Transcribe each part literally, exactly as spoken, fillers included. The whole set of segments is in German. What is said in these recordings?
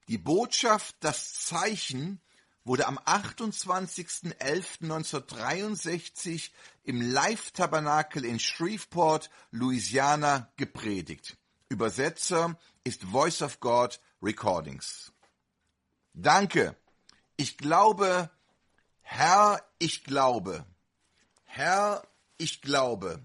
Die Botschaft Das Zeichen wurde am achtundzwanzigsten elften neunzehnhundertdreiundsechzig im Live-Tabernakel in Shreveport, Louisiana, gepredigt. Übersetzer ist Voice of God Recordings. Danke. Ich glaube, Herr, ich glaube. Herr, ich glaube.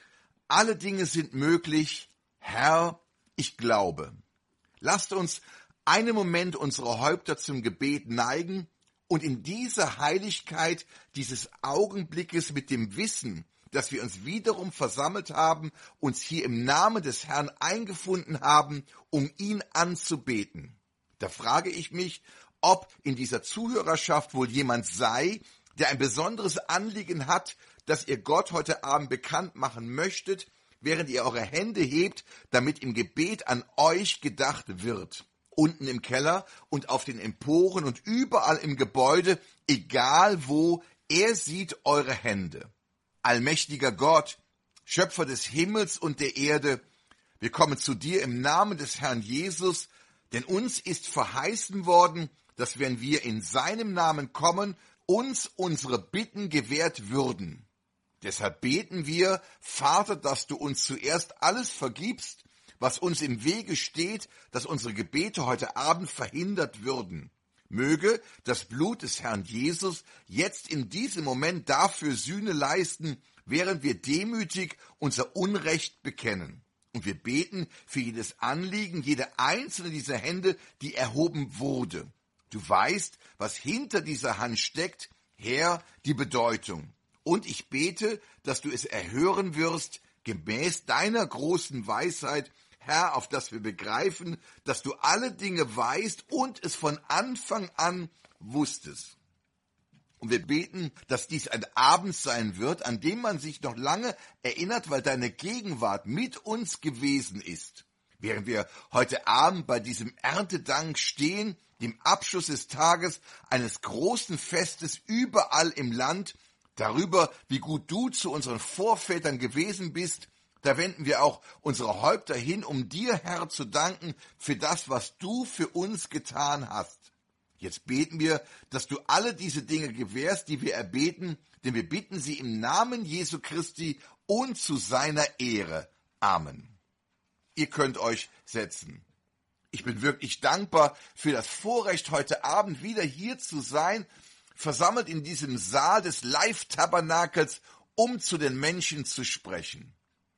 Alle Dinge sind möglich. Herr, ich glaube. Lasst uns einen Moment unsere Häupter zum Gebet neigen und in dieser Heiligkeit dieses Augenblickes mit dem Wissen, dass wir uns wiederum versammelt haben, uns hier im Namen des Herrn eingefunden haben, um ihn anzubeten. Da frage ich mich, ob in dieser Zuhörerschaft wohl jemand sei, der ein besonderes Anliegen hat, das ihr Gott heute Abend bekannt machen möchtet, während ihr eure Hände hebt, damit im Gebet an euch gedacht wird. Unten im Keller und auf den Emporen und überall im Gebäude, egal wo, er sieht eure Hände. Allmächtiger Gott, Schöpfer des Himmels und der Erde, wir kommen zu dir im Namen des Herrn Jesus, denn uns ist verheißen worden, dass wenn wir in seinem Namen kommen, uns unsere Bitten gewährt würden. Deshalb beten wir, Vater, dass du uns zuerst alles vergibst, was uns im Wege steht, dass unsere Gebete heute Abend verhindert würden. Möge das Blut des Herrn Jesus jetzt in diesem Moment dafür Sühne leisten, während wir demütig unser Unrecht bekennen. Und wir beten für jedes Anliegen, jede einzelne dieser Hände, die erhoben wurde. Du weißt, was hinter dieser Hand steckt, Herr, die Bedeutung. Und ich bete, dass du es erhören wirst, gemäß deiner großen Weisheit, Herr, auf dass wir begreifen, dass du alle Dinge weißt und es von Anfang an wusstest. Und wir beten, dass dies ein Abend sein wird, an dem man sich noch lange erinnert, weil deine Gegenwart mit uns gewesen ist. Während wir heute Abend bei diesem Erntedank stehen, dem Abschluss des Tages eines großen Festes überall im Land, darüber, wie gut du zu unseren Vorvätern gewesen bist, da wenden wir auch unsere Häupter hin, um dir, Herr, zu danken für das, was du für uns getan hast. Jetzt beten wir, dass du alle diese Dinge gewährst, die wir erbeten, denn wir bitten sie im Namen Jesu Christi und zu seiner Ehre. Amen. Ihr könnt euch setzen. Ich bin wirklich dankbar für das Vorrecht, heute Abend wieder hier zu sein, versammelt in diesem Saal des Live-Tabernakels, um zu den Menschen zu sprechen.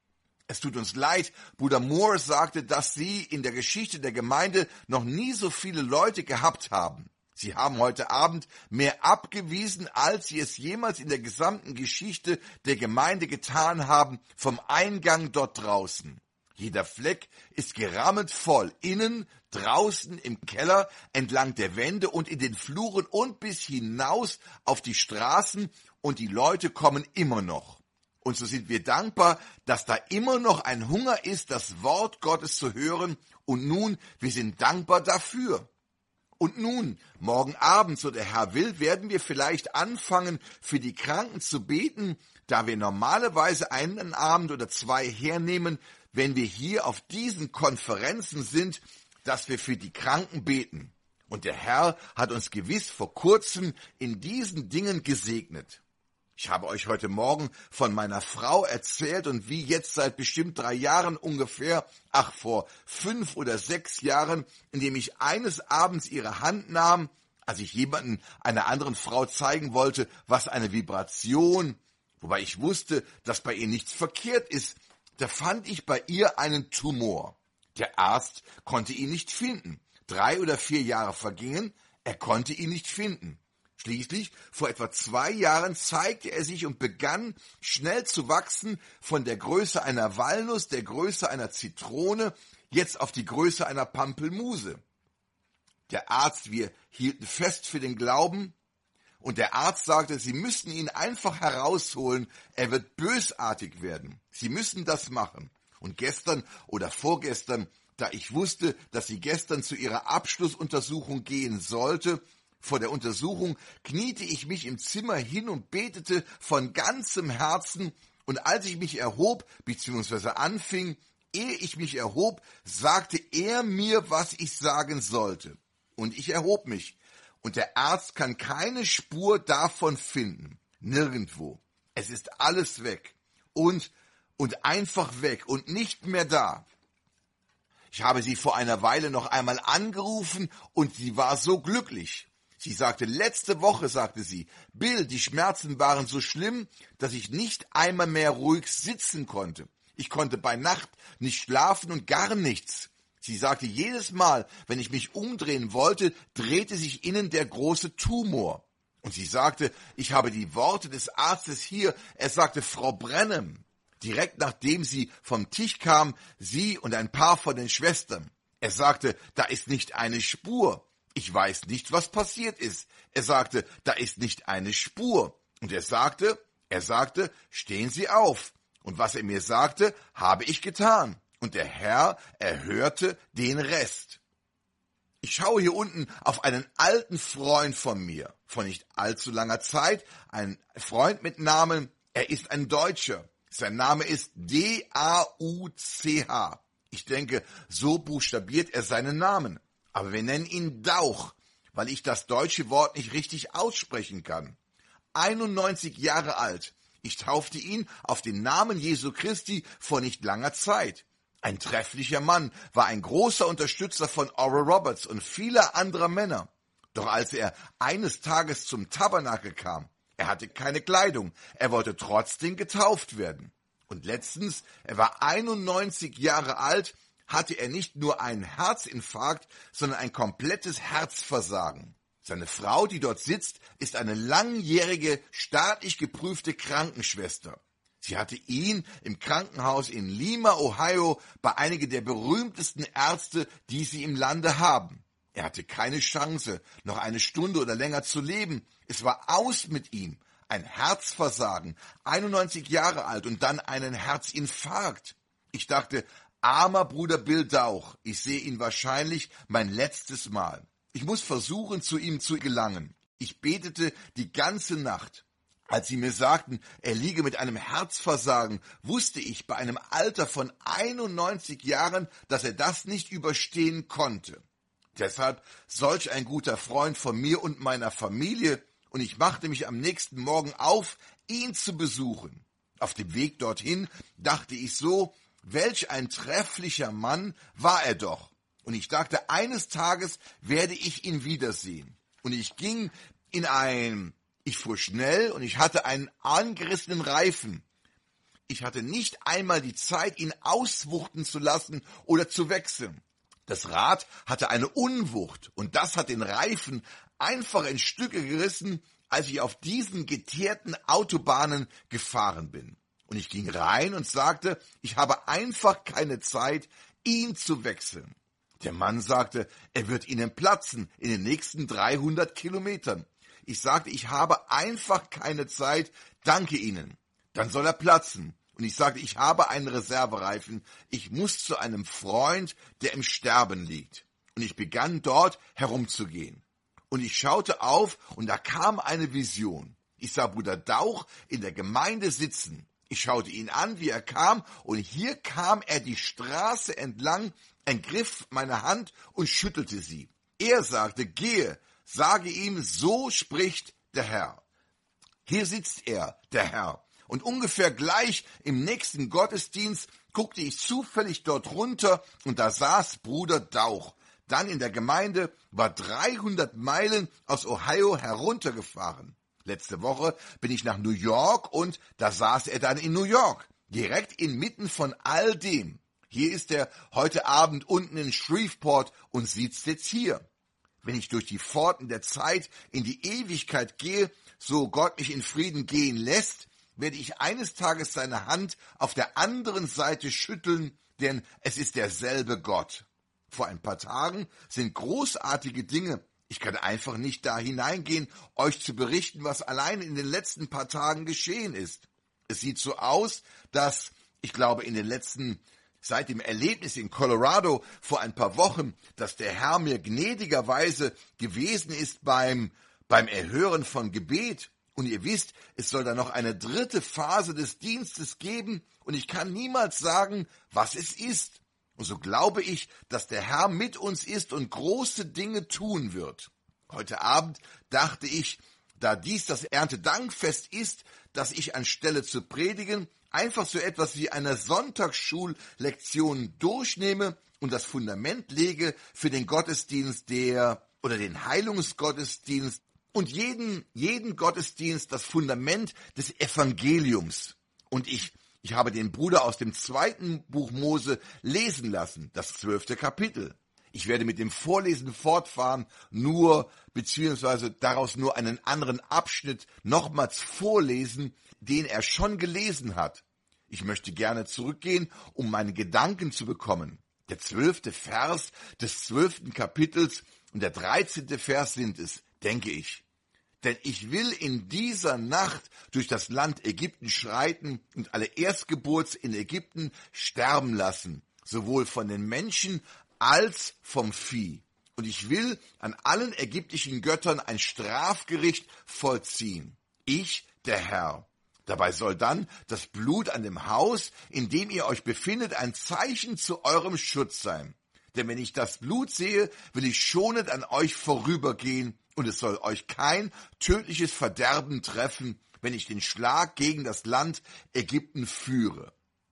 Es tut uns leid, Bruder Moore sagte, dass sie in der Geschichte der Gemeinde noch nie so viele Leute gehabt haben. Sie haben heute Abend mehr abgewiesen, als sie es jemals in der gesamten Geschichte der Gemeinde getan haben, vom Eingang dort draußen. Jeder Fleck ist gerammelt voll, innen, draußen, im Keller, entlang der Wände und in den Fluren und bis hinaus auf die Straßen, und die Leute kommen immer noch. Und so sind wir dankbar, dass da immer noch ein Hunger ist, das Wort Gottes zu hören. Und nun, wir sind dankbar dafür. Und nun, morgen Abend, so der Herr will, werden wir vielleicht anfangen, für die Kranken zu beten, da wir normalerweise einen Abend oder zwei hernehmen, wenn wir hier auf diesen Konferenzen sind, dass wir für die Kranken beten. Und der Herr hat uns gewiss vor kurzem in diesen Dingen gesegnet. Ich habe euch heute Morgen von meiner Frau erzählt und wie jetzt seit bestimmt drei Jahren ungefähr, ach vor fünf oder sechs Jahren, indem ich eines Abends ihre Hand nahm, als ich jemanden, einer anderen Frau zeigen wollte, was eine Vibration, wobei ich wusste, dass bei ihr nichts verkehrt ist, da fand ich bei ihr einen Tumor. Der Arzt konnte ihn nicht finden. Drei oder vier Jahre vergingen, er konnte ihn nicht finden. Schließlich, vor etwa zwei Jahren, zeigte er sich und begann schnell zu wachsen, von der Größe einer Walnuss, der Größe einer Zitrone, jetzt auf die Größe einer Pampelmuse. Der Arzt, wir hielten fest für den Glauben, und der Arzt sagte, Sie müssten ihn einfach herausholen, er wird bösartig werden. Sie müssen das machen. Und gestern oder vorgestern, da ich wusste, dass sie gestern zu ihrer Abschlussuntersuchung gehen sollte, vor der Untersuchung kniete ich mich im Zimmer hin und betete von ganzem Herzen, und als ich mich erhob, beziehungsweise anfing, ehe ich mich erhob, sagte er mir, was ich sagen sollte. Und ich erhob mich. Und der Arzt kann keine Spur davon finden. Nirgendwo. Es ist alles weg. Und, und einfach weg und nicht mehr da. Ich habe sie vor einer Weile noch einmal angerufen und sie war so glücklich. Sie sagte, letzte Woche, sagte sie, Bill, die Schmerzen waren so schlimm, dass ich nicht einmal mehr ruhig sitzen konnte. Ich konnte bei Nacht nicht schlafen und gar nichts. Sie sagte, jedes Mal, wenn ich mich umdrehen wollte, drehte sich innen der große Tumor. Und sie sagte, ich habe die Worte des Arztes hier. Er sagte, Frau Brennan, direkt nachdem sie vom Tisch kam, sie und ein paar von den Schwestern. Er sagte, da ist nicht eine Spur. Ich weiß nicht, was passiert ist. Er sagte, da ist nicht eine Spur. Und er sagte, er sagte, stehen Sie auf. Und was er mir sagte, habe ich getan. Und der Herr erhörte den Rest. Ich schaue hier unten auf einen alten Freund von mir, von nicht allzu langer Zeit, ein Freund mit Namen, er ist ein Deutscher. Sein Name ist D A U C H. Ich denke, so buchstabiert er seinen Namen. Aber wir nennen ihn Dauch, weil ich das deutsche Wort nicht richtig aussprechen kann. einundneunzig Jahre alt. Ich taufte ihn auf den Namen Jesu Christi vor nicht langer Zeit. Ein trefflicher Mann, war ein großer Unterstützer von Oral Roberts und vieler anderer Männer. Doch als er eines Tages zum Tabernakel kam, er hatte keine Kleidung, er wollte trotzdem getauft werden. Und letztens, er war einundneunzig Jahre alt, hatte er nicht nur einen Herzinfarkt, sondern ein komplettes Herzversagen. Seine Frau, die dort sitzt, ist eine langjährige, staatlich geprüfte Krankenschwester. Sie hatte ihn im Krankenhaus in Lima, Ohio, bei einigen der berühmtesten Ärzte, die sie im Lande haben. Er hatte keine Chance, noch eine Stunde oder länger zu leben. Es war aus mit ihm. Ein Herzversagen, einundneunzig Jahre alt und dann einen Herzinfarkt. Ich dachte, armer Bruder Bill Dauch, ich sehe ihn wahrscheinlich mein letztes Mal. Ich muss versuchen, zu ihm zu gelangen. Ich betete die ganze Nacht. Als sie mir sagten, er liege mit einem Herzversagen, wusste ich bei einem Alter von einundneunzig Jahren, dass er das nicht überstehen konnte. Deshalb solch ein guter Freund von mir und meiner Familie, und ich machte mich am nächsten Morgen auf, ihn zu besuchen. Auf dem Weg dorthin dachte ich so, welch ein trefflicher Mann war er doch. Und ich dachte, eines Tages werde ich ihn wiedersehen. Und ich ging in ein... Ich fuhr schnell und ich hatte einen angerissenen Reifen. Ich hatte nicht einmal die Zeit, ihn auswuchten zu lassen oder zu wechseln. Das Rad hatte eine Unwucht und das hat den Reifen einfach in Stücke gerissen, als ich auf diesen geteerten Autobahnen gefahren bin. Und ich ging rein und sagte, ich habe einfach keine Zeit, ihn zu wechseln. Der Mann sagte, er wird Ihnen platzen in den nächsten dreihundert Kilometern. Ich sagte, ich habe einfach keine Zeit, danke Ihnen. Dann soll er platzen. Und ich sagte, ich habe einen Reservereifen, ich muss zu einem Freund, der im Sterben liegt. Und ich begann dort herumzugehen. Und ich schaute auf und da kam eine Vision. Ich sah Bruder Dauch in der Gemeinde sitzen. Ich schaute ihn an, wie er kam, und hier kam er die Straße entlang, ergriff meine Hand und schüttelte sie. Er sagte, gehe, sage ihm, so spricht der Herr. Hier sitzt er, der Herr. Und ungefähr gleich im nächsten Gottesdienst guckte ich zufällig dort runter und da saß Bruder Dauch. Dann in der Gemeinde war dreihundert Meilen aus Ohio heruntergefahren. Letzte Woche bin ich nach New York und da saß er dann in New York, direkt inmitten von all dem. Hier ist er heute Abend unten in Shreveport und sitzt jetzt hier. Wenn ich durch die Pforten der Zeit in die Ewigkeit gehe, so Gott mich in Frieden gehen lässt, werde ich eines Tages seine Hand auf der anderen Seite schütteln, denn es ist derselbe Gott. Vor ein paar Tagen sind großartige Dinge. Ich kann einfach nicht da hineingehen, euch zu berichten, was allein in den letzten paar Tagen geschehen ist. Es sieht so aus, dass, ich glaube, in den letzten Seit dem Erlebnis in Colorado vor ein paar Wochen, dass der Herr mir gnädigerweise gewesen ist beim, beim Erhören von Gebet. Und ihr wisst, es soll da noch eine dritte Phase des Dienstes geben und ich kann niemals sagen, was es ist. Und so glaube ich, dass der Herr mit uns ist und große Dinge tun wird. Heute Abend dachte ich, da dies das Erntedankfest ist, dass ich anstelle zu predigen einfach so etwas wie eine Sonntagsschullektion durchnehme und das Fundament lege für den Gottesdienst der oder den Heilungsgottesdienst und jeden, jeden Gottesdienst das Fundament des Evangeliums. Und ich, ich habe den Bruder aus dem zweiten Buch Mose lesen lassen, das zwölfte Kapitel. Ich werde mit dem Vorlesen fortfahren, nur beziehungsweise daraus nur einen anderen Abschnitt nochmals vorlesen, den er schon gelesen hat. Ich möchte gerne zurückgehen, um meine Gedanken zu bekommen. Der zwölfte Vers des zwölften Kapitels und der dreizehnte Vers sind es, denke ich. Denn ich will in dieser Nacht durch das Land Ägypten schreiten und alle Erstgeburts in Ägypten sterben lassen, sowohl von den Menschen als vom Vieh. Und ich will an allen ägyptischen Göttern ein Strafgericht vollziehen. Ich, der Herr. Dabei soll dann das Blut an dem Haus, in dem ihr euch befindet, ein Zeichen zu eurem Schutz sein. Denn wenn ich das Blut sehe, will ich schonend an euch vorübergehen, und es soll euch kein tödliches Verderben treffen, wenn ich den Schlag gegen das Land Ägypten führe.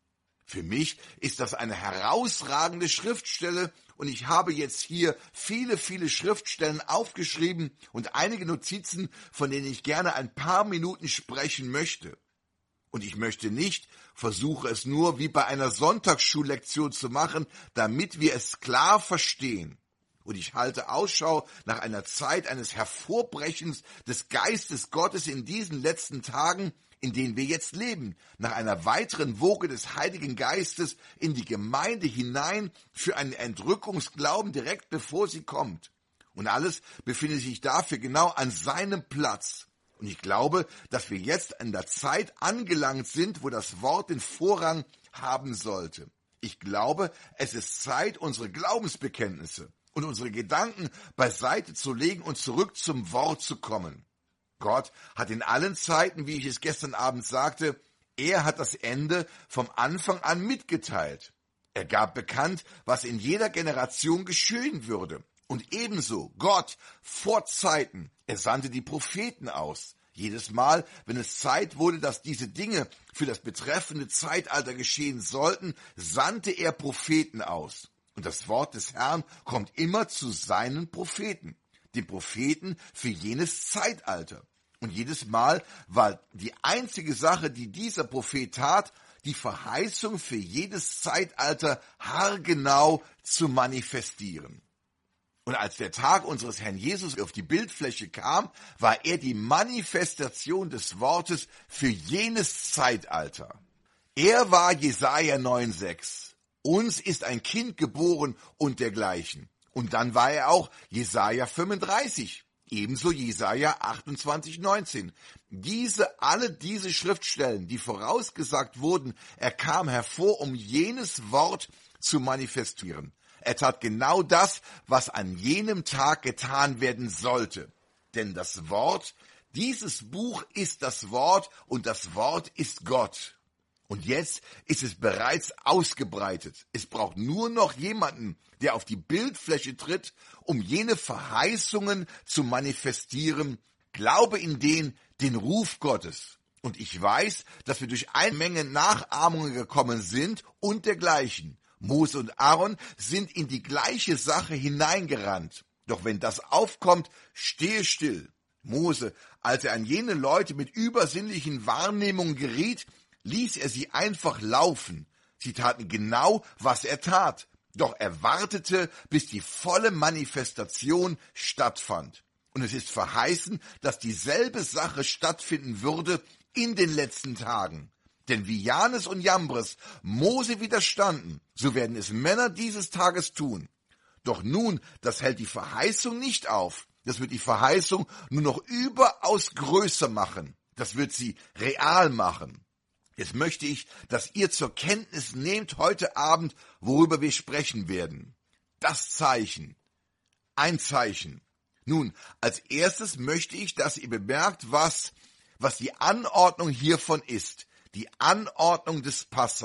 Für mich ist das eine herausragende Schriftstelle und ich habe jetzt hier viele, viele Schriftstellen aufgeschrieben und einige Notizen, von denen ich gerne ein paar Minuten sprechen möchte. Und ich möchte nicht, versuche es nur wie bei einer Sonntagsschullektion zu machen, damit wir es klar verstehen. Und ich halte Ausschau nach einer Zeit eines Hervorbrechens des Geistes Gottes in diesen letzten Tagen, in denen wir jetzt leben, nach einer weiteren Woge des Heiligen Geistes in die Gemeinde hinein für einen Entrückungsglauben direkt bevor sie kommt. Und alles befindet sich dafür genau an seinem Platz. Und ich glaube, dass wir jetzt an der Zeit angelangt sind, wo das Wort den Vorrang haben sollte. Ich glaube, es ist Zeit, unsere Glaubensbekenntnisse und unsere Gedanken beiseite zu legen und zurück zum Wort zu kommen. Gott hat in allen Zeiten, wie ich es gestern Abend sagte, er hat das Ende vom Anfang an mitgeteilt. Er gab bekannt, was in jeder Generation geschehen würde. Und ebenso Gott vor Zeiten, er sandte die Propheten aus. Jedes Mal, wenn es Zeit wurde, dass diese Dinge für das betreffende Zeitalter geschehen sollten, sandte er Propheten aus. Und das Wort des Herrn kommt immer zu seinen Propheten, den Propheten für jenes Zeitalter. Und jedes Mal war die einzige Sache, die dieser Prophet tat, die Verheißung für jedes Zeitalter haargenau zu manifestieren. Und als der Tag unseres Herrn Jesus auf die Bildfläche kam, war er die Manifestation des Wortes für jenes Zeitalter. Er war Jesaja neun sechs. Uns ist ein Kind geboren und dergleichen. Und dann war er auch Jesaja fünfunddreißig. Ebenso Jesaja achtundzwanzig neunzehn. Diese, alle diese Schriftstellen, die vorausgesagt wurden, er kam hervor, um jenes Wort zu manifestieren. Er tat genau das, was an jenem Tag getan werden sollte. Denn das Wort, dieses Buch ist das Wort und das Wort ist Gott. Und jetzt ist es bereits ausgebreitet. Es braucht nur noch jemanden, der auf die Bildfläche tritt, um jene Verheißungen zu manifestieren. Glaube in den, den Ruf Gottes. Und ich weiß, dass wir durch eine Menge Nachahmungen gekommen sind und dergleichen. Mose und Aaron sind in die gleiche Sache hineingerannt. Doch wenn das aufkommt, stehe still. Mose, als er an jene Leute mit übersinnlichen Wahrnehmungen geriet, ließ er sie einfach laufen. Sie taten genau, was er tat. Doch er wartete, bis die volle Manifestation stattfand. Und es ist verheißen, dass dieselbe Sache stattfinden würde in den letzten Tagen. Denn wie Janes und Jambres Mose widerstanden, so werden es Männer dieses Tages tun. Doch nun, das hält die Verheißung nicht auf. Das wird die Verheißung nur noch überaus größer machen. Das wird sie real machen. Jetzt möchte ich, dass ihr zur Kenntnis nehmt heute Abend, worüber wir sprechen werden. Das Zeichen. Ein Zeichen. Nun, als erstes möchte ich, dass ihr bemerkt, was, was die Anordnung hiervon ist. Die Anordnung des Passa.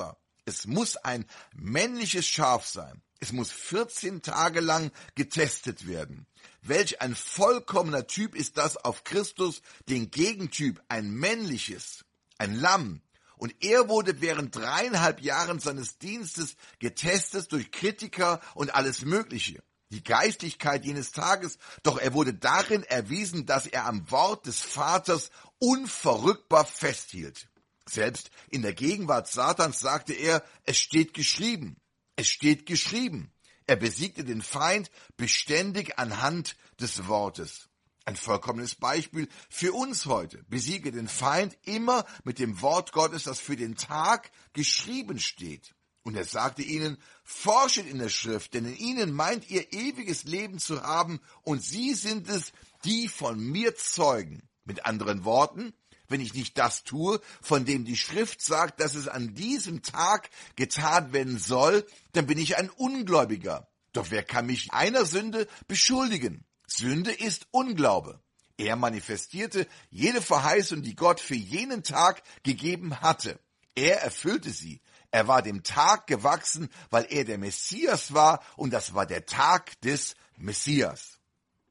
Es muss ein männliches Schaf sein. Es muss vierzehn Tage lang getestet werden. Welch ein vollkommener Typ ist das auf Christus, den Gegentyp, ein männliches, ein Lamm. Und er wurde während dreieinhalb Jahren seines Dienstes getestet durch Kritiker und alles Mögliche. Die Geistlichkeit jenes Tages, doch er wurde darin erwiesen, dass er am Wort des Vaters unverrückbar festhielt. Selbst in der Gegenwart Satans sagte er, es steht geschrieben, es steht geschrieben. Er besiegte den Feind beständig anhand des Wortes. Ein vollkommenes Beispiel für uns heute. Besiege den Feind immer mit dem Wort Gottes, das für den Tag geschrieben steht. Und er sagte ihnen, forschet in der Schrift, denn in ihnen meint ihr ewiges Leben zu haben, und sie sind es, die von mir zeugen. Mit anderen Worten, wenn ich nicht das tue, von dem die Schrift sagt, dass es an diesem Tag getan werden soll, dann bin ich ein Ungläubiger. Doch wer kann mich einer Sünde beschuldigen? Sünde ist Unglaube. Er manifestierte jede Verheißung, die Gott für jenen Tag gegeben hatte. Er erfüllte sie. Er war dem Tag gewachsen, weil er der Messias war, und das war der Tag des Messias.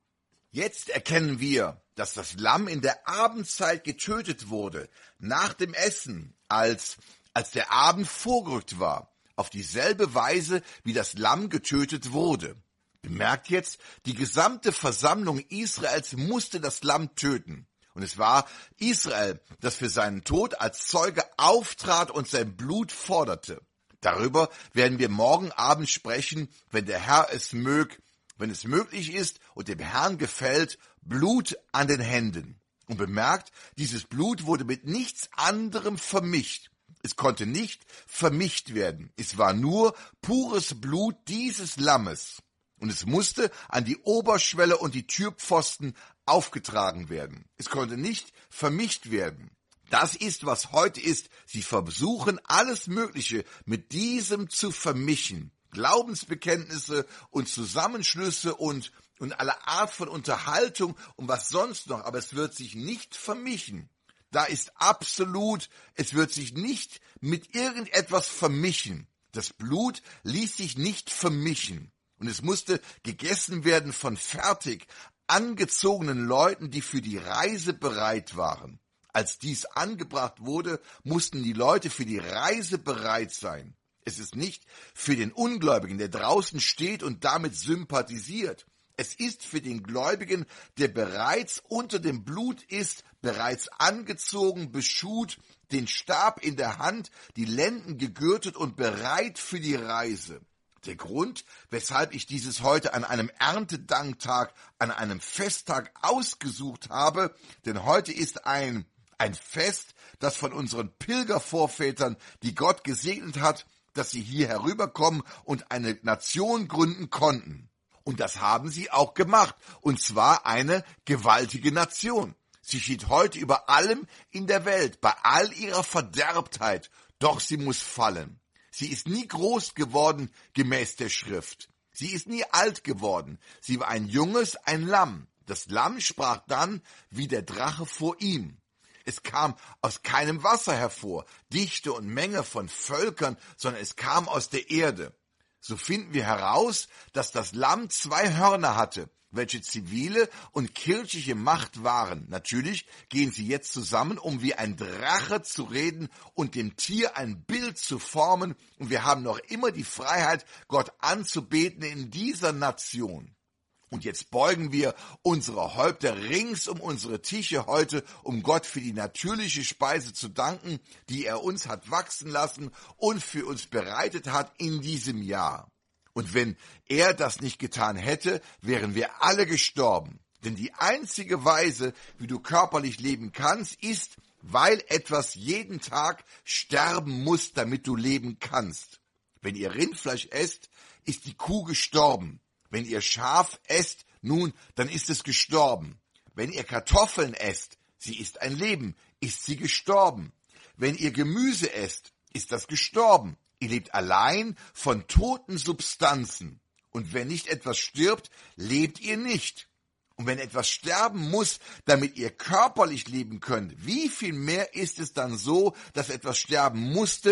Jetzt erkennen wir, dass das Lamm in der Abendzeit getötet wurde, nach dem Essen, als, als der Abend vorgerückt war, auf dieselbe Weise, wie das Lamm getötet wurde. Bemerkt jetzt, die gesamte Versammlung Israels musste das Lamm töten. Und es war Israel, das für seinen Tod als Zeuge auftrat und sein Blut forderte. Darüber werden wir morgen Abend sprechen, wenn der Herr es mög, wenn es möglich ist und dem Herrn gefällt, Blut an den Händen. Und bemerkt, dieses Blut wurde mit nichts anderem vermischt. Es konnte nicht vermischt werden. Es war nur pures Blut dieses Lammes. Und es musste an die Oberschwelle und die Türpfosten aufgetragen werden. Es konnte nicht vermischt werden. Das ist, was heute ist. Sie versuchen, alles Mögliche mit diesem zu vermischen. Glaubensbekenntnisse und Zusammenschlüsse und, und alle Art von Unterhaltung und was sonst noch. Aber es wird sich nicht vermischen. Da ist absolut, es wird sich nicht mit irgendetwas vermischen. Das Blut ließ sich nicht vermischen. Und es musste gegessen werden von fertig angezogenen Leuten, die für die Reise bereit waren. Als dies angebracht wurde, mussten die Leute für die Reise bereit sein. Es ist nicht für den Ungläubigen, der draußen steht und damit sympathisiert. Es ist für den Gläubigen, der bereits unter dem Blut ist, bereits angezogen, beschut, den Stab in der Hand, die Lenden gegürtet und bereit für die Reise. Der Grund, weshalb ich dieses heute an einem Erntedanktag, an einem Festtag ausgesucht habe, denn heute ist ein, ein Fest, das von unseren Pilgervorvätern, die Gott gesegnet hat, dass sie hier herüberkommen und eine Nation gründen konnten. Und das haben sie auch gemacht, und zwar eine gewaltige Nation. Sie steht heute über allem in der Welt, bei all ihrer Verderbtheit, doch sie muss fallen. Sie ist nie groß geworden gemäß der Schrift. Sie ist nie alt geworden. Sie war ein junges, ein Lamm. Das Lamm sprach dann wie der Drache vor ihm. Es kam aus keinem Wasser hervor, Dichte und Menge von Völkern, sondern es kam aus der Erde. So finden wir heraus, dass das Lamm zwei Hörner hatte, welche zivile und kirchliche Macht waren. Natürlich gehen sie jetzt zusammen, um wie ein Drache zu reden und dem Tier ein Bild zu formen. Und wir haben noch immer die Freiheit, Gott anzubeten in dieser Nation. Und jetzt beugen wir unsere Häupter rings um unsere Tische heute, um Gott für die natürliche Speise zu danken, die er uns hat wachsen lassen und für uns bereitet hat in diesem Jahr. Und wenn er das nicht getan hätte, wären wir alle gestorben. Denn die einzige Weise, wie du körperlich leben kannst, ist, weil etwas jeden Tag sterben muss, damit du leben kannst. Wenn ihr Rindfleisch esst, ist die Kuh gestorben. Wenn ihr Schaf esst, nun, dann ist es gestorben. Wenn ihr Kartoffeln esst, sie ist ein Leben, ist sie gestorben. Wenn ihr Gemüse esst, ist das gestorben. Ihr lebt allein von toten Substanzen. Und wenn nicht etwas stirbt, lebt ihr nicht. Und wenn etwas sterben muss, damit ihr körperlich leben könnt, wie viel mehr ist es dann so, dass etwas sterben musste,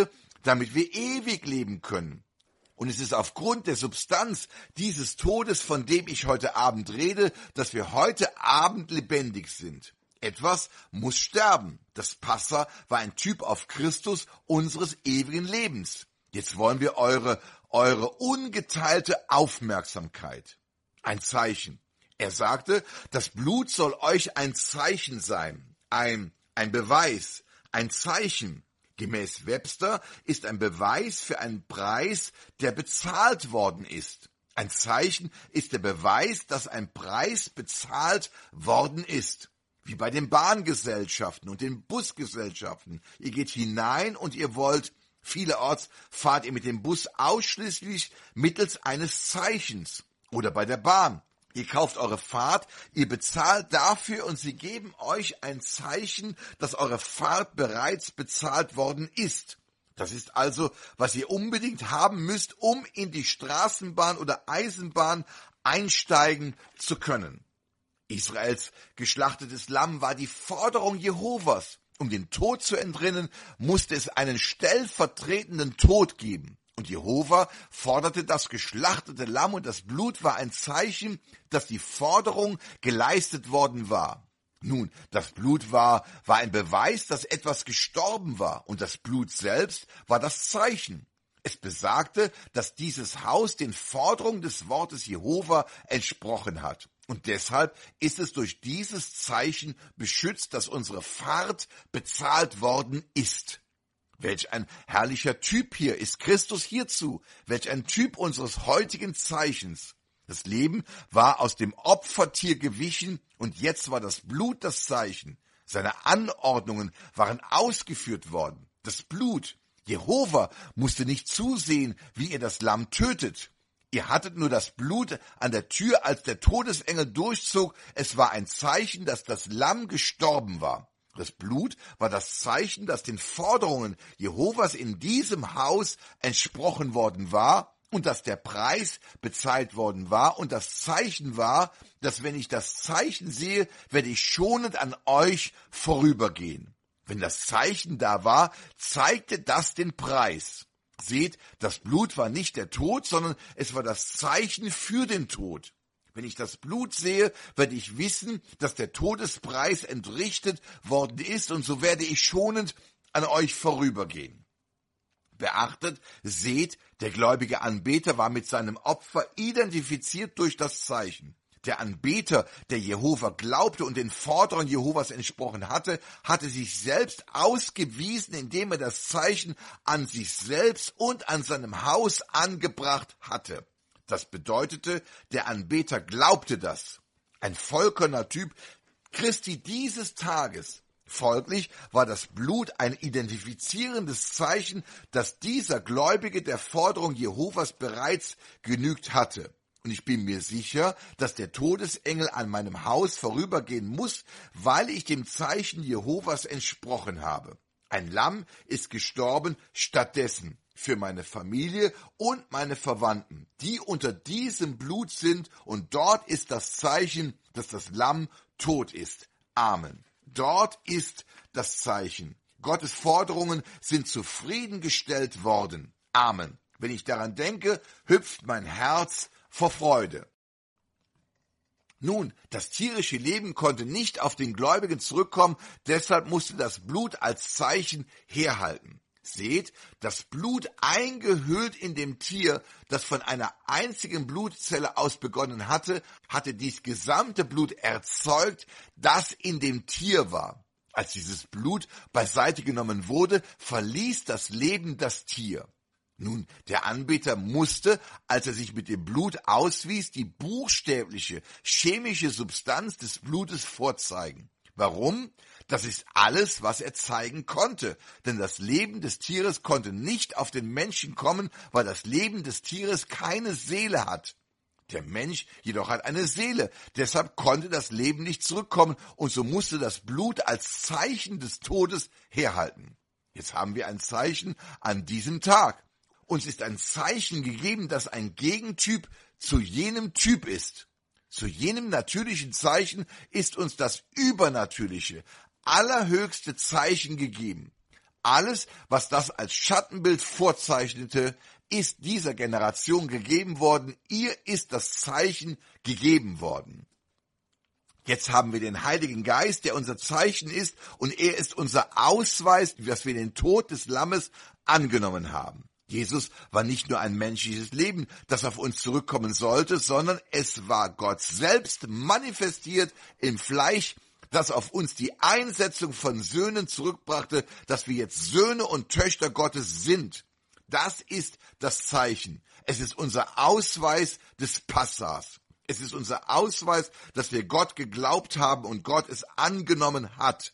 damit wir ewig leben können. Und es ist aufgrund der Substanz dieses Todes, von dem ich heute Abend rede, dass wir heute Abend lebendig sind. Etwas muss sterben. Das Passa war ein Typ auf Christus unseres ewigen Lebens. Jetzt wollen wir eure, eure ungeteilte Aufmerksamkeit. Ein Zeichen. Er sagte, das Blut soll euch ein Zeichen sein, ein, ein Beweis, ein Zeichen. Gemäß Webster ist ein Beweis für einen Preis, der bezahlt worden ist. Ein Zeichen ist der Beweis, dass ein Preis bezahlt worden ist. Wie bei den Bahngesellschaften und den Busgesellschaften. Ihr geht hinein und ihr wollt, vielerorts fahrt ihr mit dem Bus ausschließlich mittels eines Zeichens. Oder bei der Bahn. Ihr kauft eure Fahrt, ihr bezahlt dafür und sie geben euch ein Zeichen, dass eure Fahrt bereits bezahlt worden ist. Das ist also, was ihr unbedingt haben müsst, um in die Straßenbahn oder Eisenbahn einsteigen zu können. Israels geschlachtetes Lamm war die Forderung Jehovas. Um den Tod zu entrinnen, musste es einen stellvertretenden Tod geben. Und Jehova forderte das geschlachtete Lamm und das Blut war ein Zeichen, dass die Forderung geleistet worden war. Nun, das Blut war, war ein Beweis, dass etwas gestorben war und das Blut selbst war das Zeichen. Es besagte, dass dieses Haus den Forderungen des Wortes Jehova entsprochen hat. Und deshalb ist es durch dieses Zeichen beschützt, dass unsere Fahrt bezahlt worden ist. Welch ein herrlicher Typ hier ist Christus hierzu, welch ein Typ unseres heutigen Zeichens. Das Leben war aus dem Opfertier gewichen und jetzt war das Blut das Zeichen. Seine Anordnungen waren ausgeführt worden. Das Blut, Jehova musste nicht zusehen, wie ihr das Lamm tötet. Ihr hattet nur das Blut an der Tür, als der Todesengel durchzog. Es war ein Zeichen, dass das Lamm gestorben war. Das Blut war das Zeichen, dass den Forderungen Jehovas in diesem Haus entsprochen worden war und dass der Preis bezahlt worden war. Und das Zeichen war, dass wenn ich das Zeichen sehe, werde ich schonend an euch vorübergehen. Wenn das Zeichen da war, zeigte das den Preis. Seht, das Blut war nicht der Tod, sondern es war das Zeichen für den Tod. Wenn ich das Blut sehe, werde ich wissen, dass der Todespreis entrichtet worden ist und so werde ich schonend an euch vorübergehen. Beachtet, seht, der gläubige Anbeter war mit seinem Opfer identifiziert durch das Zeichen. Der Anbeter, der Jehova glaubte und den Forderungen Jehovas entsprochen hatte, hatte sich selbst ausgewiesen, indem er das Zeichen an sich selbst und an seinem Haus angebracht hatte. Das bedeutete, der Anbeter glaubte das. Ein vollkommener Typ Christi dieses Tages. Folglich war das Blut ein identifizierendes Zeichen, dass dieser Gläubige der Forderung Jehovas bereits genügt hatte. Und ich bin mir sicher, dass der Todesengel an meinem Haus vorübergehen muss, weil ich dem Zeichen Jehovas entsprochen habe. Ein Lamm ist gestorben stattdessen für meine Familie und meine Verwandten, die unter diesem Blut sind, und dort ist das Zeichen, dass das Lamm tot ist. Amen. Dort ist das Zeichen. Gottes Forderungen sind zufriedengestellt worden. Amen. Wenn ich daran denke, hüpft mein Herz vor Freude. Nun, das tierische Leben konnte nicht auf den Gläubigen zurückkommen, deshalb musste das Blut als Zeichen herhalten. Seht, das Blut eingehüllt in dem Tier, das von einer einzigen Blutzelle aus begonnen hatte, hatte dies gesamte Blut erzeugt, das in dem Tier war. Als dieses Blut beiseite genommen wurde, verließ das Leben das Tier. Nun, der Anbeter musste, als er sich mit dem Blut auswies, die buchstäbliche, chemische Substanz des Blutes vorzeigen. Warum? Das ist alles, was er zeigen konnte, denn das Leben des Tieres konnte nicht auf den Menschen kommen, weil das Leben des Tieres keine Seele hat. Der Mensch jedoch hat eine Seele, deshalb konnte das Leben nicht zurückkommen und so musste das Blut als Zeichen des Todes herhalten. Jetzt haben wir ein Zeichen an diesem Tag. Uns ist ein Zeichen gegeben, das ein Gegentyp zu jenem Typ ist. Zu jenem natürlichen Zeichen ist uns das übernatürliche, allerhöchste Zeichen gegeben. alles, was das als Schattenbild vorzeichnete, ist dieser Generation gegeben worden. Ihr ist das Zeichen gegeben worden. Jetzt haben wir den Heiligen Geist, der unser Zeichen ist, und er ist unser Ausweis, dass wir den Tod des Lammes angenommen haben. Jesus war nicht nur ein menschliches Leben, das auf uns zurückkommen sollte, sondern es war Gott selbst manifestiert im Fleisch, das auf uns die Einsetzung von Söhnen zurückbrachte, dass wir jetzt Söhne und Töchter Gottes sind. Das ist das Zeichen. Es ist unser Ausweis des Passas. Es ist unser Ausweis, dass wir Gott geglaubt haben und Gott es angenommen hat.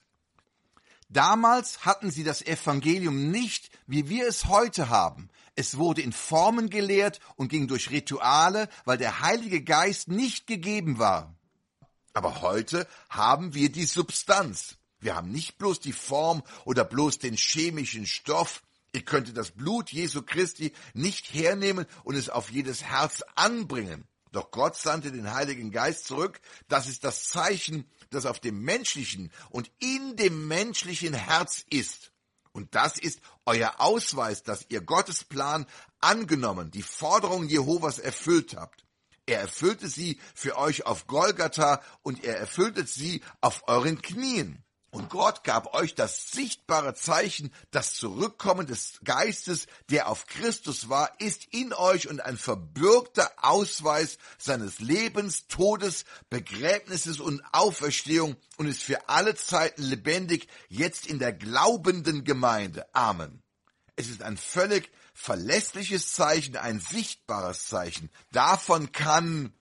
Damals hatten sie das Evangelium nicht, wie wir es heute haben. Es wurde in Formen gelehrt und ging durch Rituale, weil der Heilige Geist nicht gegeben war. Aber heute haben wir die Substanz. Wir haben nicht bloß die Form oder bloß den chemischen Stoff. Ihr könntet das Blut Jesu Christi nicht hernehmen und es auf jedes Herz anbringen. Doch Gott sandte den Heiligen Geist zurück. Das ist das Zeichen, das auf dem menschlichen und in dem menschlichen Herz ist. Und das ist euer Ausweis, dass ihr Gottes Plan angenommen, die Forderungen Jehovas erfüllt habt. Er erfüllte sie für euch auf Golgatha und er erfüllte sie auf euren Knien. Und Gott gab euch das sichtbare Zeichen, das Zurückkommen des Geistes, der auf Christus war, ist in euch und ein verbürgter Ausweis seines Lebens, Todes, Begräbnisses und Auferstehung und ist für alle Zeiten lebendig, jetzt in der glaubenden Gemeinde. Amen. Es ist ein völlig verlässliches Zeichen, ein sichtbares Zeichen. Davon kann,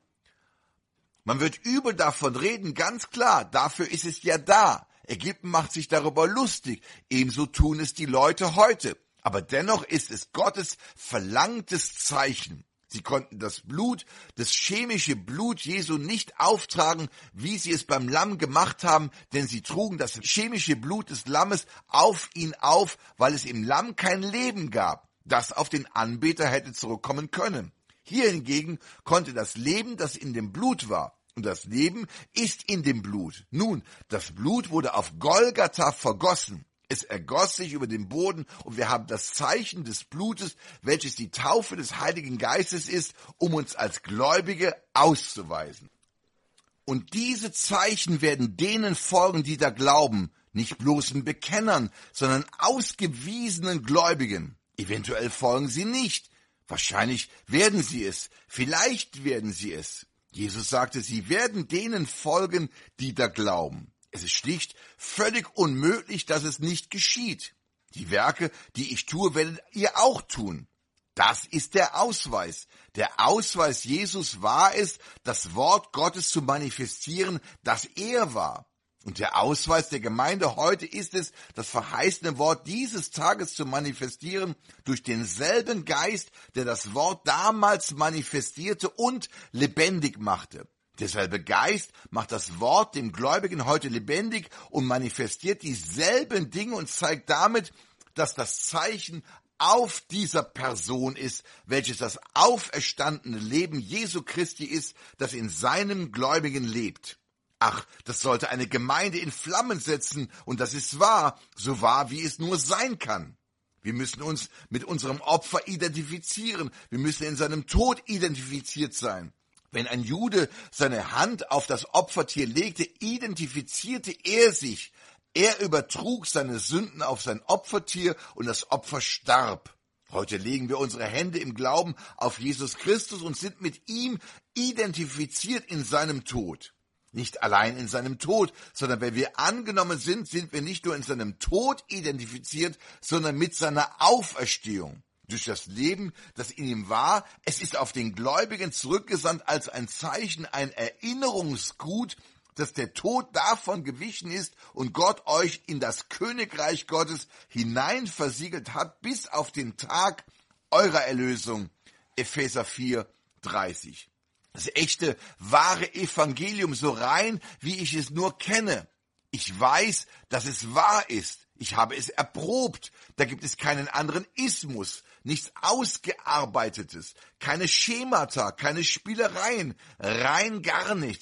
man wird übel davon reden, ganz klar, dafür ist es ja da. Ägypten macht sich darüber lustig, ebenso tun es die Leute heute. Aber dennoch ist es Gottes verlangtes Zeichen. Sie konnten das Blut, das chemische Blut Jesu nicht auftragen, wie sie es beim Lamm gemacht haben, denn sie trugen das chemische Blut des Lammes auf ihn auf, weil es im Lamm kein Leben gab, das auf den Anbeter hätte zurückkommen können. Hier hingegen konnte das Leben, das in dem Blut war, und das Leben ist in dem Blut. Nun, das Blut wurde auf Golgatha vergossen. Es ergoss sich über den Boden und wir haben das Zeichen des Blutes, welches die Taufe des Heiligen Geistes ist, um uns als Gläubige auszuweisen. Und diese Zeichen werden denen folgen, die da glauben, nicht bloßen Bekennern, sondern ausgewiesenen Gläubigen. Eventuell folgen sie nicht. Wahrscheinlich werden sie es. Vielleicht werden sie es. Jesus sagte, sie werden denen folgen, die da glauben. Es ist schlicht völlig unmöglich, dass es nicht geschieht. Die Werke, die ich tue, werdet ihr auch tun. Das ist der Ausweis. Der Ausweis Jesus war es, das Wort Gottes zu manifestieren, das er war. Und der Ausweis der Gemeinde heute ist es, das verheißene Wort dieses Tages zu manifestieren durch denselben Geist, der das Wort damals manifestierte und lebendig machte. Derselbe Geist macht das Wort dem Gläubigen heute lebendig und manifestiert dieselben Dinge und zeigt damit, dass das Zeichen auf dieser Person ist, welches das auferstandene Leben Jesu Christi ist, das in seinem Gläubigen lebt. Ach, das sollte eine Gemeinde in Flammen setzen, und das ist wahr, so wahr, wie es nur sein kann. Wir müssen uns mit unserem Opfer identifizieren, wir müssen in seinem Tod identifiziert sein. Wenn ein Jude seine Hand auf das Opfertier legte, identifizierte er sich. Er übertrug seine Sünden auf sein Opfertier und das Opfer starb. Heute legen wir unsere Hände im Glauben auf Jesus Christus und sind mit ihm identifiziert in seinem Tod. Nicht allein in seinem Tod, sondern wenn wir angenommen sind, sind wir nicht nur in seinem Tod identifiziert, sondern mit seiner Auferstehung. Durch das Leben, das in ihm war, es ist auf den Gläubigen zurückgesandt als ein Zeichen, ein Erinnerungsgut, dass der Tod davon gewichen ist und Gott euch in das Königreich Gottes hinein versiegelt hat, bis auf den Tag eurer Erlösung. Epheser vier, dreißig. Das echte, wahre Evangelium, so rein, wie ich es nur kenne. Ich weiß, dass es wahr ist. Ich habe es erprobt. Da gibt es keinen anderen Ismus, nichts Ausgearbeitetes, keine Schemata, keine Spielereien, rein gar nichts.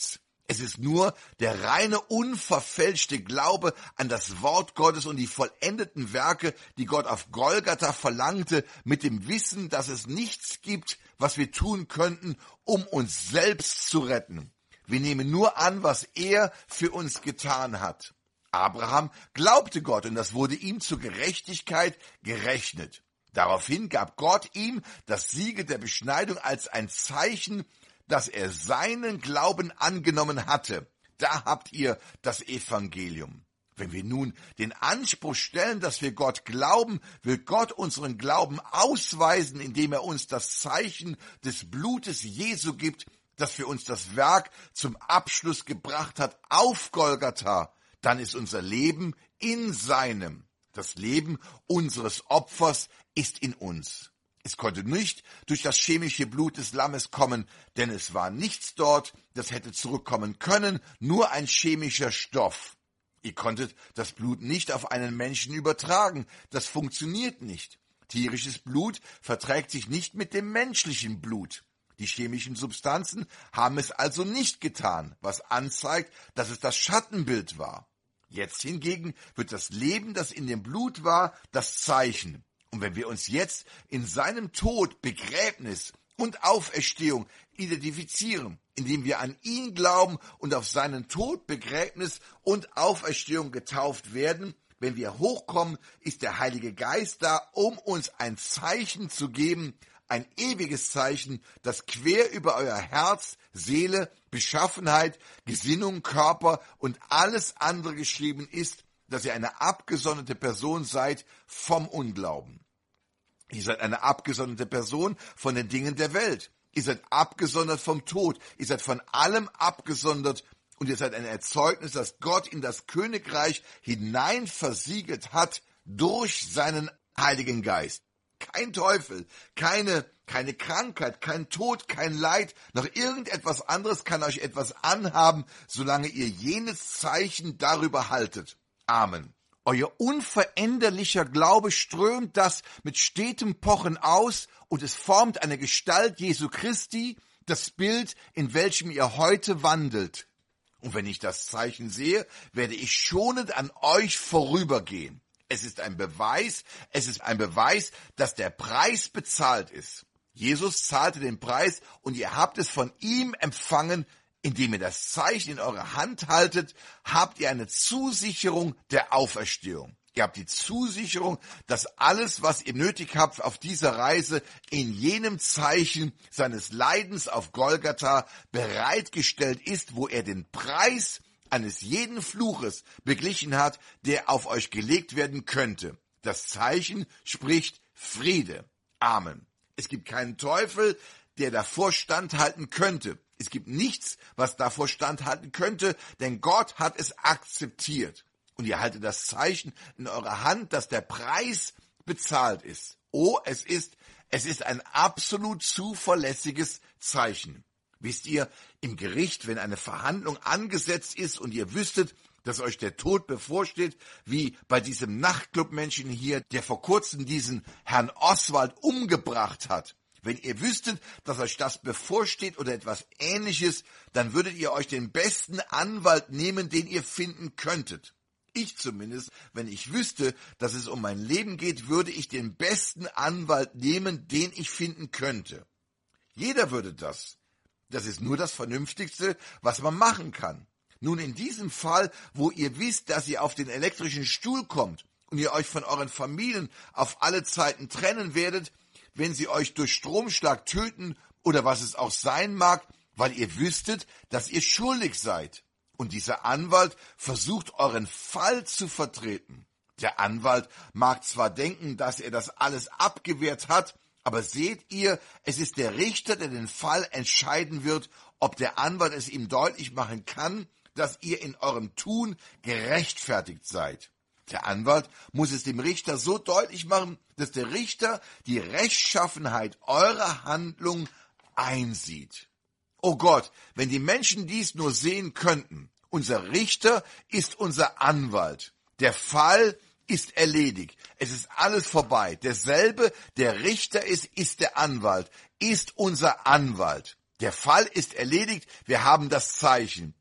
Es ist nur der reine, unverfälschte Glaube an das Wort Gottes und die vollendeten Werke, die Gott auf Golgatha verlangte, mit dem Wissen, dass es nichts gibt, was wir tun könnten, um uns selbst zu retten. Wir nehmen nur an, was er für uns getan hat. Abraham glaubte Gott und das wurde ihm zur Gerechtigkeit gerechnet. Daraufhin gab Gott ihm das Siegel der Beschneidung als ein Zeichen, dass er seinen Glauben angenommen hatte. Da habt ihr das Evangelium. Wenn wir nun den Anspruch stellen, dass wir Gott glauben, will Gott unseren Glauben ausweisen, indem er uns das Zeichen des Blutes Jesu gibt, das für uns das Werk zum Abschluss gebracht hat auf Golgatha. Dann ist unser Leben in seinem. Das Leben unseres Opfers ist in uns. Es konnte nicht durch das chemische Blut des Lammes kommen, denn es war nichts dort, das hätte zurückkommen können, nur ein chemischer Stoff. Ihr konntet das Blut nicht auf einen Menschen übertragen, das funktioniert nicht. Tierisches Blut verträgt sich nicht mit dem menschlichen Blut. Die chemischen Substanzen haben es also nicht getan, was anzeigt, dass es das Schattenbild war. Jetzt hingegen wird das Leben, das in dem Blut war, das Zeichen. Und wenn wir uns jetzt in seinem Tod, Begräbnis und Auferstehung identifizieren, indem wir an ihn glauben und auf seinen Tod, Begräbnis und Auferstehung getauft werden, wenn wir hochkommen, ist der Heilige Geist da, um uns ein Zeichen zu geben, ein ewiges Zeichen, das quer über euer Herz, Seele, Beschaffenheit, Gesinnung, Körper und alles andere geschrieben ist, dass ihr eine abgesonderte Person seid vom Unglauben. Ihr seid eine abgesonderte Person von den Dingen der Welt. Ihr seid abgesondert vom Tod. Ihr seid von allem abgesondert und ihr seid ein Erzeugnis, das Gott in das Königreich hinein versiegelt hat durch seinen Heiligen Geist. Kein Teufel, keine, keine Krankheit, kein Tod, kein Leid, noch irgendetwas anderes kann euch etwas anhaben, solange ihr jenes Zeichen darüber haltet. Amen. Euer unveränderlicher Glaube strömt das mit stetem Pochen aus und es formt eine Gestalt Jesu Christi, das Bild, in welchem ihr heute wandelt. Und wenn ich das Zeichen sehe, werde ich schonend an euch vorübergehen. Es ist ein Beweis, es ist ein Beweis, dass der Preis bezahlt ist. Jesus zahlte den Preis und ihr habt es von ihm empfangen. Indem ihr das Zeichen in eurer Hand haltet, habt ihr eine Zusicherung der Auferstehung. Ihr habt die Zusicherung, dass alles, was ihr nötig habt auf dieser Reise, in jenem Zeichen seines Leidens auf Golgatha bereitgestellt ist, wo er den Preis eines jeden Fluches beglichen hat, der auf euch gelegt werden könnte. Das Zeichen spricht Friede. Amen. Es gibt keinen Teufel, der davor standhalten könnte. Es gibt nichts, was davor standhalten könnte, denn Gott hat es akzeptiert. Und ihr haltet das Zeichen in eurer Hand, dass der Preis bezahlt ist. Oh, es ist, es ist ein absolut zuverlässiges Zeichen. Wisst ihr, im Gericht, wenn eine Verhandlung angesetzt ist und ihr wüsstet, dass euch der Tod bevorsteht, wie bei diesem Nachtclubmenschen hier, der vor kurzem diesen Herrn Oswald umgebracht hat, wenn ihr wüsstet, dass euch das bevorsteht oder etwas Ähnliches, dann würdet ihr euch den besten Anwalt nehmen, den ihr finden könntet. Ich zumindest, wenn ich wüsste, dass es um mein Leben geht, würde ich den besten Anwalt nehmen, den ich finden könnte. Jeder würde das. Das ist nur das Vernünftigste, was man machen kann. Nun in diesem Fall, wo ihr wisst, dass ihr auf den elektrischen Stuhl kommt und ihr euch von euren Familien auf alle Zeiten trennen werdet, wenn sie euch durch Stromschlag töten oder was es auch sein mag, weil ihr wüsstet, dass ihr schuldig seid. Und dieser Anwalt versucht, euren Fall zu vertreten. Der Anwalt mag zwar denken, dass er das alles abgewehrt hat, aber seht ihr, es ist der Richter, der den Fall entscheiden wird, ob der Anwalt es ihm deutlich machen kann, dass ihr in eurem Tun gerechtfertigt seid. Der Anwalt muss es dem Richter so deutlich machen, dass der Richter die Rechtschaffenheit eurer Handlung einsieht. Oh Gott, wenn die Menschen dies nur sehen könnten. Unser Richter ist unser Anwalt. Der Fall ist erledigt. Es ist alles vorbei. Derselbe, der Richter ist, ist der Anwalt, ist unser Anwalt. Der Fall ist erledigt. Wir haben das Zeichen.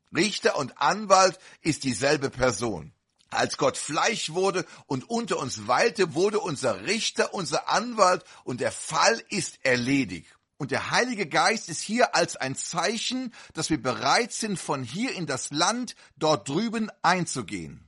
Richter und Anwalt ist dieselbe Person. Als Gott Fleisch wurde und unter uns weilte, wurde unser Richter, unser Anwalt und der Fall ist erledigt. Und der Heilige Geist ist hier als ein Zeichen, dass wir bereit sind, von hier in das Land dort drüben einzugehen.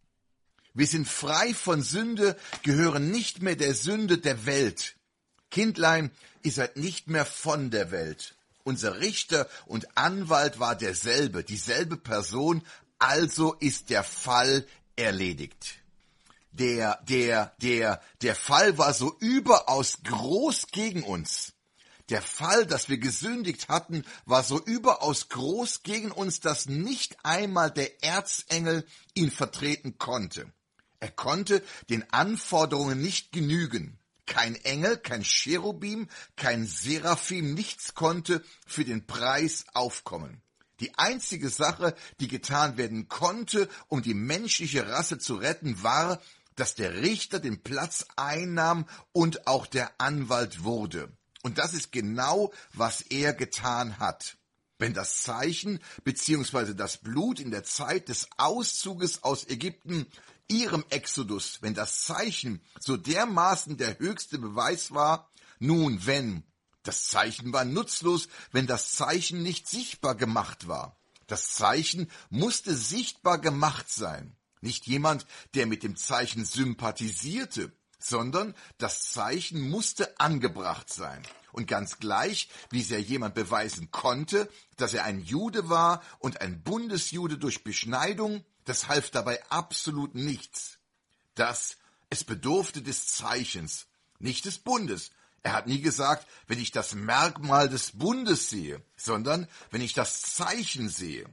Wir sind frei von Sünde, gehören nicht mehr der Sünde der Welt. Kindlein, ihr seid nicht mehr von der Welt. Unser Richter und Anwalt war derselbe, dieselbe Person, also ist der Fall erledigt. Der, der, der, der Fall war so überaus groß gegen uns. Der Fall, dass wir gesündigt hatten, war so überaus groß gegen uns, dass nicht einmal der Erzengel ihn vertreten konnte. Er konnte den Anforderungen nicht genügen. Kein Engel, kein Cherubim, kein Seraphim, nichts konnte für den Preis aufkommen. Die einzige Sache, die getan werden konnte, um die menschliche Rasse zu retten, war, dass der Richter den Platz einnahm und auch der Anwalt wurde. Und das ist genau, was er getan hat. Wenn das Zeichen bzw. das Blut in der Zeit des Auszuges aus Ägypten, ihrem Exodus, wenn das Zeichen so dermaßen der höchste Beweis war, nun wenn, das Zeichen war nutzlos, wenn das Zeichen nicht sichtbar gemacht war. Das Zeichen musste sichtbar gemacht sein. Nicht jemand, der mit dem Zeichen sympathisierte, sondern das Zeichen musste angebracht sein. Und ganz gleich, wie sehr jemand beweisen konnte, dass er ein Jude war und ein Bundesjude durch Beschneidung, das half dabei absolut nichts. Das, es bedurfte des Zeichens, nicht des Bundes. Er hat nie gesagt, wenn ich das Merkmal des Bundes sehe, sondern wenn ich das Zeichen sehe.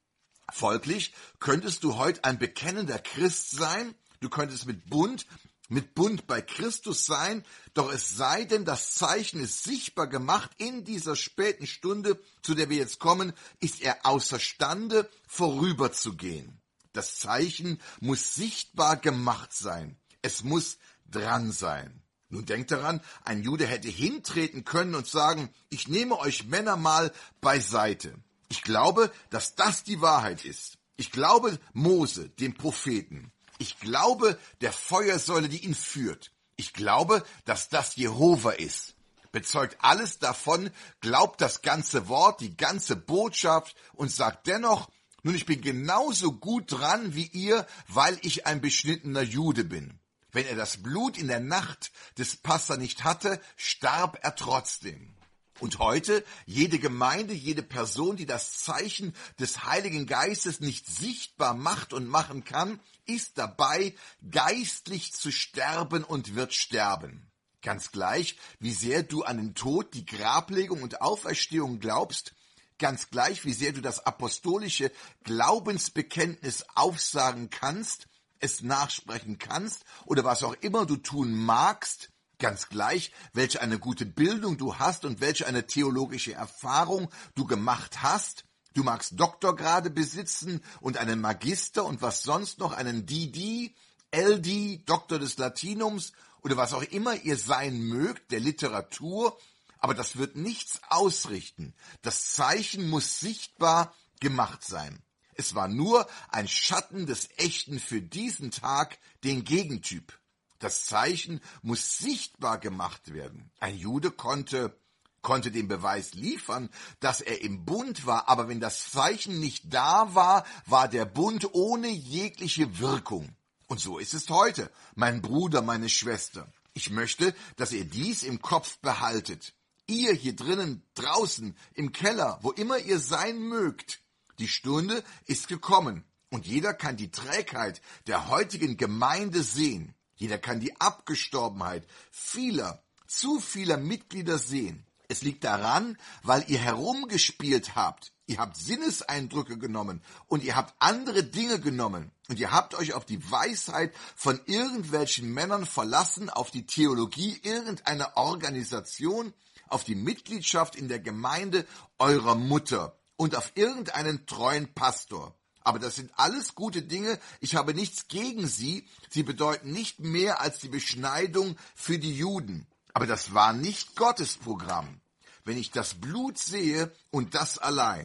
Folglich könntest du heute ein bekennender Christ sein, du könntest mit Bund, mit Bund bei Christus sein, doch es sei denn, das Zeichen ist sichtbar gemacht in dieser späten Stunde, zu der wir jetzt kommen, ist er außerstande, vorüberzugehen. Das Zeichen muss sichtbar gemacht sein. Es muss dran sein. Nun denkt daran, ein Jude hätte hintreten können und sagen, ich nehme euch Männer mal beiseite. Ich glaube, dass das die Wahrheit ist. Ich glaube Mose, dem Propheten. Ich glaube der Feuersäule, die ihn führt. Ich glaube, dass das Jehova ist. Bezeugt alles davon, glaubt das ganze Wort, die ganze Botschaft und sagt dennoch, nun, ich bin genauso gut dran wie ihr, weil ich ein beschnittener Jude bin. Wenn er das Blut in der Nacht des Passa nicht hatte, starb er trotzdem. Und heute, jede Gemeinde, jede Person, die das Zeichen des Heiligen Geistes nicht sichtbar macht und machen kann, ist dabei, geistlich zu sterben und wird sterben. Ganz gleich, wie sehr du an den Tod, die Grablegung und Auferstehung glaubst, ganz gleich, wie sehr du das apostolische Glaubensbekenntnis aufsagen kannst, es nachsprechen kannst oder was auch immer du tun magst, ganz gleich, welche eine gute Bildung du hast und welche eine theologische Erfahrung du gemacht hast. Du magst Doktorgrade besitzen und einen Magister und was sonst noch, einen D D, L D, Doktor des Latinums oder was auch immer ihr sein mögt, der Literatur, aber das wird nichts ausrichten. Das Zeichen muss sichtbar gemacht sein. Es war nur ein Schatten des Echten für diesen Tag, den Gegentyp. Das Zeichen muss sichtbar gemacht werden. Ein Jude konnte, konnte den Beweis liefern, dass er im Bund war, aber wenn das Zeichen nicht da war, war der Bund ohne jegliche Wirkung. Und so ist es heute, mein Bruder, meine Schwester. Ich möchte, dass ihr dies im Kopf behaltet. Ihr hier drinnen, draußen, im Keller, wo immer ihr sein mögt, die Stunde ist gekommen und jeder kann die Trägheit der heutigen Gemeinde sehen. Jeder kann die Abgestorbenheit vieler, zu vieler Mitglieder sehen. Es liegt daran, weil ihr herumgespielt habt. Ihr habt Sinneseindrücke genommen und ihr habt andere Dinge genommen. Und ihr habt euch auf die Weisheit von irgendwelchen Männern verlassen, auf die Theologie irgendeiner Organisation, auf die Mitgliedschaft in der Gemeinde eurer Mutter und auf irgendeinen treuen Pastor. Aber das sind alles gute Dinge, ich habe nichts gegen sie, sie bedeuten nicht mehr als die Beschneidung für die Juden. Aber das war nicht Gottes Programm. Wenn ich das Blut sehe und das allein,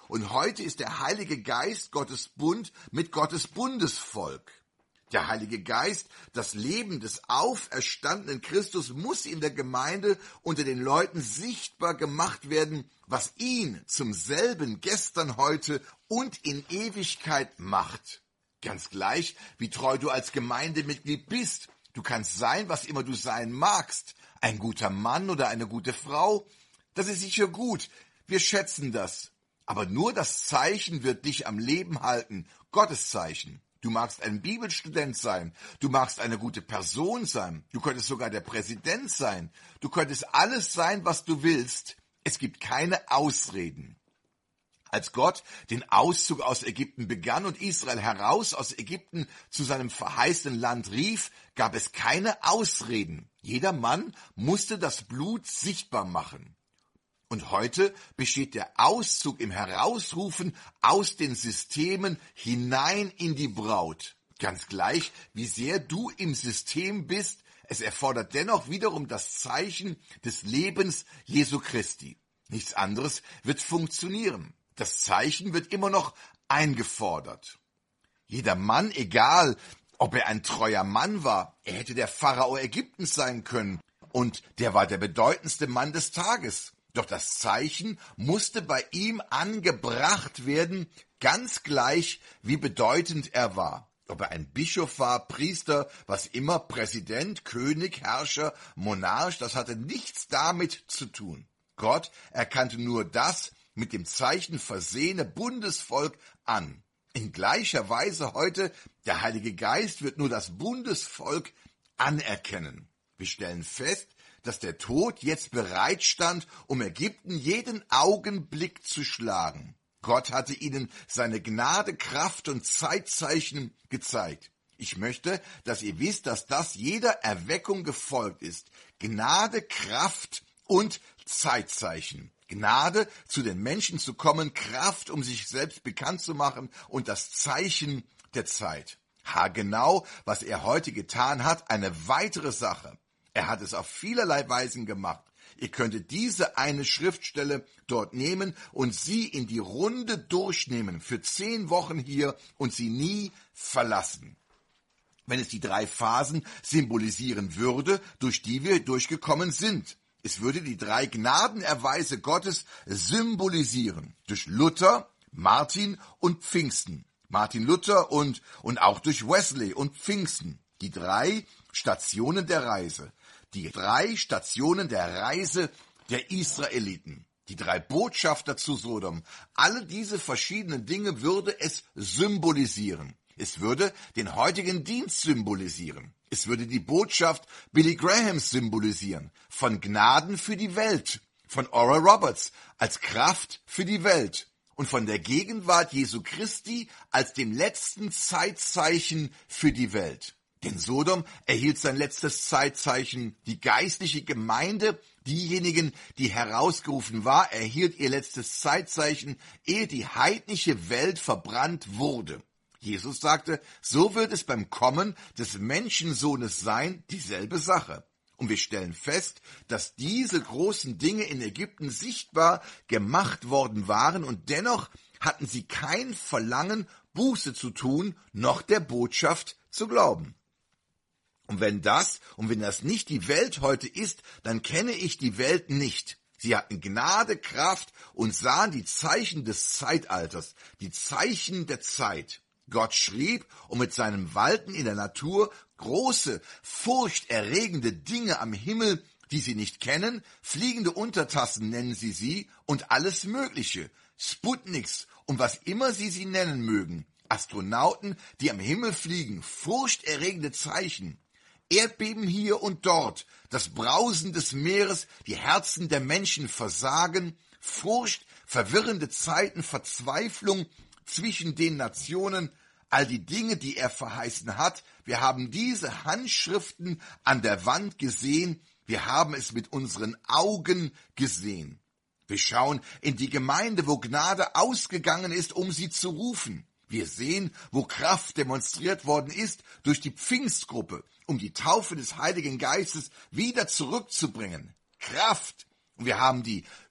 und heute ist der Heilige Geist Gottes Bund mit Gottes Bundesvolk. Der Heilige Geist, das Leben des auferstandenen Christus, muss in der Gemeinde unter den Leuten sichtbar gemacht werden, was ihn zum selben gestern, heute und in Ewigkeit macht. Ganz gleich, wie treu du als Gemeindemitglied bist. Du kannst sein, was immer du sein magst. Ein guter Mann oder eine gute Frau. Das ist sicher gut. Wir schätzen das. Aber nur das Zeichen wird dich am Leben halten. Gottes Zeichen. Du magst ein Bibelstudent sein, du magst eine gute Person sein, du könntest sogar der Präsident sein, du könntest alles sein, was du willst. Es gibt keine Ausreden. Als Gott den Auszug aus Ägypten begann und Israel heraus aus Ägypten zu seinem verheißenen Land rief, gab es keine Ausreden. Jeder Mann musste das Blut sichtbar machen. Und heute besteht der Auszug im Herausrufen aus den Systemen hinein in die Braut. Ganz gleich, wie sehr du im System bist, es erfordert dennoch wiederum das Zeichen des Lebens Jesu Christi. Nichts anderes wird funktionieren. Das Zeichen wird immer noch eingefordert. Jeder Mann, egal ob er ein treuer Mann war, er hätte der Pharao Ägyptens sein können und der war der bedeutendste Mann des Tages. Doch das Zeichen musste bei ihm angebracht werden, ganz gleich, wie bedeutend er war. Ob er ein Bischof war, Priester, was immer, Präsident, König, Herrscher, Monarch, das hatte nichts damit zu tun. Gott erkannte nur das mit dem Zeichen versehene Bundesvolk an. In gleicher Weise heute, der Heilige Geist wird nur das Bundesvolk anerkennen. Wir stellen fest, dass der Tod jetzt bereit stand, um Ägypten jeden Augenblick zu schlagen. Gott hatte ihnen seine Gnade, Kraft und Zeitzeichen gezeigt. Ich möchte, dass ihr wisst, dass das jeder Erweckung gefolgt ist. Gnade, Kraft und Zeitzeichen. Gnade, zu den Menschen zu kommen, Kraft, um sich selbst bekannt zu machen und das Zeichen der Zeit. Haargenau, was er heute getan hat, eine weitere Sache. Er hat es auf vielerlei Weisen gemacht. Ihr könntet diese eine Schriftstelle dort nehmen und sie in die Runde durchnehmen, für zehn Wochen hier und sie nie verlassen. Wenn es die drei Phasen symbolisieren würde, durch die wir durchgekommen sind. Es würde die drei Gnadenerweise Gottes symbolisieren. Durch Luther, Martin und Pfingsten. Martin Luther und, und auch durch Wesley und Pfingsten. Die drei Stationen der Reise. Die drei Stationen der Reise der Israeliten. Die drei Botschafter zu Sodom. Alle diese verschiedenen Dinge würde es symbolisieren. Es würde den heutigen Dienst symbolisieren. Es würde die Botschaft Billy Grahams symbolisieren. Von Gnaden für die Welt. Von Oral Roberts als Kraft für die Welt. Und von der Gegenwart Jesu Christi als dem letzten Zeitzeichen für die Welt. Denn Sodom erhielt sein letztes Zeitzeichen. Die geistliche Gemeinde, diejenigen, die herausgerufen war, erhielt ihr letztes Zeitzeichen, ehe die heidnische Welt verbrannt wurde. Jesus sagte, so wird es beim Kommen des Menschensohnes sein, dieselbe Sache. Und wir stellen fest, dass diese großen Dinge in Ägypten sichtbar gemacht worden waren und dennoch hatten sie kein Verlangen, Buße zu tun, noch der Botschaft zu glauben. Und wenn das, und wenn das nicht die Welt heute ist, dann kenne ich die Welt nicht. Sie hatten Gnade, Kraft und sahen die Zeichen des Zeitalters, die Zeichen der Zeit. Gott schrieb, um mit seinem Walten in der Natur große, furchterregende Dinge am Himmel, die sie nicht kennen, fliegende Untertassen nennen sie sie und alles Mögliche, Sputniks und was immer sie sie nennen mögen, Astronauten, die am Himmel fliegen, furchterregende Zeichen. Erdbeben hier und dort, das Brausen des Meeres, die Herzen der Menschen versagen, Furcht, verwirrende Zeiten, Verzweiflung zwischen den Nationen, all die Dinge, die er verheißen hat. Wir haben diese Handschriften an der Wand gesehen, wir haben es mit unseren Augen gesehen. Wir schauen in die Gemeinde, wo Gnade ausgegangen ist, um sie zu rufen. Wir sehen, wo Kraft demonstriert worden ist durch die Pfingstgruppe, um die Taufe des Heiligen Geistes wieder zurückzubringen. Kraft. Und wir haben die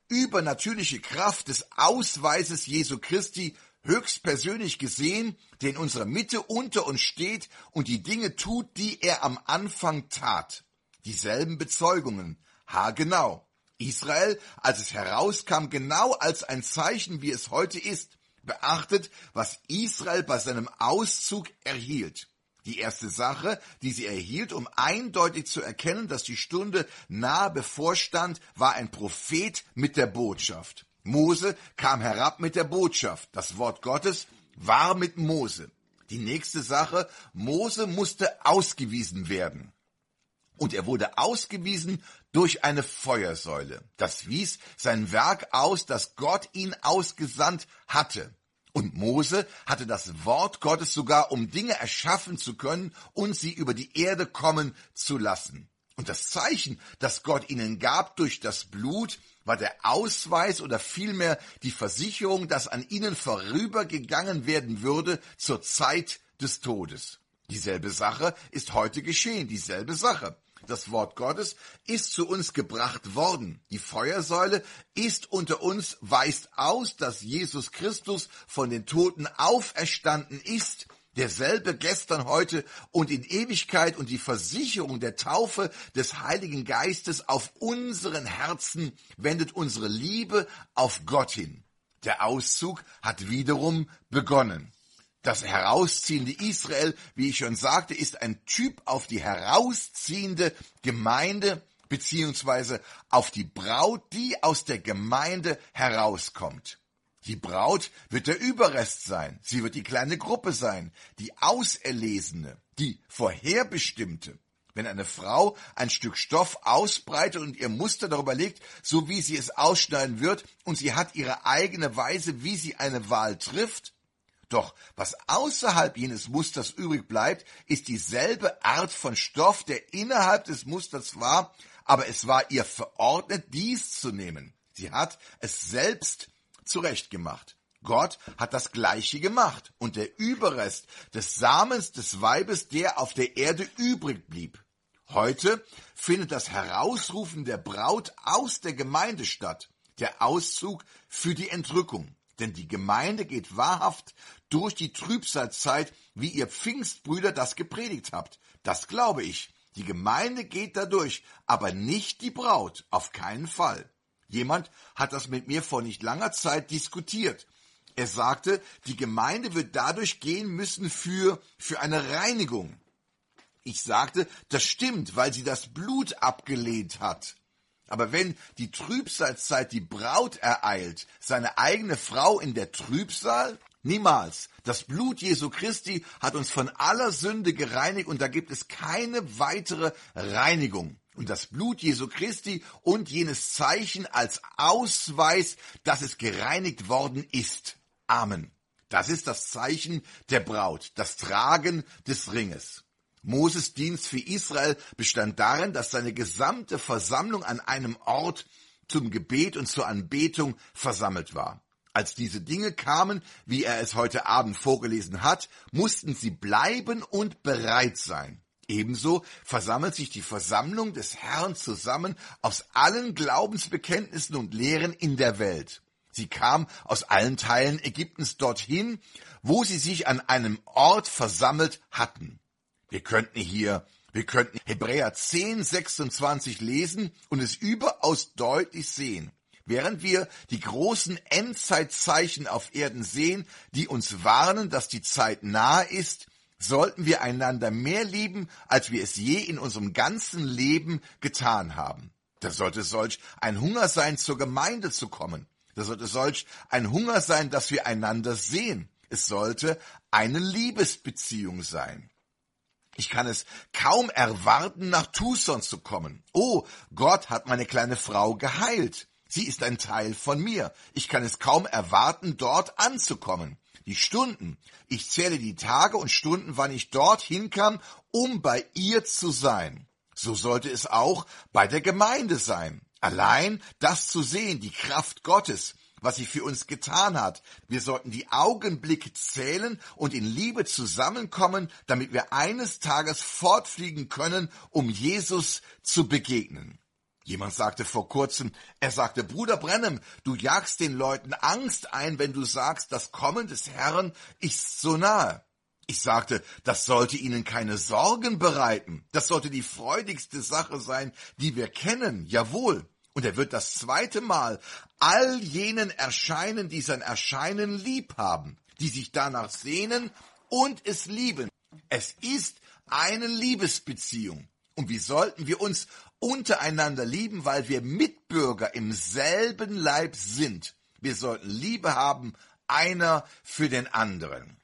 übernatürliche Kraft des Ausweises Jesu Christi höchstpersönlich gesehen, der in unserer Mitte unter uns steht und die Dinge tut, die er am Anfang tat. Dieselben Bezeugungen, haargenau. Israel, als es herauskam, genau als ein Zeichen, wie es heute ist. Beachtet, was Israel bei seinem Auszug erhielt. Die erste Sache, die sie erhielt, um eindeutig zu erkennen, dass die Stunde nahe bevorstand, war ein Prophet mit der Botschaft. Mose kam herab mit der Botschaft. Das Wort Gottes war mit Mose. Die nächste Sache, Mose musste ausgewiesen werden. Und er wurde ausgewiesen durch eine Feuersäule. Das wies sein Werk aus, das Gott ihn ausgesandt hatte. Und Mose hatte das Wort Gottes sogar, um Dinge erschaffen zu können und sie über die Erde kommen zu lassen. Und das Zeichen, das Gott ihnen gab durch das Blut, war der Ausweis oder vielmehr die Versicherung, dass an ihnen vorübergegangen werden würde zur Zeit des Todes. Dieselbe Sache ist heute geschehen, dieselbe Sache. Das Wort Gottes ist zu uns gebracht worden. Die Feuersäule ist unter uns, weist aus, dass Jesus Christus von den Toten auferstanden ist, derselbe gestern, heute und in Ewigkeit, und die Versicherung der Taufe des Heiligen Geistes auf unseren Herzen wendet unsere Liebe auf Gott hin. Der Auszug hat wiederum begonnen. Das herausziehende Israel, wie ich schon sagte, ist ein Typ auf die herausziehende Gemeinde beziehungsweise auf die Braut, die aus der Gemeinde herauskommt. Die Braut wird der Überrest sein, sie wird die kleine Gruppe sein, die Auserlesene, die Vorherbestimmte. Wenn eine Frau ein Stück Stoff ausbreitet und ihr Muster darüber legt, so wie sie es ausschneiden wird, und sie hat ihre eigene Weise, wie sie eine Wahl trifft, doch was außerhalb jenes Musters übrig bleibt, ist dieselbe Art von Stoff, der innerhalb des Musters war, aber es war ihr verordnet, dies zu nehmen. Sie hat es selbst zurechtgemacht. Gott hat das Gleiche gemacht und der Überrest des Samens des Weibes, der auf der Erde übrig blieb. Heute findet das Herausrufen der Braut aus der Gemeinde statt, der Auszug für die Entrückung. Denn die Gemeinde geht wahrhaft durch die Trübsalzeit, wie ihr Pfingstbrüder das gepredigt habt. Das glaube ich. Die Gemeinde geht dadurch, aber nicht die Braut, auf keinen Fall. Jemand hat das mit mir vor nicht langer Zeit diskutiert. Er sagte, die Gemeinde wird dadurch gehen müssen für, für eine Reinigung. Ich sagte, das stimmt, weil sie das Blut abgelehnt hat. Aber wenn die Trübsalzeit die Braut ereilt, seine eigene Frau in der Trübsal? Niemals. Das Blut Jesu Christi hat uns von aller Sünde gereinigt und da gibt es keine weitere Reinigung. Und das Blut Jesu Christi und jenes Zeichen als Ausweis, dass es gereinigt worden ist. Amen. Das ist das Zeichen der Braut, das Tragen des Ringes. Moses Dienst für Israel bestand darin, dass seine gesamte Versammlung an einem Ort zum Gebet und zur Anbetung versammelt war. Als diese Dinge kamen, wie er es heute Abend vorgelesen hat, mussten sie bleiben und bereit sein. Ebenso versammelt sich die Versammlung des Herrn zusammen aus allen Glaubensbekenntnissen und Lehren in der Welt. Sie kam aus allen Teilen Ägyptens dorthin, wo sie sich an einem Ort versammelt hatten. Wir könnten hier, wir könnten Hebräer zehn, sechsundzwanzig lesen und es überaus deutlich sehen. Während wir die großen Endzeitzeichen auf Erden sehen, die uns warnen, dass die Zeit nahe ist, sollten wir einander mehr lieben, als wir es je in unserem ganzen Leben getan haben. Da sollte solch ein Hunger sein, zur Gemeinde zu kommen. Da sollte solch ein Hunger sein, dass wir einander sehen. Es sollte eine Liebesbeziehung sein. Ich kann es kaum erwarten, nach Tucson zu kommen. Oh, Gott hat meine kleine Frau geheilt. Sie ist ein Teil von mir. Ich kann es kaum erwarten, dort anzukommen. Die Stunden, ich zähle die Tage und Stunden, wann ich dorthin kam, um bei ihr zu sein. So sollte es auch bei der Gemeinde sein. Allein das zu sehen, die Kraft Gottes, was sie für uns getan hat. Wir sollten die Augenblicke zählen und in Liebe zusammenkommen, damit wir eines Tages fortfliegen können, um Jesus zu begegnen. Jemand sagte vor kurzem, er sagte, Bruder Branham, du jagst den Leuten Angst ein, wenn du sagst, das Kommen des Herrn ist so nahe. Ich sagte, das sollte ihnen keine Sorgen bereiten. Das sollte die freudigste Sache sein, die wir kennen, jawohl. Und er wird das zweite Mal all jenen erscheinen, die sein Erscheinen lieb haben, die sich danach sehnen und es lieben. Es ist eine Liebesbeziehung. Und wie sollten wir uns untereinander lieben, weil wir Mitbürger im selben Leib sind? Wir sollten Liebe haben, einer für den anderen.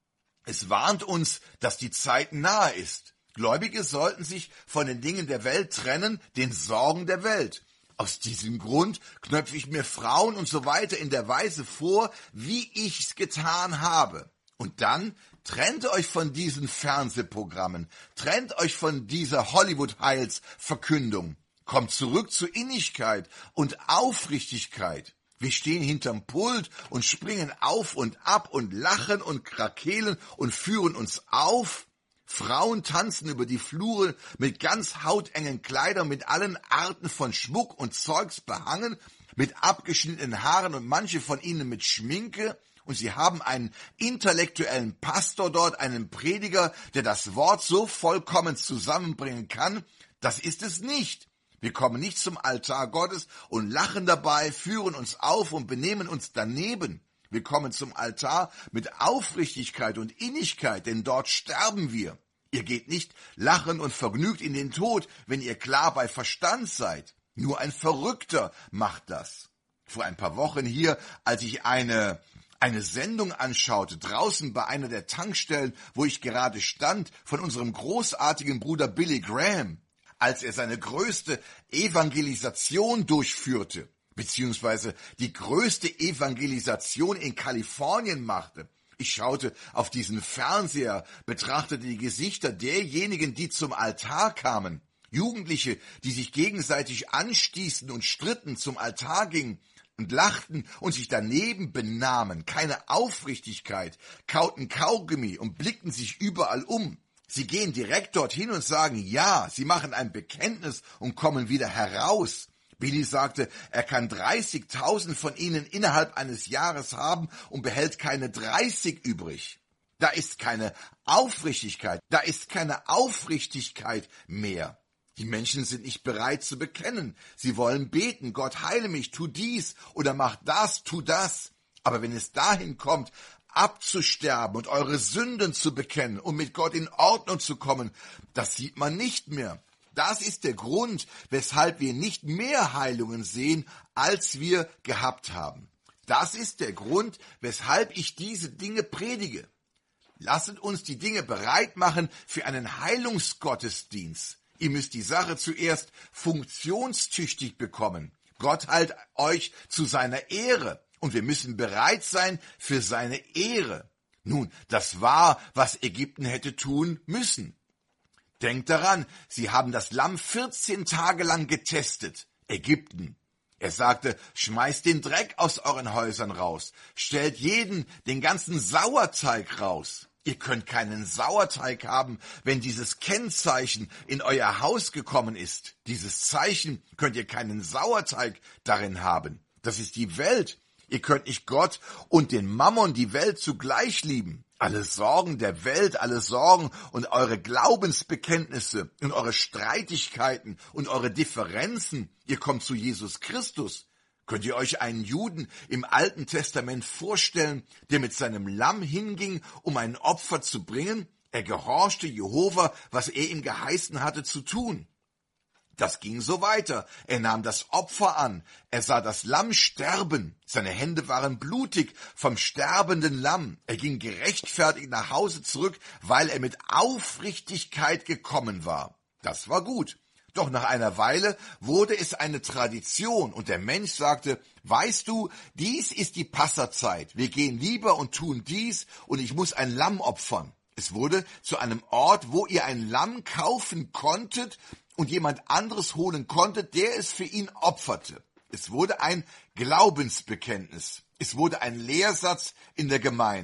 Es warnt uns, dass die Zeit nahe ist. Gläubige sollten sich von den Dingen der Welt trennen, den Sorgen der Welt. Aus diesem Grund knöpfe ich mir Frauen und so weiter in der Weise vor, wie ich's getan habe. Und dann trennt euch von diesen Fernsehprogrammen, trennt euch von dieser Hollywood-Heilsverkündung. Kommt zurück zur Innigkeit und Aufrichtigkeit. Wir stehen hinterm Pult und springen auf und ab und lachen und krakeelen und führen uns auf. Frauen tanzen über die Flure mit ganz hautengen Kleidern, mit allen Arten von Schmuck und Zeugs behangen, mit abgeschnittenen Haaren und manche von ihnen mit Schminke. Und sie haben einen intellektuellen Pastor dort, einen Prediger, der das Wort so vollkommen zusammenbringen kann. Das ist es nicht. Wir kommen nicht zum Altar Gottes und lachen dabei, führen uns auf und benehmen uns daneben. Wir kommen zum Altar mit Aufrichtigkeit und Innigkeit, denn dort sterben wir. Ihr geht nicht lachend und vergnügt in den Tod, wenn ihr klar bei Verstand seid. Nur ein Verrückter macht das. Vor ein paar Wochen hier, als ich eine, eine Sendung anschaute, draußen bei einer der Tankstellen, wo ich gerade stand, von unserem großartigen Bruder Billy Graham, als er seine größte Evangelisation durchführte, beziehungsweise die größte Evangelisation in Kalifornien machte. Ich schaute auf diesen Fernseher, betrachtete die Gesichter derjenigen, die zum Altar kamen. Jugendliche, die sich gegenseitig anstießen und stritten, zum Altar gingen und lachten und sich daneben benahmen. Keine Aufrichtigkeit, kauten Kaugummi und blickten sich überall um. Sie gehen direkt dorthin und sagen ja, sie machen ein Bekenntnis und kommen wieder heraus. Billy sagte, er kann dreißigtausend von ihnen innerhalb eines Jahres haben und behält keine dreißig übrig. Da ist keine Aufrichtigkeit, da ist keine Aufrichtigkeit mehr. Die Menschen sind nicht bereit zu bekennen. Sie wollen beten, Gott heile mich, tu dies oder mach das, tu das. Aber wenn es dahin kommt, abzusterben und eure Sünden zu bekennen und mit Gott in Ordnung zu kommen, das sieht man nicht mehr. Das ist der Grund, weshalb wir nicht mehr Heilungen sehen, als wir gehabt haben. Das ist der Grund, weshalb ich diese Dinge predige. Lasset uns die Dinge bereit machen für einen Heilungsgottesdienst. Ihr müsst die Sache zuerst funktionstüchtig bekommen. Gott heilt euch zu seiner Ehre. Und wir müssen bereit sein für seine Ehre. Nun, das war, was Ägypten hätte tun müssen. Denkt daran, sie haben das Lamm vierzehn Tage lang getestet. Ägypten. Er sagte, schmeißt den Dreck aus euren Häusern raus. Stellt jeden, den ganzen Sauerteig raus. Ihr könnt keinen Sauerteig haben, wenn dieses Kennzeichen in euer Haus gekommen ist. Dieses Zeichen könnt ihr keinen Sauerteig darin haben. Das ist die Welt. Ihr könnt nicht Gott und den Mammon, die Welt, zugleich lieben. Alle Sorgen der Welt, alle Sorgen und eure Glaubensbekenntnisse und eure Streitigkeiten und eure Differenzen, ihr kommt zu Jesus Christus. Könnt ihr euch einen Juden im Alten Testament vorstellen, der mit seinem Lamm hinging, um ein Opfer zu bringen? Er gehorchte Jehova, was er ihm geheißen hatte zu tun. Das ging so weiter. Er nahm das Opfer an. Er sah das Lamm sterben. Seine Hände waren blutig vom sterbenden Lamm. Er ging gerechtfertigt nach Hause zurück, weil er mit Aufrichtigkeit gekommen war. Das war gut. Doch nach einer Weile wurde es eine Tradition und der Mensch sagte, weißt du, dies ist die Passazeit. Wir gehen lieber und tun dies und ich muss ein Lamm opfern. Es wurde zu einem Ort, wo ihr ein Lamm kaufen konntet und jemand anderes holen konnte, der es für ihn opferte. Es wurde ein Glaubensbekenntnis. Es wurde ein Lehrsatz in der Gemeinde.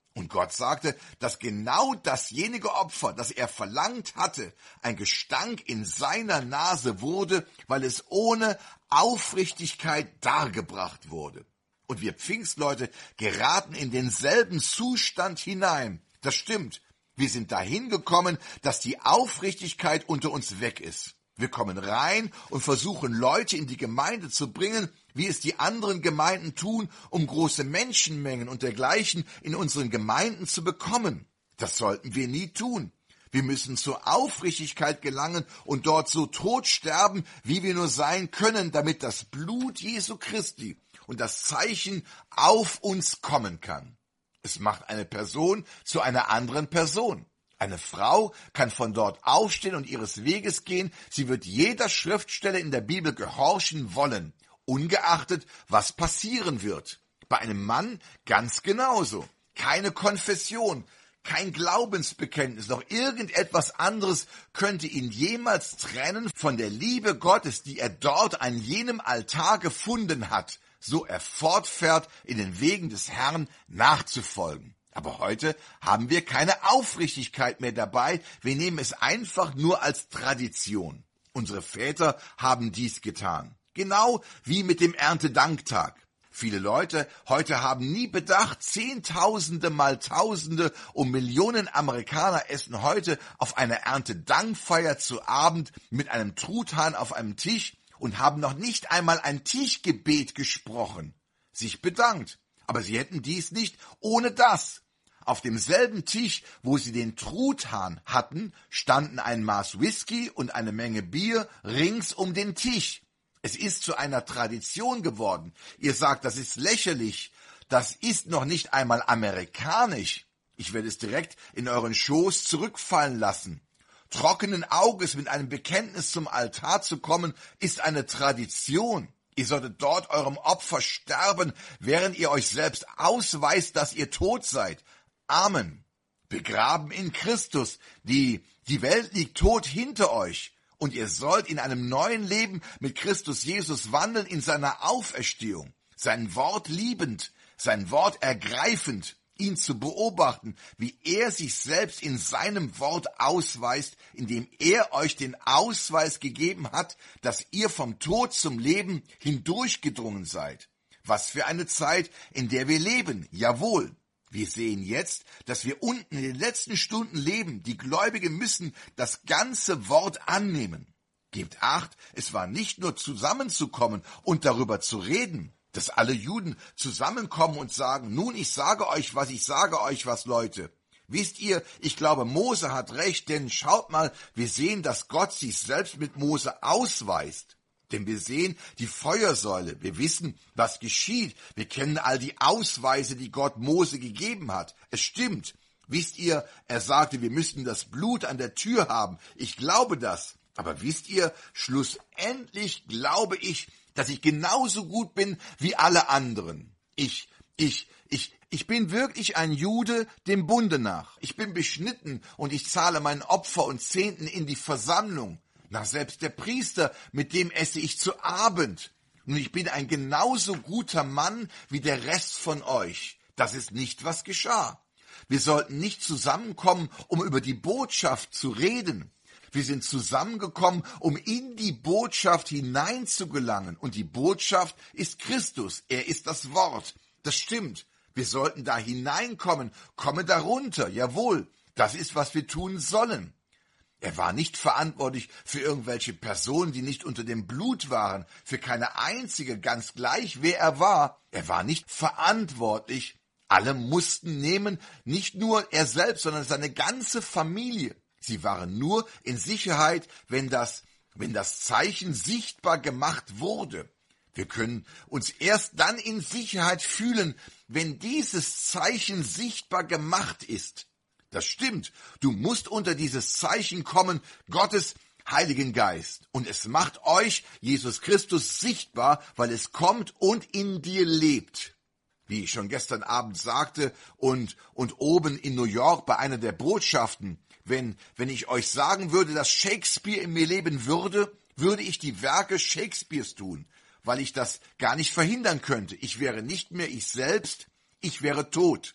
Und Gott sagte, dass genau dasjenige Opfer, das er verlangt hatte, ein Gestank in seiner Nase wurde, weil es ohne Aufrichtigkeit dargebracht wurde. Und wir Pfingstleute geraten in denselben Zustand hinein. Das stimmt. Wir sind dahin gekommen, dass die Aufrichtigkeit unter uns weg ist. Wir kommen rein und versuchen, Leute in die Gemeinde zu bringen, wie es die anderen Gemeinden tun, um große Menschenmengen und dergleichen in unseren Gemeinden zu bekommen. Das sollten wir nie tun. Wir müssen zur Aufrichtigkeit gelangen und dort so tot sterben, wie wir nur sein können, damit das Blut Jesu Christi und das Zeichen auf uns kommen kann. Es macht eine Person zu einer anderen Person. Eine Frau kann von dort aufstehen und ihres Weges gehen. Sie wird jeder Schriftstelle in der Bibel gehorchen wollen, ungeachtet, was passieren wird. Bei einem Mann ganz genauso. Keine Konfession, kein Glaubensbekenntnis, noch irgendetwas anderes könnte ihn jemals trennen von der Liebe Gottes, die er dort an jenem Altar gefunden hat, so er fortfährt, in den Wegen des Herrn nachzufolgen. Aber heute haben wir keine Aufrichtigkeit mehr dabei, wir nehmen es einfach nur als Tradition. Unsere Väter haben dies getan, genau wie mit dem Erntedanktag. Viele Leute heute haben nie bedacht, Zehntausende mal Tausende und Millionen Amerikaner essen heute auf einer Erntedankfeier zu Abend mit einem Truthahn auf einem Tisch und haben noch nicht einmal ein Tischgebet gesprochen, sich bedankt. Aber sie hätten dies nicht ohne das. Auf demselben Tisch, wo sie den Truthahn hatten, standen ein Maß Whisky und eine Menge Bier rings um den Tisch. Es ist zu einer Tradition geworden. Ihr sagt, das ist lächerlich. Das ist noch nicht einmal amerikanisch. Ich werde es direkt in euren Schoß zurückfallen lassen. Trockenen Auges mit einem Bekenntnis zum Altar zu kommen, ist eine Tradition. Ihr solltet dort eurem Opfer sterben, während ihr euch selbst ausweist, dass ihr tot seid. Amen. Begraben in Christus. Die, die Welt liegt tot hinter euch. Und ihr sollt in einem neuen Leben mit Christus Jesus wandeln in seiner Auferstehung. Sein Wort liebend, sein Wort ergreifend, ihn zu beobachten, wie er sich selbst in seinem Wort ausweist, indem er euch den Ausweis gegeben hat, dass ihr vom Tod zum Leben hindurchgedrungen seid. Was für eine Zeit, in der wir leben, jawohl. Wir sehen jetzt, dass wir unten in den letzten Stunden leben. Die Gläubigen müssen das ganze Wort annehmen. Gebt acht, es war nicht nur zusammenzukommen und darüber zu reden, dass alle Juden zusammenkommen und sagen, nun, ich sage euch was, ich sage euch was, Leute. Wisst ihr, ich glaube, Mose hat recht, denn schaut mal, wir sehen, dass Gott sich selbst mit Mose ausweist. Denn wir sehen die Feuersäule, wir wissen, was geschieht, wir kennen all die Ausweise, die Gott Mose gegeben hat. Es stimmt. Wisst ihr, er sagte, wir müssten das Blut an der Tür haben. Ich glaube das. Aber wisst ihr, schlussendlich glaube ich, dass ich genauso gut bin wie alle anderen. Ich, ich, ich, ich bin wirklich ein Jude dem Bunde nach. Ich bin beschnitten und ich zahle mein Opfer und Zehnten in die Versammlung. Na, selbst der Priester, mit dem esse ich zu Abend. Und ich bin ein genauso guter Mann wie der Rest von euch. Das ist nicht, was geschah. Wir sollten nicht zusammenkommen, um über die Botschaft zu reden. Wir sind zusammengekommen, um in die Botschaft hineinzugelangen. Und die Botschaft ist Christus. Er ist das Wort. Das stimmt. Wir sollten da hineinkommen. Komme darunter. Jawohl. Das ist, was wir tun sollen. Er war nicht verantwortlich für irgendwelche Personen, die nicht unter dem Blut waren, für keine einzige, ganz gleich wer er war. Er war nicht verantwortlich. Alle mussten nehmen, nicht nur er selbst, sondern seine ganze Familie. Sie waren nur in Sicherheit, wenn das, wenn das Zeichen sichtbar gemacht wurde. Wir können uns erst dann in Sicherheit fühlen, wenn dieses Zeichen sichtbar gemacht ist. Das stimmt, du musst unter dieses Zeichen kommen, Gottes Heiligen Geist. Und es macht euch, Jesus Christus, sichtbar, weil es kommt und in dir lebt. Wie ich schon gestern Abend sagte und, und oben in New York bei einer der Botschaften, wenn, wenn ich euch sagen würde, dass Shakespeare in mir leben würde, würde ich die Werke Shakespeares tun, weil ich das gar nicht verhindern könnte. Ich wäre nicht mehr ich selbst, ich wäre tot.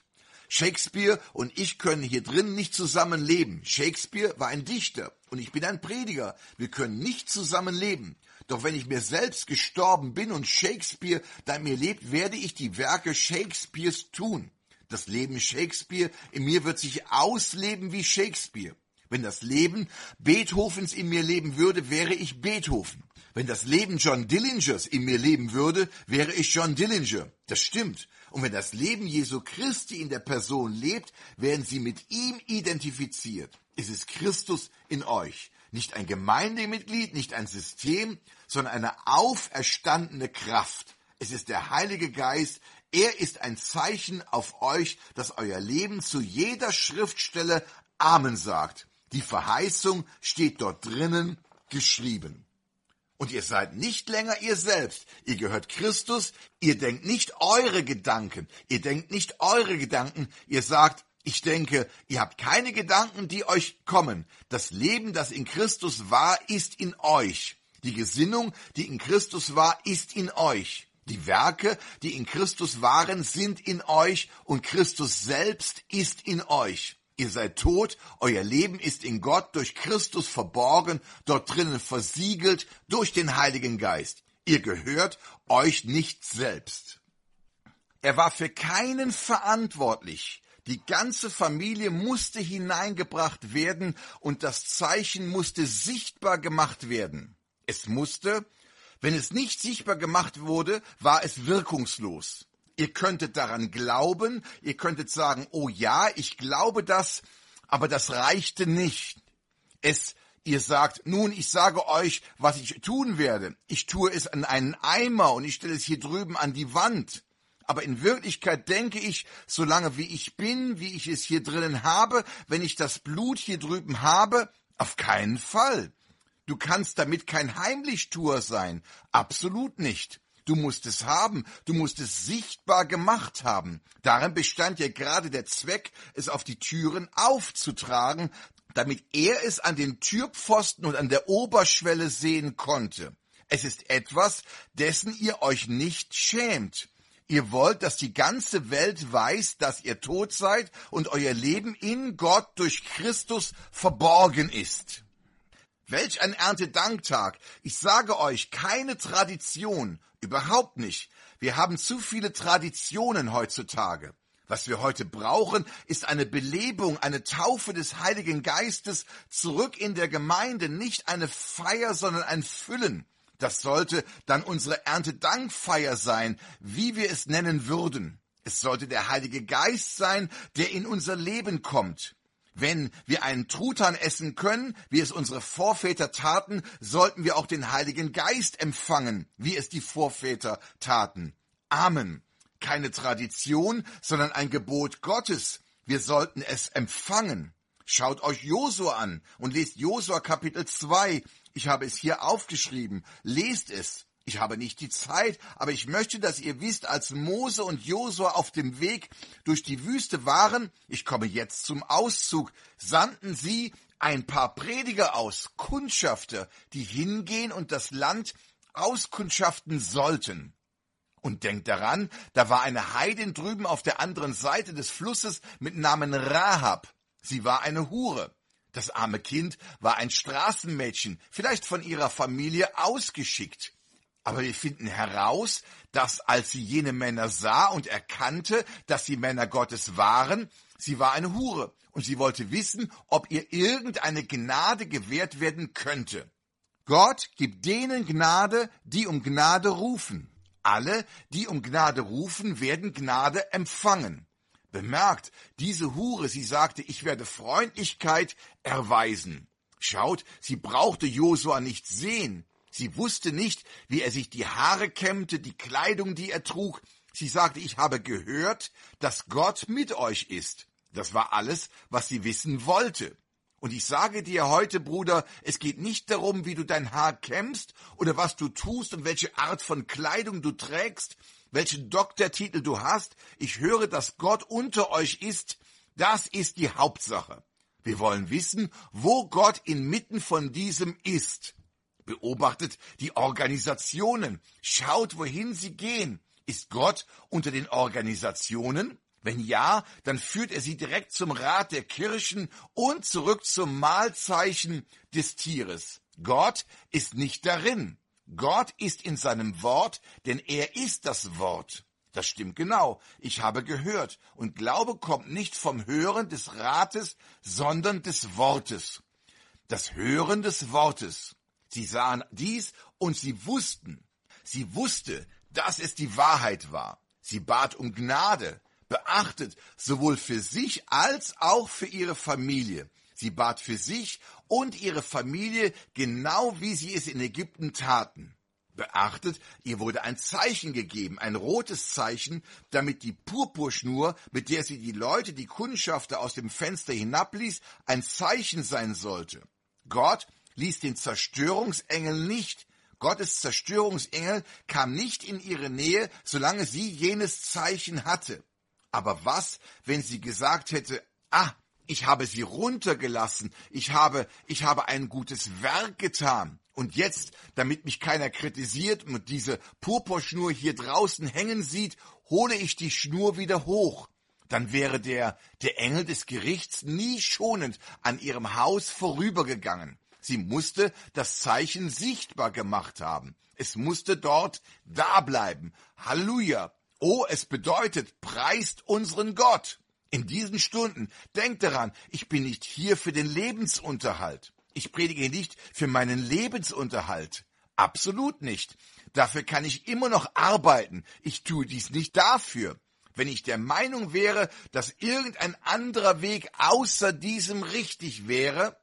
Shakespeare und ich können hier drin nicht zusammen leben. Shakespeare war ein Dichter und ich bin ein Prediger. Wir können nicht zusammen leben. Doch wenn ich mir selbst gestorben bin und Shakespeare da in mir lebt, werde ich die Werke Shakespeares tun. Das Leben Shakespeare in mir wird sich ausleben wie Shakespeare. Wenn das Leben Beethovens in mir leben würde, wäre ich Beethoven. Wenn das Leben John Dillingers in mir leben würde, wäre ich John Dillinger. Das stimmt. Und wenn das Leben Jesu Christi in der Person lebt, werden sie mit ihm identifiziert. Es ist Christus in euch. Nicht ein Gemeindemitglied, nicht ein System, sondern eine auferstandene Kraft. Es ist der Heilige Geist. Er ist ein Zeichen auf euch, dass euer Leben zu jeder Schriftstelle Amen sagt. Die Verheißung steht dort drinnen geschrieben. Und ihr seid nicht länger ihr selbst. Ihr gehört Christus. Ihr denkt nicht eure Gedanken. Ihr denkt nicht eure Gedanken. Ihr sagt, ich denke, ihr habt keine Gedanken, die euch kommen. Das Leben, das in Christus war, ist in euch. Die Gesinnung, die in Christus war, ist in euch. Die Werke, die in Christus waren, sind in euch und Christus selbst ist in euch. Ihr seid tot, euer Leben ist in Gott durch Christus verborgen, dort drinnen versiegelt durch den Heiligen Geist. Ihr gehört euch nicht selbst. Er war für keinen verantwortlich. Die ganze Familie musste hineingebracht werden und das Zeichen musste sichtbar gemacht werden. Es musste, wenn es nicht sichtbar gemacht wurde, war es wirkungslos. Ihr könntet daran glauben, ihr könntet sagen, oh ja, ich glaube das, aber das reichte nicht. Es, ihr sagt, nun, ich sage euch, was ich tun werde. Ich tue es an einen Eimer und ich stelle es hier drüben an die Wand. Aber in Wirklichkeit denke ich, solange wie ich bin, wie ich es hier drinnen habe, wenn ich das Blut hier drüben habe, auf keinen Fall. Du kannst damit kein Heimlichtuer sein, absolut nicht. Du musst es haben, du musst es sichtbar gemacht haben. Darin bestand ja gerade der Zweck, es auf die Türen aufzutragen, damit er es an den Türpfosten und an der Oberschwelle sehen konnte. Es ist etwas, dessen ihr euch nicht schämt. Ihr wollt, dass die ganze Welt weiß, dass ihr tot seid und euer Leben in Gott durch Christus verborgen ist. Welch ein Erntedanktag! Ich sage euch, keine Tradition, überhaupt nicht. Wir haben zu viele Traditionen heutzutage. Was wir heute brauchen, ist eine Belebung, eine Taufe des Heiligen Geistes zurück in der Gemeinde, nicht eine Feier, sondern ein Füllen. Das sollte dann unsere Erntedankfeier sein, wie wir es nennen würden. Es sollte der Heilige Geist sein, der in unser Leben kommt. Wenn wir einen Truthahn essen können, wie es unsere Vorväter taten, sollten wir auch den Heiligen Geist empfangen, wie es die Vorväter taten. Amen. Keine Tradition, sondern ein Gebot Gottes. Wir sollten es empfangen. Schaut euch Josua an und lest Josua Kapitel zwei. Ich habe es hier aufgeschrieben. Lest es. Ich habe nicht die Zeit, aber ich möchte, dass ihr wisst, als Mose und Josua auf dem Weg durch die Wüste waren, ich komme jetzt zum Auszug, sandten sie ein paar Prediger aus, Kundschafter, die hingehen und das Land auskundschaften sollten. Und denkt daran, da war eine Heidin drüben auf der anderen Seite des Flusses mit Namen Rahab. Sie war eine Hure. Das arme Kind war ein Straßenmädchen, vielleicht von ihrer Familie ausgeschickt. Aber wir finden heraus, dass als sie jene Männer sah und erkannte, dass sie Männer Gottes waren, sie war eine Hure und sie wollte wissen, ob ihr irgendeine Gnade gewährt werden könnte. Gott gibt denen Gnade, die um Gnade rufen. Alle, die um Gnade rufen, werden Gnade empfangen. Bemerkt, diese Hure, sie sagte, ich werde Freundlichkeit erweisen. Schaut, sie brauchte Josua nicht sehen. Sie wusste nicht, wie er sich die Haare kämmte, die Kleidung, die er trug. Sie sagte, ich habe gehört, dass Gott mit euch ist. Das war alles, was sie wissen wollte. Und ich sage dir heute, Bruder, es geht nicht darum, wie du dein Haar kämmst oder was du tust und welche Art von Kleidung du trägst, welchen Doktortitel du hast. Ich höre, dass Gott unter euch ist. Das ist die Hauptsache. Wir wollen wissen, wo Gott inmitten von diesem ist. Beobachtet die Organisationen. Schaut, wohin sie gehen. Ist Gott unter den Organisationen? Wenn ja, dann führt er sie direkt zum Rat der Kirchen und zurück zum Mahlzeichen des Tieres. Gott ist nicht darin. Gott ist in seinem Wort, denn er ist das Wort. Das stimmt genau. Ich habe gehört. Und Glaube kommt nicht vom Hören des Rates, sondern des Wortes. Das Hören des Wortes. Sie sahen dies und sie wussten. Sie wusste, dass es die Wahrheit war. Sie bat um Gnade. Beachtet, sowohl für sich als auch für ihre Familie. Sie bat für sich und ihre Familie, genau wie sie es in Ägypten taten. Beachtet, ihr wurde ein Zeichen gegeben, ein rotes Zeichen, damit die Purpurschnur, mit der sie die Leute, die Kundschafter aus dem Fenster hinabließ, ein Zeichen sein sollte. Gott ließ den Zerstörungsengel nicht. Gottes Zerstörungsengel kam nicht in ihre Nähe, solange sie jenes Zeichen hatte. Aber was, wenn sie gesagt hätte, ah, ich habe sie runtergelassen, ich habe, ich habe ein gutes Werk getan. Und jetzt, damit mich keiner kritisiert und diese Purpurschnur hier draußen hängen sieht, hole ich die Schnur wieder hoch. Dann wäre der, der Engel des Gerichts nie schonend an ihrem Haus vorübergegangen. Sie musste das Zeichen sichtbar gemacht haben. Es musste dort da bleiben. Halleluja! Oh, es bedeutet, preist unseren Gott. In diesen Stunden, denkt daran, ich bin nicht hier für den Lebensunterhalt. Ich predige nicht für meinen Lebensunterhalt. Absolut nicht. Dafür kann ich immer noch arbeiten. Ich tue dies nicht dafür. Wenn ich der Meinung wäre, dass irgendein anderer Weg außer diesem richtig wäre,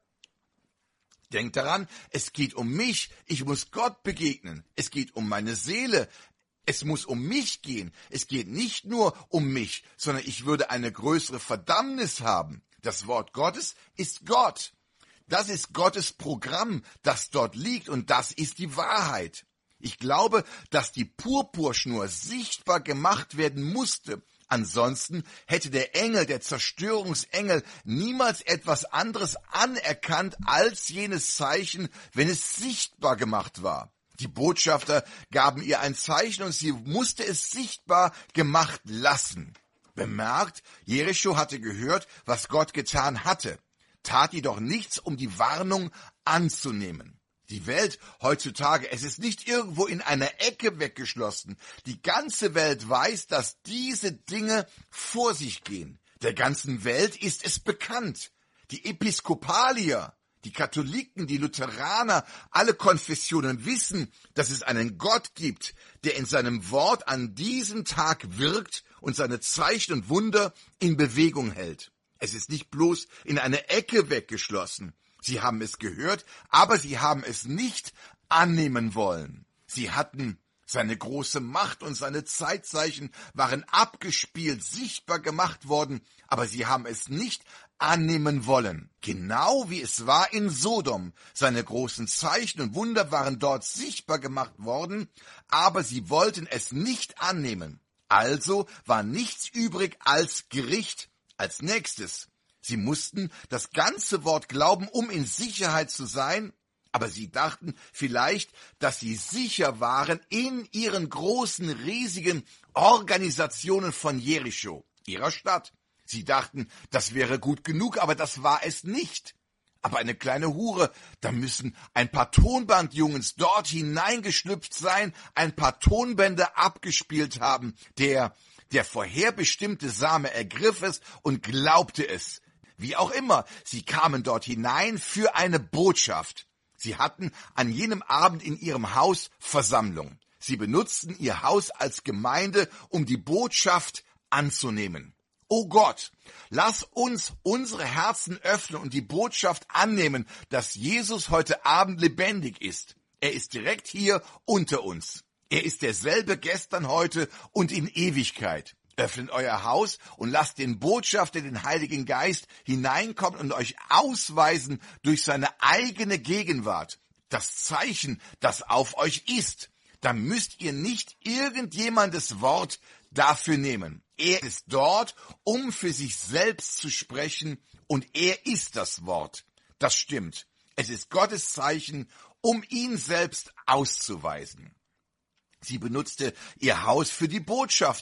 denkt daran, es geht um mich. Ich muss Gott begegnen. Es geht um meine Seele. Es muss um mich gehen. Es geht nicht nur um mich, sondern ich würde eine größere Verdammnis haben. Das Wort Gottes ist Gott. Das ist Gottes Programm, das dort liegt, und das ist die Wahrheit. Ich glaube, dass die Purpurschnur sichtbar gemacht werden musste. Ansonsten hätte der Engel, der Zerstörungsengel, niemals etwas anderes anerkannt als jenes Zeichen, wenn es sichtbar gemacht war. Die Botschafter gaben ihr ein Zeichen und sie musste es sichtbar gemacht lassen. Bemerkt, Jericho hatte gehört, was Gott getan hatte, tat jedoch nichts, um die Warnung anzunehmen. Die Welt heutzutage, es ist nicht irgendwo in einer Ecke weggeschlossen. Die ganze Welt weiß, dass diese Dinge vor sich gehen. Der ganzen Welt ist es bekannt. Die Episkopalier, die Katholiken, die Lutheraner, alle Konfessionen wissen, dass es einen Gott gibt, der in seinem Wort an diesem Tag wirkt und seine Zeichen und Wunder in Bewegung hält. Es ist nicht bloß in eine Ecke weggeschlossen. Sie haben es gehört, aber sie haben es nicht annehmen wollen. Sie hatten seine große Macht und seine Zeitzeichen waren abgespielt, sichtbar gemacht worden, aber sie haben es nicht annehmen wollen. Genau wie es war in Sodom. Seine großen Zeichen und Wunder waren dort sichtbar gemacht worden, aber sie wollten es nicht annehmen. Also war nichts übrig als Gericht. Als nächstes, sie mussten das ganze Wort glauben, um in Sicherheit zu sein, aber sie dachten vielleicht, dass sie sicher waren in ihren großen, riesigen Organisationen von Jericho, ihrer Stadt. Sie dachten, das wäre gut genug, aber das war es nicht. Aber eine kleine Hure, da müssen ein paar Tonbandjungens dort hineingeschlüpft sein, ein paar Tonbänder abgespielt haben, der... Der vorherbestimmte Same ergriff es und glaubte es. Wie auch immer, sie kamen dort hinein für eine Botschaft. Sie hatten an jenem Abend in ihrem Haus Versammlung. Sie benutzten ihr Haus als Gemeinde, um die Botschaft anzunehmen. O Gott, lass uns unsere Herzen öffnen und die Botschaft annehmen, dass Jesus heute Abend lebendig ist. Er ist direkt hier unter uns. Er ist derselbe gestern, heute und in Ewigkeit. Öffnet euer Haus und lasst den Botschafter, den Heiligen Geist, hineinkommen und euch ausweisen durch seine eigene Gegenwart. Das Zeichen, das auf euch ist. Da müsst ihr nicht irgendjemandes Wort dafür nehmen. Er ist dort, um für sich selbst zu sprechen, und er ist das Wort. Das stimmt. Es ist Gottes Zeichen, um ihn selbst auszuweisen. Sie benutzte ihr Haus für die Botschafter.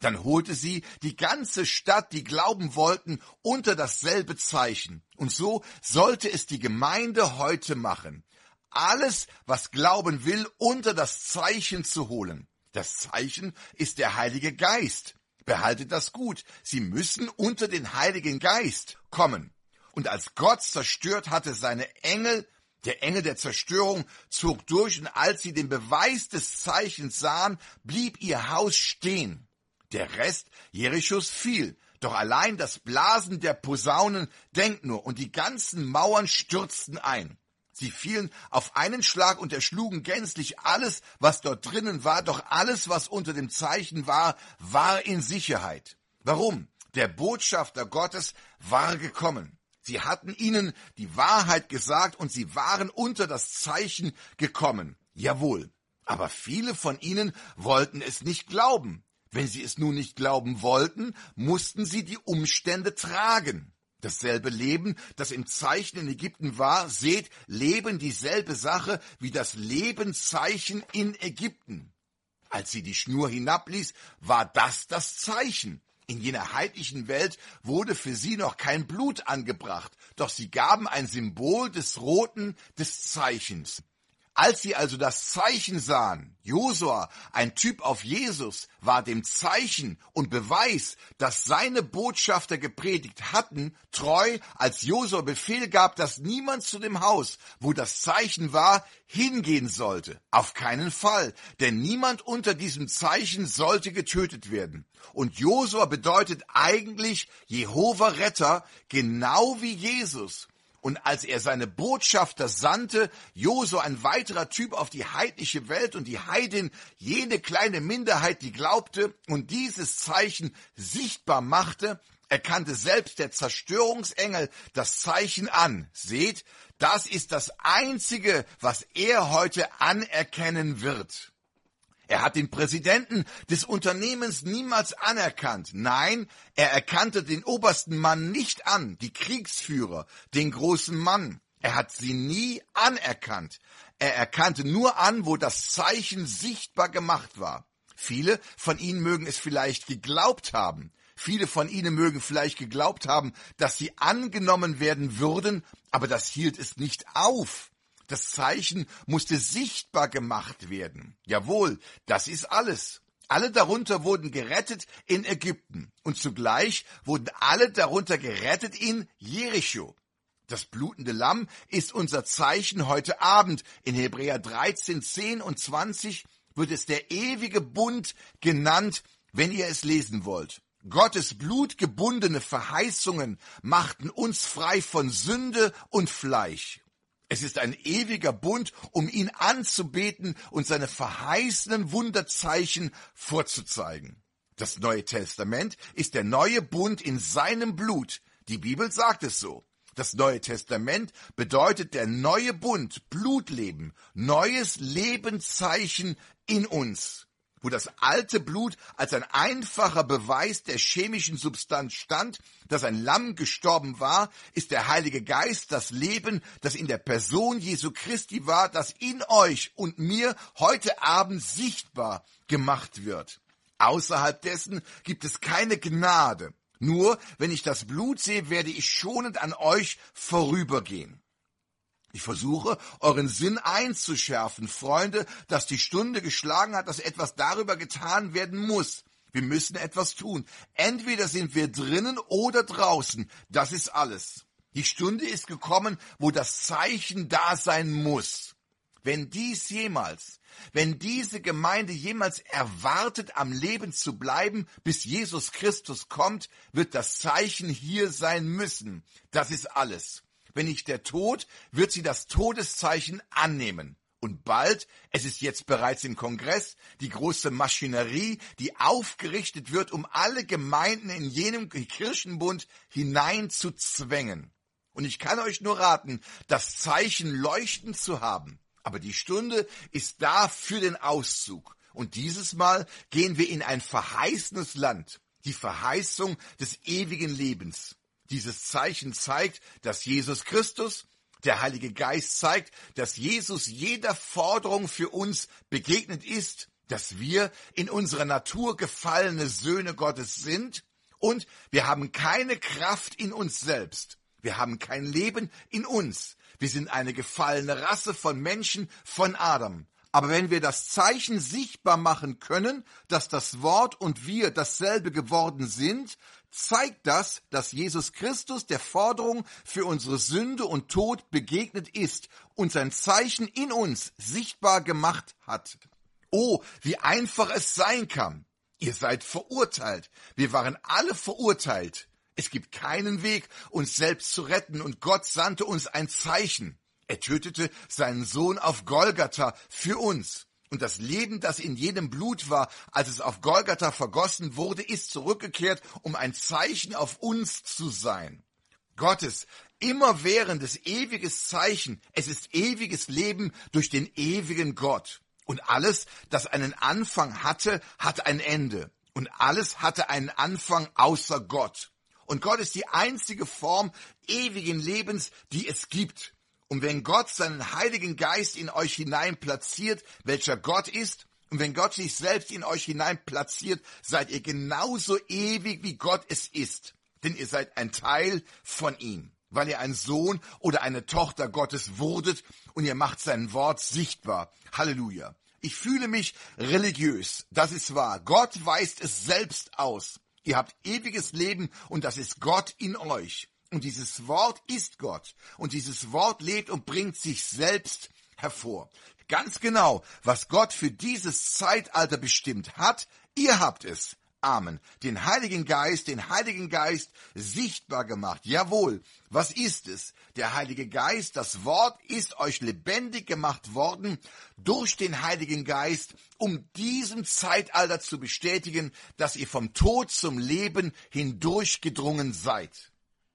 Dann holte sie die ganze Stadt, die glauben wollten, unter dasselbe Zeichen. Und so sollte es die Gemeinde heute machen. Alles, was glauben will, unter das Zeichen zu holen. Das Zeichen ist der Heilige Geist. Behaltet das gut. Sie müssen unter den Heiligen Geist kommen. Und als Gott zerstört hatte, seine Engel, der Engel der Zerstörung, zog durch, und als sie den Beweis des Zeichens sahen, blieb ihr Haus stehen. Der Rest Jerichos fiel, doch allein das Blasen der Posaunen, denkt nur, und die ganzen Mauern stürzten ein. Sie fielen auf einen Schlag und erschlugen gänzlich alles, was dort drinnen war, doch alles, was unter dem Zeichen war, war in Sicherheit. Warum? Der Botschafter Gottes war gekommen. Sie hatten ihnen die Wahrheit gesagt und sie waren unter das Zeichen gekommen. Jawohl, aber viele von ihnen wollten es nicht glauben. Wenn sie es nun nicht glauben wollten, mussten sie die Umstände tragen. Dasselbe Leben, das im Zeichen in Ägypten war, seht, Leben dieselbe Sache wie das Lebenszeichen in Ägypten. Als sie die Schnur hinabließ, war das das Zeichen. In jener heidnischen Welt wurde für sie noch kein Blut angebracht, doch sie gaben ein Symbol des Roten des Zeichens. Als sie also das Zeichen sahen, Josua, ein Typ auf Jesus, war dem Zeichen und Beweis, dass seine Botschafter gepredigt hatten, treu, als Josua Befehl gab, dass niemand zu dem Haus, wo das Zeichen war, hingehen sollte. Auf keinen Fall, denn niemand unter diesem Zeichen sollte getötet werden. Und Josua bedeutet eigentlich Jehova Retter, genau wie Jesus. Und als er seine Botschafter sandte, Josua, ein weiterer Typ auf die heidnische Welt und die Heidin, jene kleine Minderheit, die glaubte und dieses Zeichen sichtbar machte, erkannte selbst der Zerstörungsengel das Zeichen an. Seht, das ist das Einzige, was er heute anerkennen wird. Er hat den Präsidenten des Unternehmens niemals anerkannt. Nein, er erkannte den obersten Mann nicht an, die Kriegsführer, den großen Mann. Er hat sie nie anerkannt. Er erkannte nur an, wo das Zeichen sichtbar gemacht war. Viele von ihnen mögen es vielleicht geglaubt haben. Viele von ihnen mögen vielleicht geglaubt haben, dass sie angenommen werden würden, aber das hielt es nicht auf. Das Zeichen musste sichtbar gemacht werden. Jawohl, das ist alles. Alle darunter wurden gerettet in Ägypten und zugleich wurden alle darunter gerettet in Jericho. Das blutende Lamm ist unser Zeichen heute Abend. In Hebräer dreizehn, zehn und zwanzig wird es der ewige Bund genannt, wenn ihr es lesen wollt. Gottes blutgebundene Verheißungen machten uns frei von Sünde und Fleisch. Es ist ein ewiger Bund, um ihn anzubeten und seine verheißenen Wunderzeichen vorzuzeigen. Das Neue Testament ist der neue Bund in seinem Blut. Die Bibel sagt es so. Das Neue Testament bedeutet der neue Bund, Blutleben, neues Lebenszeichen in uns. Wo das alte Blut als ein einfacher Beweis der chemischen Substanz stand, dass ein Lamm gestorben war, ist der Heilige Geist das Leben, das in der Person Jesu Christi war, das in euch und mir heute Abend sichtbar gemacht wird. Außerhalb dessen gibt es keine Gnade. Nur wenn ich das Blut sehe, werde ich schonend an euch vorübergehen. Ich versuche, euren Sinn einzuschärfen, Freunde, dass die Stunde geschlagen hat, dass etwas darüber getan werden muss. Wir müssen etwas tun. Entweder sind wir drinnen oder draußen. Das ist alles. Die Stunde ist gekommen, wo das Zeichen da sein muss. Wenn dies jemals, wenn diese Gemeinde jemals erwartet, am Leben zu bleiben, bis Jesus Christus kommt, wird das Zeichen hier sein müssen. Das ist alles. Wenn nicht der Tod, wird sie das Todeszeichen annehmen. Und bald, es ist jetzt bereits im Kongress, die große Maschinerie, die aufgerichtet wird, um alle Gemeinden in jenem Kirchenbund hineinzuzwängen. Und ich kann euch nur raten, das Zeichen leuchten zu haben. Aber die Stunde ist da für den Auszug. Und dieses Mal gehen wir in ein verheißenes Land, die Verheißung des ewigen Lebens. Dieses Zeichen zeigt, dass Jesus Christus, der Heilige Geist zeigt, dass Jesus jeder Forderung für uns begegnet ist dass wir in unserer Natur gefallene Söhne Gottes sind und wir haben keine Kraft in uns selbst. Wir haben kein Leben in uns. Wir sind eine gefallene Rasse von Menschen von Adam. Aber wenn wir das Zeichen sichtbar machen können, dass das Wort und wir dasselbe geworden sind, zeigt das, dass Jesus Christus der Forderung für unsere Sünde und Tod begegnet ist und sein Zeichen in uns sichtbar gemacht hat. Oh, wie einfach es sein kann. Ihr seid verurteilt. Wir waren alle verurteilt. Es gibt keinen Weg, uns selbst zu retten, und Gott sandte uns ein Zeichen. Er tötete seinen Sohn auf Golgatha für uns. Und das Leben, das in jenem Blut war, als es auf Golgatha vergossen wurde, ist zurückgekehrt, um ein Zeichen auf uns zu sein. Gottes immerwährendes, ewiges Zeichen, es ist ewiges Leben durch den ewigen Gott. Und alles, das einen Anfang hatte, hat ein Ende. Und alles hatte einen Anfang außer Gott. Und Gott ist die einzige Form ewigen Lebens, die es gibt. Und wenn Gott seinen Heiligen Geist in euch hinein platziert, welcher Gott ist, und wenn Gott sich selbst in euch hinein platziert, seid ihr genauso ewig, wie Gott es ist. Denn ihr seid ein Teil von ihm, weil ihr ein Sohn oder eine Tochter Gottes wurdet und ihr macht sein Wort sichtbar. Halleluja. Ich fühle mich religiös, das ist wahr. Gott weist es selbst aus. Ihr habt ewiges Leben und das ist Gott in euch. Und dieses Wort ist Gott. Und dieses Wort lebt und bringt sich selbst hervor. Ganz genau, was Gott für dieses Zeitalter bestimmt hat, ihr habt es. Amen. Den Heiligen Geist, den Heiligen Geist sichtbar gemacht. Jawohl, was ist es? Der Heilige Geist, das Wort ist euch lebendig gemacht worden durch den Heiligen Geist, um diesem Zeitalter zu bestätigen, dass ihr vom Tod zum Leben hindurchgedrungen seid.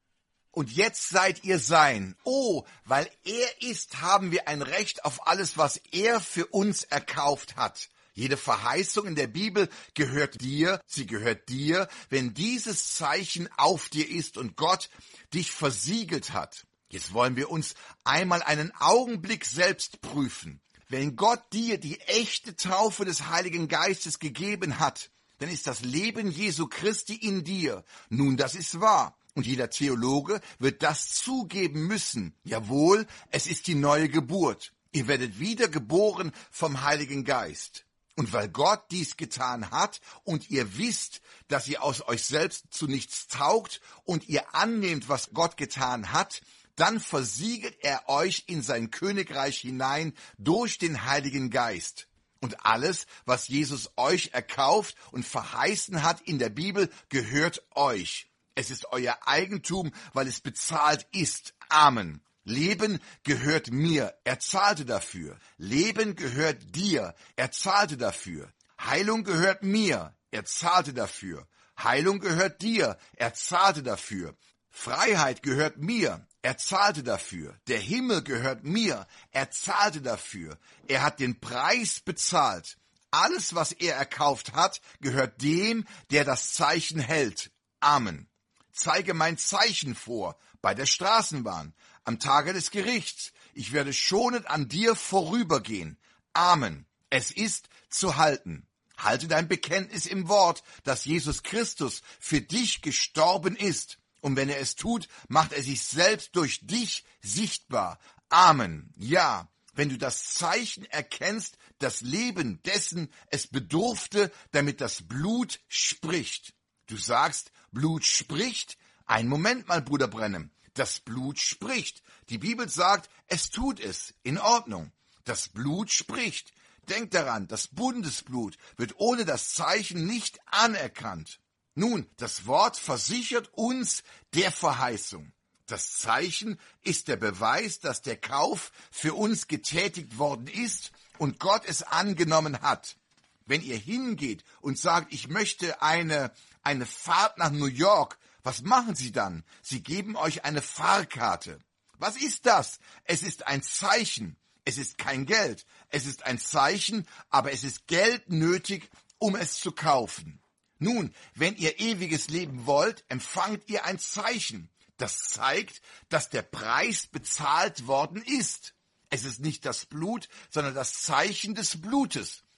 Und jetzt seid ihr sein. Oh, weil er ist, haben wir ein Recht auf alles, was er für uns erkauft hat. Jede Verheißung in der Bibel gehört dir, sie gehört dir, wenn dieses Zeichen auf dir ist und Gott dich versiegelt hat. Jetzt wollen wir uns einmal einen Augenblick selbst prüfen. Wenn Gott dir die echte Taufe des Heiligen Geistes gegeben hat, dann ist das Leben Jesu Christi in dir. Nun, das ist wahr. Und jeder Theologe wird das zugeben müssen. Jawohl, es ist die neue Geburt. Ihr werdet wiedergeboren vom Heiligen Geist. Und weil Gott dies getan hat und ihr wisst, dass ihr aus euch selbst zu nichts taugt und ihr annehmt, was Gott getan hat, dann versiegelt er euch in sein Königreich hinein durch den Heiligen Geist. Und alles, was Jesus euch erkauft und verheißen hat in der Bibel, gehört euch. Es ist euer Eigentum, weil es bezahlt ist. Amen. Leben gehört mir, er zahlte dafür. Leben gehört dir, er zahlte dafür. Heilung gehört mir, er zahlte dafür. Heilung gehört dir, er zahlte dafür. Freiheit gehört mir, er zahlte dafür. Der Himmel gehört mir, er zahlte dafür. Er hat den Preis bezahlt. Alles, was er erkauft hat, gehört dem, der das Zeichen hält. Amen. Zeige mein Zeichen vor bei der Straßenbahn, am Tage des Gerichts. Ich werde schonend an dir vorübergehen. Amen. Es ist zu halten. Halte dein Bekenntnis im Wort, dass Jesus Christus für dich gestorben ist. Und wenn er es tut, macht er sich selbst durch dich sichtbar. Amen. Ja, wenn du das Zeichen erkennst, das Leben dessen es bedurfte, damit das Blut spricht. Du sagst, Blut spricht? Ein Moment mal, Bruder Branham. Das Blut spricht. Die Bibel sagt, es tut es. In Ordnung. Das Blut spricht. Denk daran, das Bundesblut wird ohne das Zeichen nicht anerkannt. Nun, das Wort versichert uns der Verheißung. Das Zeichen ist der Beweis, dass der Kauf für uns getätigt worden ist und Gott es angenommen hat. Wenn ihr hingeht und sagt, ich möchte eine, eine Fahrt nach New York, was machen Sie dann? Sie geben euch eine Fahrkarte. Was ist das? Es ist ein Zeichen. Es ist kein Geld. Es ist ein Zeichen, aber es ist Geld nötig, um es zu kaufen. Nun, wenn ihr ewiges Leben wollt, empfangt ihr ein Zeichen. Das zeigt, dass der Preis bezahlt worden ist. Es ist nicht das Blut, sondern das Zeichen des Blutes.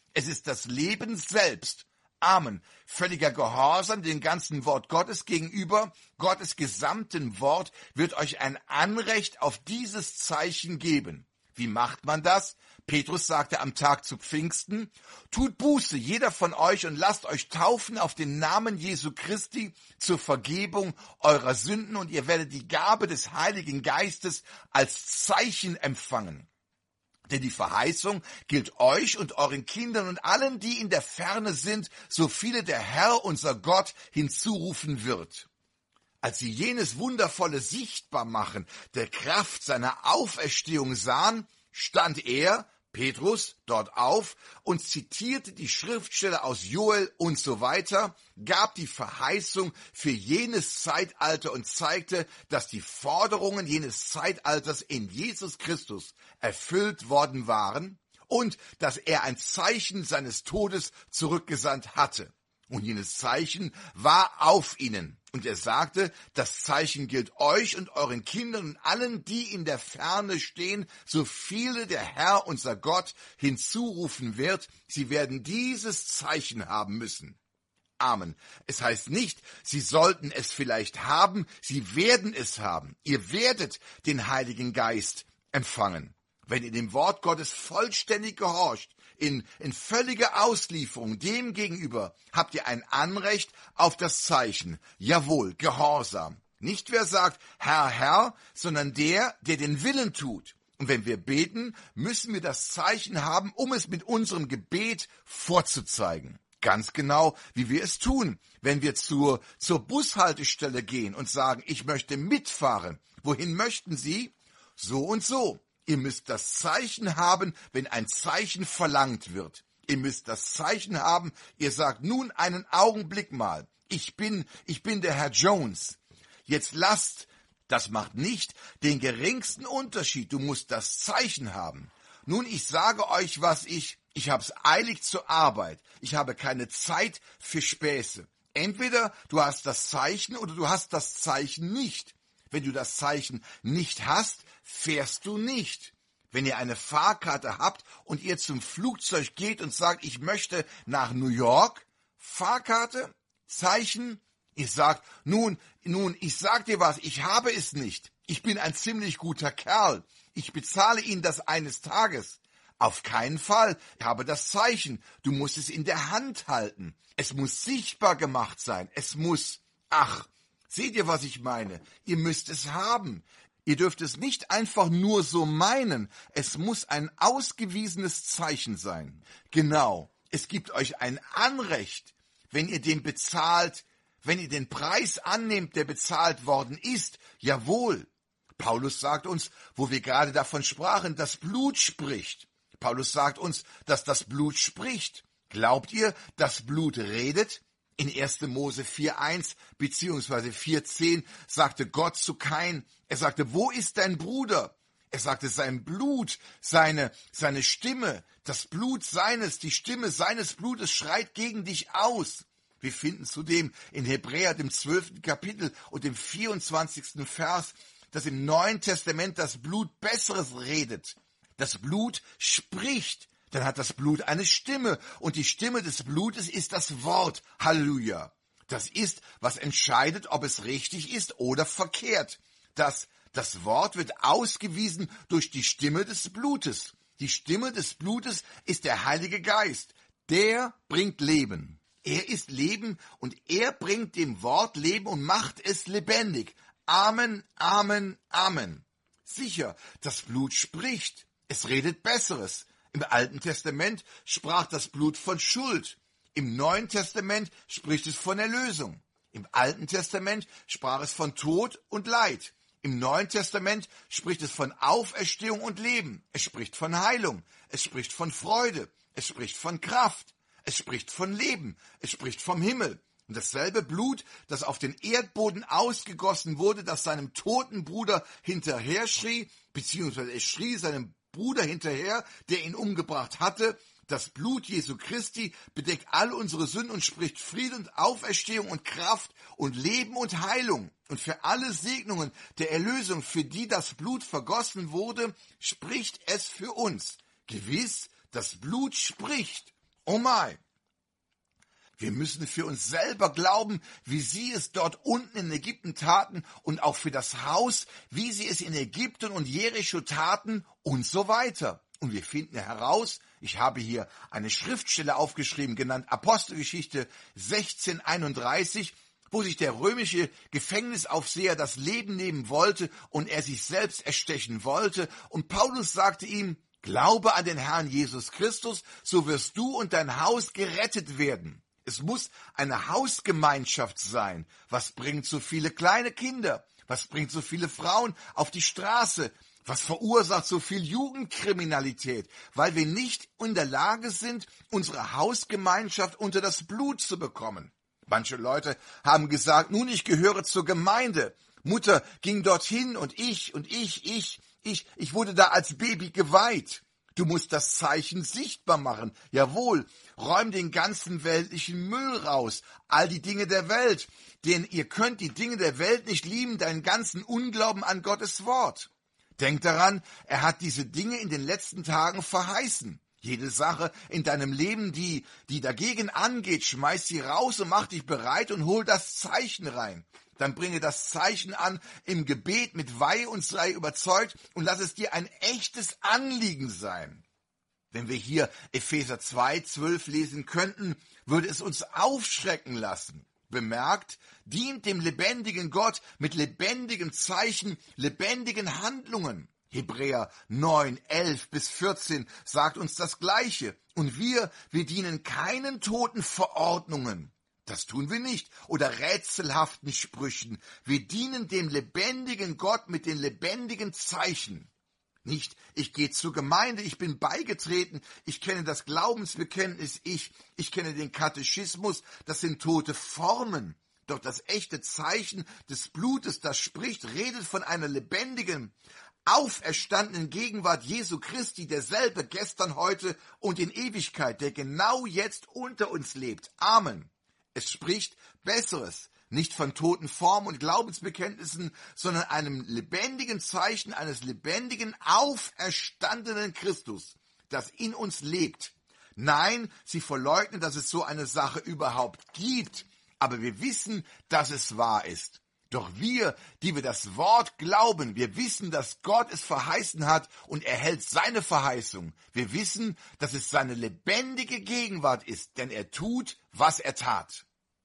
Es ist das Leben selbst. Amen. Völliger Gehorsam dem ganzen Wort Gottes gegenüber, Gottes gesamten Wort, wird euch ein Anrecht auf dieses Zeichen geben. Wie macht man das? Petrus sagte am Tag zu Pfingsten, tut Buße, jeder von euch, und lasst euch taufen auf den Namen Jesu Christi zur Vergebung eurer Sünden, und ihr werdet die Gabe des Heiligen Geistes als Zeichen empfangen. Denn die Verheißung gilt euch und euren Kindern und allen, die in der Ferne sind, so viele der Herr, unser Gott, hinzurufen wird. Als sie jenes wundervolle Sichtbarmachen der Kraft seiner Auferstehung sahen, stand er, Petrus, dort auf und zitierte die Schriftstelle aus Joel und so weiter, gab die Verheißung für jenes Zeitalter und zeigte, dass die Forderungen jenes Zeitalters in Jesus Christus erfüllt worden waren und dass er ein Zeichen seines Todes zurückgesandt hatte. Und jenes Zeichen war auf ihnen. Und er sagte, das Zeichen gilt euch und euren Kindern und allen, die in der Ferne stehen, so viele der Herr, unser Gott, hinzurufen wird. Sie werden dieses Zeichen haben müssen. Amen. Es heißt nicht, sie sollten es vielleicht haben, sie werden es haben. Ihr werdet den Heiligen Geist empfangen, wenn ihr dem Wort Gottes vollständig gehorcht. In, in völliger Auslieferung dem gegenüber habt ihr ein Anrecht auf das Zeichen. Jawohl, Gehorsam. Nicht wer sagt, Herr, Herr, sondern der, der den Willen tut. Und wenn wir beten, müssen wir das Zeichen haben, um es mit unserem Gebet vorzuzeigen. Ganz genau, wie wir es tun, wenn wir zur, zur Bushaltestelle gehen und sagen, ich möchte mitfahren. Wohin möchten Sie? So und so. Ihr müsst das Zeichen haben, wenn ein Zeichen verlangt wird. Ihr müsst das Zeichen haben, ihr sagt, nun einen Augenblick mal, ich bin, ich bin der Herr Jones. Jetzt lasst, das macht nicht den geringsten Unterschied, du musst das Zeichen haben. Nun, ich sage euch, was ich, ich hab's eilig zur Arbeit, ich habe keine Zeit für Späße. Entweder du hast das Zeichen oder du hast das Zeichen nicht. Wenn du das Zeichen nicht hast, fährst du nicht. Wenn ihr eine Fahrkarte habt und ihr zum Flugzeug geht und sagt, ich möchte nach New York, Fahrkarte, Zeichen, ihr sagt, nun, nun, ich sag dir was, ich habe es nicht. Ich bin ein ziemlich guter Kerl. Ich bezahle Ihnen das eines Tages. Auf keinen Fall. Ich habe das Zeichen. Du musst es in der Hand halten. Es muss sichtbar gemacht sein. Es muss, ach, seht ihr, was ich meine? Ihr müsst es haben. Ihr dürft es nicht einfach nur so meinen. Es muss ein ausgewiesenes Zeichen sein. Genau. Es gibt euch ein Anrecht, wenn ihr den bezahlt, wenn ihr den Preis annehmt, der bezahlt worden ist. Jawohl. Paulus sagt uns, wo wir gerade davon sprachen, das Blut spricht. Paulus sagt uns, dass das Blut spricht. Glaubt ihr, das Blut redet? In erster Mose vier eins beziehungsweise vier zehn sagte Gott zu Kain, er sagte, wo ist dein Bruder? Er sagte, sein Blut, seine, seine Stimme, das Blut seines, die Stimme seines Blutes schreit gegen dich aus. Wir finden zudem in Hebräer, dem zwölften Kapitel und dem vierundzwanzigsten Vers, dass im Neuen Testament das Blut Besseres redet. Das Blut spricht. Dann hat das Blut eine Stimme und die Stimme des Blutes ist das Wort. Halleluja. Das ist, was entscheidet, ob es richtig ist oder verkehrt. Das, das Wort wird ausgewiesen durch die Stimme des Blutes. Die Stimme des Blutes ist der Heilige Geist. Der bringt Leben. Er ist Leben und er bringt dem Wort Leben und macht es lebendig. Amen, Amen, Amen. Sicher, das Blut spricht. Es redet Besseres. Im Alten Testament sprach das Blut von Schuld. Im Neuen Testament spricht es von Erlösung. Im Alten Testament sprach es von Tod und Leid. Im Neuen Testament spricht es von Auferstehung und Leben. Es spricht von Heilung. Es spricht von Freude. Es spricht von Kraft. Es spricht von Leben. Es spricht vom Himmel. Und dasselbe Blut, das auf den Erdboden ausgegossen wurde, das seinem toten Bruder hinterher schrie, beziehungsweise es schrie seinem Bruder hinterher, der ihn umgebracht hatte. Das Blut Jesu Christi bedeckt all unsere Sünden und spricht Frieden und Auferstehung und Kraft und Leben und Heilung. Und für alle Segnungen der Erlösung, für die das Blut vergossen wurde, spricht es für uns. Gewiss, das Blut spricht. Oh mein! Wir müssen für uns selber glauben, wie sie es dort unten in Ägypten taten und auch für das Haus, wie sie es in Ägypten und Jericho taten und so weiter. Und wir finden heraus, ich habe hier eine Schriftstelle aufgeschrieben, genannt Apostelgeschichte sechzehn einunddreißig, wo sich der römische Gefängnisaufseher das Leben nehmen wollte und er sich selbst erstechen wollte. Und Paulus sagte ihm, glaube an den Herrn Jesus Christus, so wirst du und dein Haus gerettet werden. Es muss eine Hausgemeinschaft sein. Was bringt so viele kleine Kinder? Was bringt so viele Frauen auf die Straße? Was verursacht so viel Jugendkriminalität? Weil wir nicht in der Lage sind, unsere Hausgemeinschaft unter das Blut zu bekommen. Manche Leute haben gesagt, nun, ich gehöre zur Gemeinde. Mutter ging dorthin und ich und ich, ich, ich, ich wurde da als Baby geweiht. Du musst das Zeichen sichtbar machen. Jawohl, räum den ganzen weltlichen Müll raus, all die Dinge der Welt. Denn ihr könnt die Dinge der Welt nicht lieben, deinen ganzen Unglauben an Gottes Wort. Denk daran, er hat diese Dinge in den letzten Tagen verheißen. Jede Sache in deinem Leben, die, die dagegen angeht, schmeiß sie raus und mach dich bereit und hol das Zeichen rein. Dann bringe das Zeichen an im Gebet mit Weihe und sei überzeugt und lass es dir ein echtes Anliegen sein. Wenn wir hier Epheser zwei zwölf lesen könnten, würde es uns aufschrecken lassen. Bemerkt, dient dem lebendigen Gott mit lebendigen Zeichen, lebendigen Handlungen. Hebräer neun elf bis vierzehn sagt uns das Gleiche. Und wir, wir dienen keinen toten Verordnungen. Das tun wir nicht. Oder rätselhaften Sprüchen. Wir dienen dem lebendigen Gott mit den lebendigen Zeichen. Nicht, ich gehe zur Gemeinde, ich bin beigetreten, ich kenne das Glaubensbekenntnis, ich, ich kenne den Katechismus, das sind tote Formen. Doch das echte Zeichen des Blutes, das spricht, redet von einer lebendigen, auferstandenen Gegenwart Jesu Christi, derselbe gestern, heute und in Ewigkeit, der genau jetzt unter uns lebt. Amen. Es spricht Besseres, nicht von toten Formen und Glaubensbekenntnissen, sondern einem lebendigen Zeichen eines lebendigen, auferstandenen Christus, das in uns lebt. Nein, sie verleugnen, dass es so eine Sache überhaupt gibt, aber wir wissen, dass es wahr ist. Doch wir, die wir das Wort glauben, wir wissen, dass Gott es verheißen hat und er hält seine Verheißung. Wir wissen, dass es seine lebendige Gegenwart ist, denn er tut, was er tat.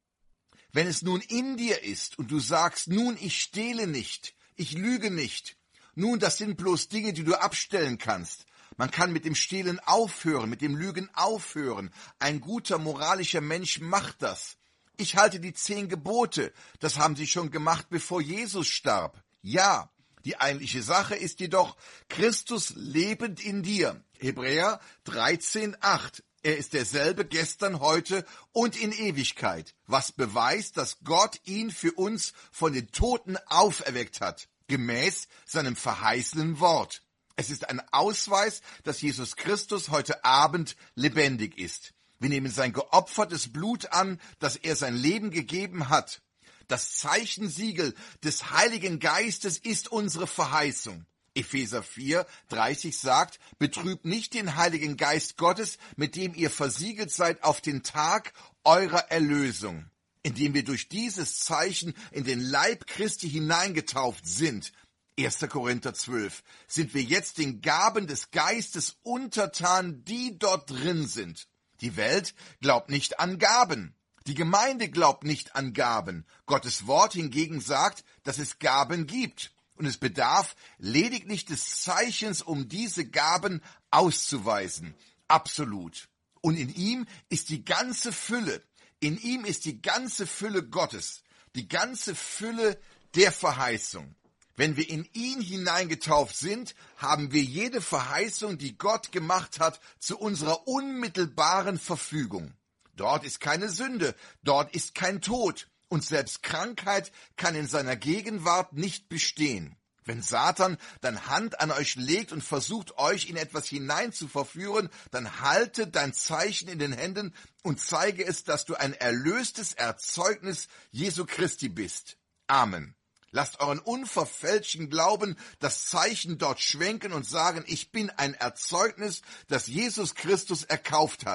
Wenn es nun in dir ist und du sagst, nun, ich stehle nicht, ich lüge nicht, nun, das sind bloß Dinge, die du abstellen kannst. Man kann mit dem Stehlen aufhören, mit dem Lügen aufhören. Ein guter moralischer Mensch macht das. Ich halte die zehn Gebote, das haben sie schon gemacht, bevor Jesus starb. Ja, die eigentliche Sache ist jedoch Christus lebend in dir. Hebräer dreizehn acht. Er ist derselbe gestern, heute und in Ewigkeit, was beweist, dass Gott ihn für uns von den Toten auferweckt hat, gemäß seinem verheißenen Wort. Es ist ein Ausweis, dass Jesus Christus heute Abend lebendig ist. Wir nehmen sein geopfertes Blut an, dass er sein Leben gegeben hat. Das Zeichensiegel des Heiligen Geistes ist unsere Verheißung. Epheser vier dreißig sagt, betrübt nicht den Heiligen Geist Gottes, mit dem ihr versiegelt seid auf den Tag eurer Erlösung. Indem wir durch dieses Zeichen in den Leib Christi hineingetauft sind, erster Korinther zwölf, sind wir jetzt den Gaben des Geistes untertan, die dort drin sind. Die Welt glaubt nicht an Gaben. Die Gemeinde glaubt nicht an Gaben. Gottes Wort hingegen sagt, dass es Gaben gibt. Und es bedarf lediglich des Zeichens, um diese Gaben auszuweisen. Absolut. Und in ihm ist die ganze Fülle. In ihm ist die ganze Fülle Gottes. Die ganze Fülle der Verheißung. Wenn wir in ihn hineingetauft sind, haben wir jede Verheißung, die Gott gemacht hat, zu unserer unmittelbaren Verfügung. Dort ist keine Sünde, dort ist kein Tod. Und selbst Krankheit kann in seiner Gegenwart nicht bestehen. Wenn Satan dann Hand an euch legt und versucht, euch in etwas hinein zu verführen, dann halte dein Zeichen in den Händen und zeige es, dass du ein erlöstes Erzeugnis Jesu Christi bist. Amen. Lasst euren unverfälschten Glauben das Zeichen dort schwenken und sagen, ich bin ein Erzeugnis, das Jesus Christus erkauft hat.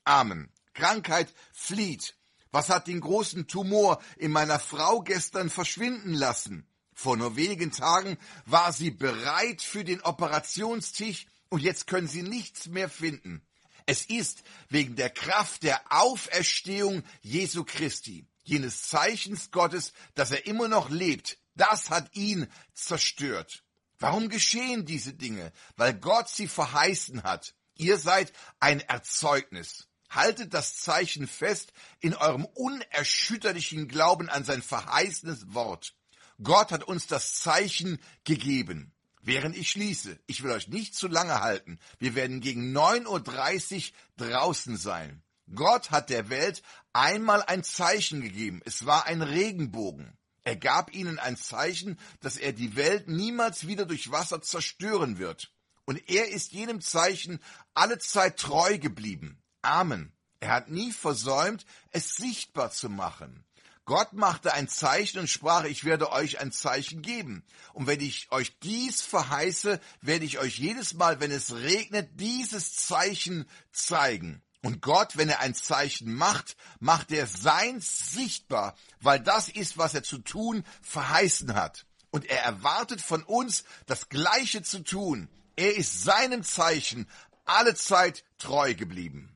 Amen. Krankheit flieht. Was hat den großen Tumor in meiner Frau gestern verschwinden lassen? Vor nur wenigen Tagen war sie bereit für den Operationstisch und jetzt können sie nichts mehr finden. Es ist wegen der Kraft der Auferstehung Jesu Christi, jenes Zeichens Gottes, dass er immer noch lebt. Das hat ihn zerstört. Warum geschehen diese Dinge? Weil Gott sie verheißen hat. Ihr seid ein Erzeugnis. Haltet das Zeichen fest in eurem unerschütterlichen Glauben an sein verheißenes Wort. Gott hat uns das Zeichen gegeben. Während ich schließe, ich will euch nicht zu lange halten. Wir werden gegen neun Uhr dreißig draußen sein. Gott hat der Welt einmal ein Zeichen gegeben. Es war ein Regenbogen. Er gab ihnen ein Zeichen, dass er die Welt niemals wieder durch Wasser zerstören wird. Und er ist jenem Zeichen allezeit treu geblieben. Amen. Er hat nie versäumt, es sichtbar zu machen. Gott machte ein Zeichen und sprach, ich werde euch ein Zeichen geben. Und wenn ich euch dies verheiße, werde ich euch jedes Mal, wenn es regnet, dieses Zeichen zeigen. Und Gott, wenn er ein Zeichen macht, macht er seins sichtbar, weil das ist, was er zu tun verheißen hat. Und er erwartet von uns, das Gleiche zu tun. Er ist seinem Zeichen allezeit treu geblieben.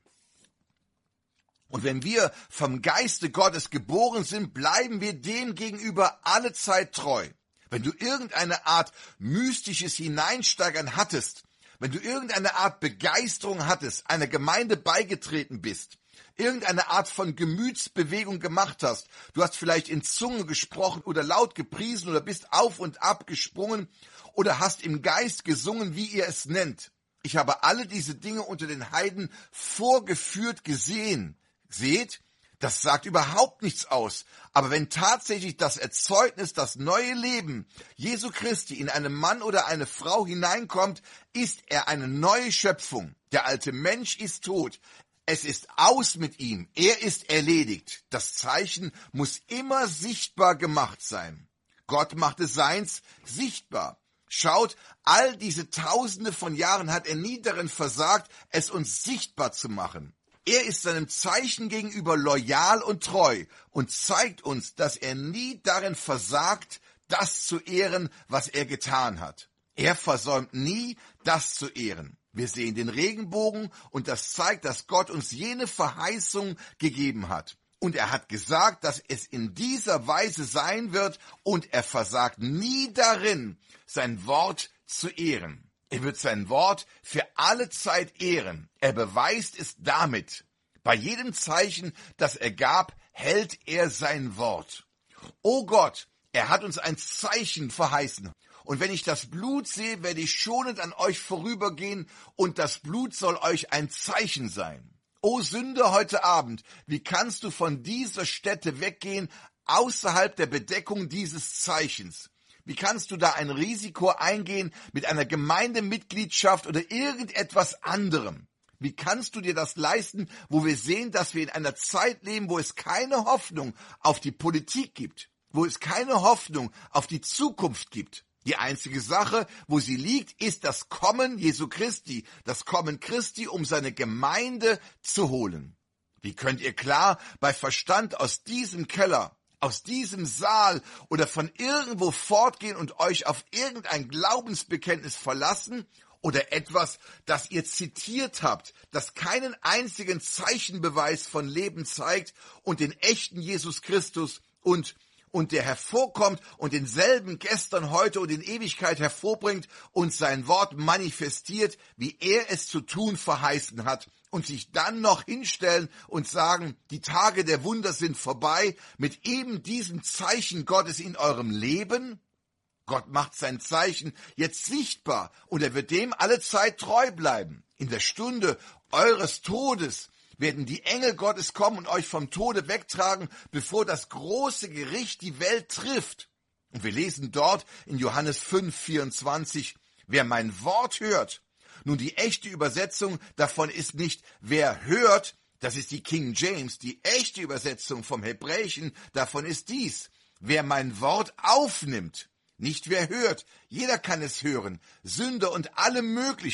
Und wenn wir vom Geiste Gottes geboren sind, bleiben wir dem gegenüber allezeit treu. Wenn du irgendeine Art mystisches Hineinsteigern hattest, wenn du irgendeine Art Begeisterung hattest, einer Gemeinde beigetreten bist, irgendeine Art von Gemütsbewegung gemacht hast, du hast vielleicht in Zunge gesprochen oder laut gepriesen oder bist auf und ab gesprungen oder hast im Geist gesungen, wie ihr es nennt. Ich habe alle diese Dinge unter den Heiden vorgeführt gesehen. Seht, das sagt überhaupt nichts aus. Aber wenn tatsächlich das Erzeugnis, das neue Leben Jesu Christi in einen Mann oder eine Frau hineinkommt, ist er eine neue Schöpfung. Der alte Mensch ist tot. Es ist aus mit ihm. Er ist erledigt. Das Zeichen muss immer sichtbar gemacht sein. Gott machte seins sichtbar. Schaut, all diese Tausende von Jahren hat er nie darin versagt, es uns sichtbar zu machen. Er ist seinem Zeichen gegenüber loyal und treu und zeigt uns, dass er nie darin versagt, das zu ehren, was er getan hat. Er versäumt nie, das zu ehren. Wir sehen den Regenbogen und das zeigt, dass Gott uns jene Verheißung gegeben hat. Und er hat gesagt, dass es in dieser Weise sein wird und er versagt nie darin, sein Wort zu ehren. Er wird sein Wort für alle Zeit ehren. Er beweist es damit. Bei jedem Zeichen, das er gab, hält er sein Wort. O Gott, er hat uns ein Zeichen verheißen. Und wenn ich das Blut sehe, werde ich schonend an euch vorübergehen und das Blut soll euch ein Zeichen sein. O Sünder heute Abend, wie kannst du von dieser Stätte weggehen, außerhalb der Bedeckung dieses Zeichens? Wie kannst du da ein Risiko eingehen mit einer Gemeindemitgliedschaft oder irgendetwas anderem? Wie kannst du dir das leisten, wo wir sehen, dass wir in einer Zeit leben, wo es keine Hoffnung auf die Politik gibt, wo es keine Hoffnung auf die Zukunft gibt? Die einzige Sache, wo sie liegt, ist das Kommen Jesu Christi, das Kommen Christi, um seine Gemeinde zu holen. Wie könnt ihr klar bei Verstand aus diesem Keller, aus diesem Saal oder von irgendwo fortgehen und euch auf irgendein Glaubensbekenntnis verlassen oder etwas, das ihr zitiert habt, das keinen einzigen Zeichenbeweis von Leben zeigt und den echten Jesus Christus und und der hervorkommt und denselben gestern, heute und in Ewigkeit hervorbringt und sein Wort manifestiert, wie er es zu tun verheißen hat und sich dann noch hinstellen und sagen, die Tage der Wunder sind vorbei mit eben diesem Zeichen Gottes in eurem Leben? Gott macht sein Zeichen jetzt sichtbar und er wird dem alle Zeit treu bleiben. In der Stunde eures Todes werden die Engel Gottes kommen und euch vom Tode wegtragen, bevor das große Gericht die Welt trifft. Und wir lesen dort in Johannes fünf, vierundzwanzig, wer mein Wort hört. Nun, die echte Übersetzung davon ist nicht, wer hört, das ist die King James. Die echte Übersetzung vom Hebräischen davon ist dies, wer mein Wort aufnimmt. Nicht wer hört, jeder kann es hören, Sünder und alle möglichen.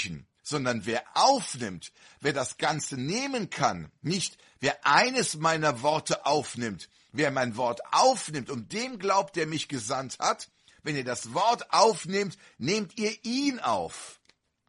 sondern wer aufnimmt, wer das Ganze nehmen kann, nicht wer eines meiner Worte aufnimmt. Wer mein Wort aufnimmt und dem glaubt, der mich gesandt hat, wenn ihr das Wort aufnehmt, nehmt ihr ihn auf.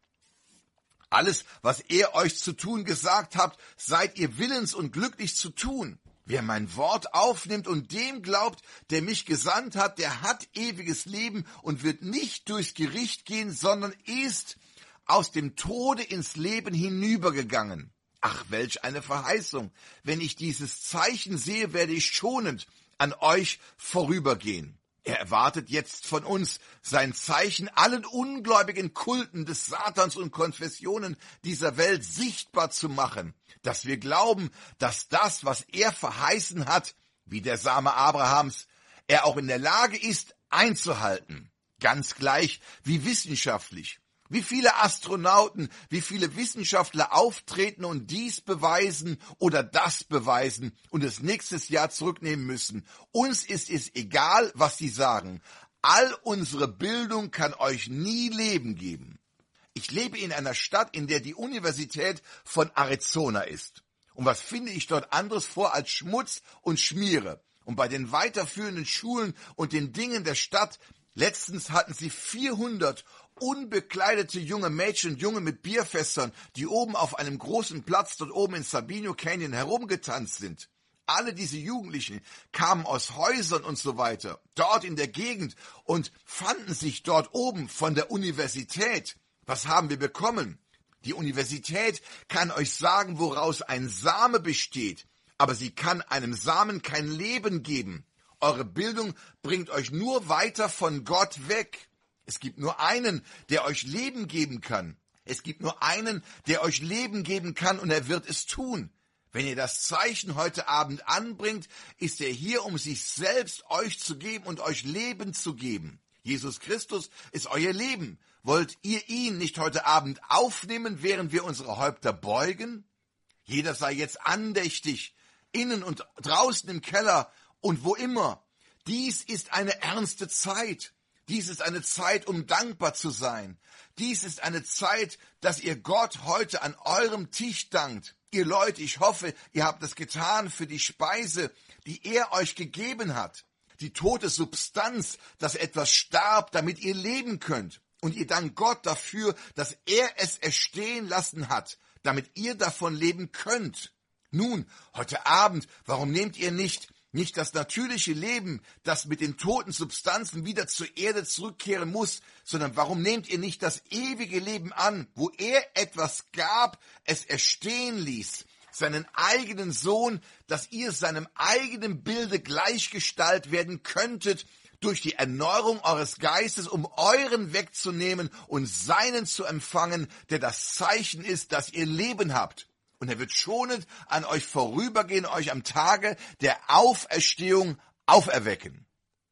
Alles, was er euch zu tun gesagt habt, seid ihr willens und glücklich zu tun. Wer mein Wort aufnimmt und dem glaubt, der mich gesandt hat, der hat ewiges Leben und wird nicht durchs Gericht gehen, sondern ist aus dem Tode ins Leben hinübergegangen. Ach, welch eine Verheißung! Wenn ich dieses Zeichen sehe, werde ich schonend an euch vorübergehen. Er erwartet jetzt von uns, sein Zeichen allen ungläubigen Kulten des Satans und Konfessionen dieser Welt sichtbar zu machen, dass wir glauben, dass das, was er verheißen hat, wie der Same Abrahams, er auch in der Lage ist, einzuhalten. Ganz gleich wie wissenschaftlich. Wie viele Astronauten, wie viele Wissenschaftler auftreten und dies beweisen oder das beweisen und es nächstes Jahr zurücknehmen müssen. Uns ist es egal, was sie sagen. All unsere Bildung kann euch nie Leben geben. Ich lebe in einer Stadt, in der die Universität von Arizona ist. Und was finde ich dort anderes vor als Schmutz und Schmiere? Und bei den weiterführenden Schulen und den Dingen der Stadt, letztens hatten sie vierhundert unbekleidete junge Mädchen und Junge mit Bierfässern, die oben auf einem großen Platz dort oben in Sabino Canyon herumgetanzt sind. Alle diese Jugendlichen kamen aus Häusern und so weiter, dort in der Gegend und fanden sich dort oben von der Universität. Was haben wir bekommen? Die Universität kann euch sagen, woraus ein Same besteht, aber sie kann einem Samen kein Leben geben. Eure Bildung bringt euch nur weiter von Gott weg. Es gibt nur einen, der euch Leben geben kann. Es gibt nur einen, der euch Leben geben kann, und er wird es tun. Wenn ihr das Zeichen heute Abend anbringt, ist er hier, um sich selbst euch zu geben und euch Leben zu geben. Jesus Christus ist euer Leben. Wollt ihr ihn nicht heute Abend aufnehmen, während wir unsere Häupter beugen? Jeder sei jetzt andächtig, innen und draußen im Keller und wo immer. Dies ist eine ernste Zeit. Dies ist eine Zeit, um dankbar zu sein. Dies ist eine Zeit, dass ihr Gott heute an eurem Tisch dankt. Ihr Leute, ich hoffe, ihr habt es getan für die Speise, die er euch gegeben hat. Die tote Substanz, dass etwas starb, damit ihr leben könnt. Und ihr dankt Gott dafür, dass er es erstehen lassen hat, damit ihr davon leben könnt. Nun, heute Abend, warum nehmt ihr nicht Nicht das natürliche Leben, das mit den toten Substanzen wieder zur Erde zurückkehren muss, sondern warum nehmt ihr nicht das ewige Leben an, wo er etwas gab, es erstehen ließ, seinen eigenen Sohn, dass ihr seinem eigenen Bilde gleichgestaltet werden könntet, durch die Erneuerung eures Geistes, um euren wegzunehmen und seinen zu empfangen, der das Zeichen ist, dass ihr Leben habt. Und er wird schonend an euch vorübergehen, euch am Tage der Auferstehung auferwecken.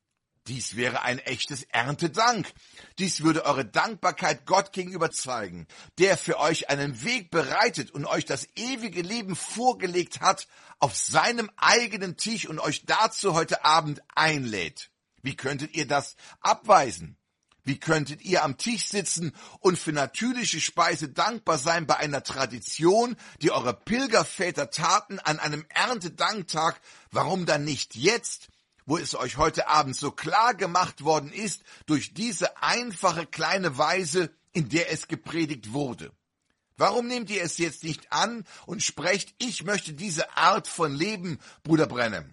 Dies wäre ein echtes Erntedank. Dies würde eure Dankbarkeit Gott gegenüber zeigen, der für euch einen Weg bereitet und euch das ewige Leben vorgelegt hat auf seinem eigenen Tisch und euch dazu heute Abend einlädt. Wie könntet ihr das abweisen? Wie könntet ihr am Tisch sitzen und für natürliche Speise dankbar sein bei einer Tradition, die eure Pilgerväter taten an einem Erntedanktag? Warum dann nicht jetzt, wo es euch heute Abend so klar gemacht worden ist, durch diese einfache kleine Weise, in der es gepredigt wurde? Warum nehmt ihr es jetzt nicht an und sprecht, ich möchte diese Art von Leben, Bruder Branham?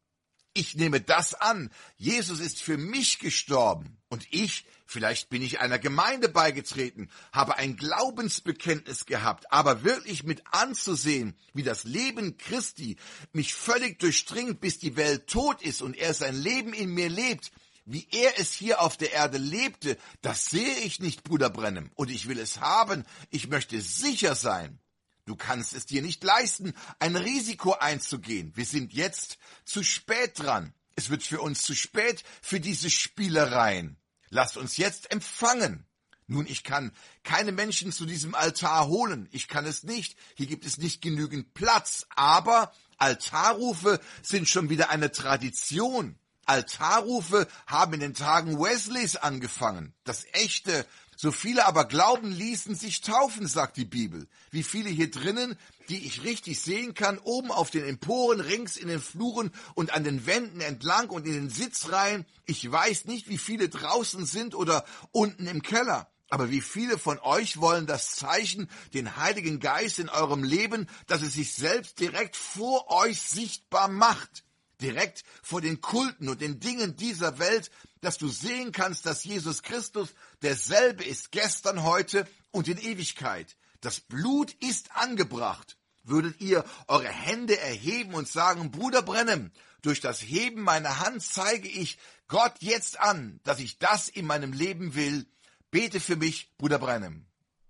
Ich nehme das an. Jesus ist für mich gestorben. Und ich, vielleicht bin ich einer Gemeinde beigetreten, habe ein Glaubensbekenntnis gehabt, aber wirklich mit anzusehen, wie das Leben Christi mich völlig durchdringt, bis die Welt tot ist und er sein Leben in mir lebt, wie er es hier auf der Erde lebte, das sehe ich nicht, Bruder Branham. Und ich will es haben. Ich möchte sicher sein. Du kannst es dir nicht leisten, ein Risiko einzugehen. Wir sind jetzt zu spät dran. Es wird für uns zu spät für diese Spielereien. Lasst uns jetzt empfangen. Nun, ich kann keine Menschen zu diesem Altar holen. Ich kann es nicht. Hier gibt es nicht genügend Platz. Aber Altarrufe sind schon wieder eine Tradition. Altarrufe haben in den Tagen Wesleys angefangen. Das echte, So viele aber glauben, ließen sich taufen, sagt die Bibel. Wie viele hier drinnen, die ich richtig sehen kann, oben auf den Emporen, rings in den Fluren und an den Wänden entlang und in den Sitzreihen. Ich weiß nicht, wie viele draußen sind oder unten im Keller. Aber wie viele von euch wollen das Zeichen, den Heiligen Geist in eurem Leben, dass es sich selbst direkt vor euch sichtbar macht? Direkt vor den Kulten und den Dingen dieser Welt, dass du sehen kannst, dass Jesus Christus derselbe ist gestern, heute und in Ewigkeit. Das Blut ist angebracht. Würdet ihr eure Hände erheben und sagen, Bruder Branham, durch das Heben meiner Hand zeige ich Gott jetzt an, dass ich das in meinem Leben will. Bete für mich, Bruder Branham.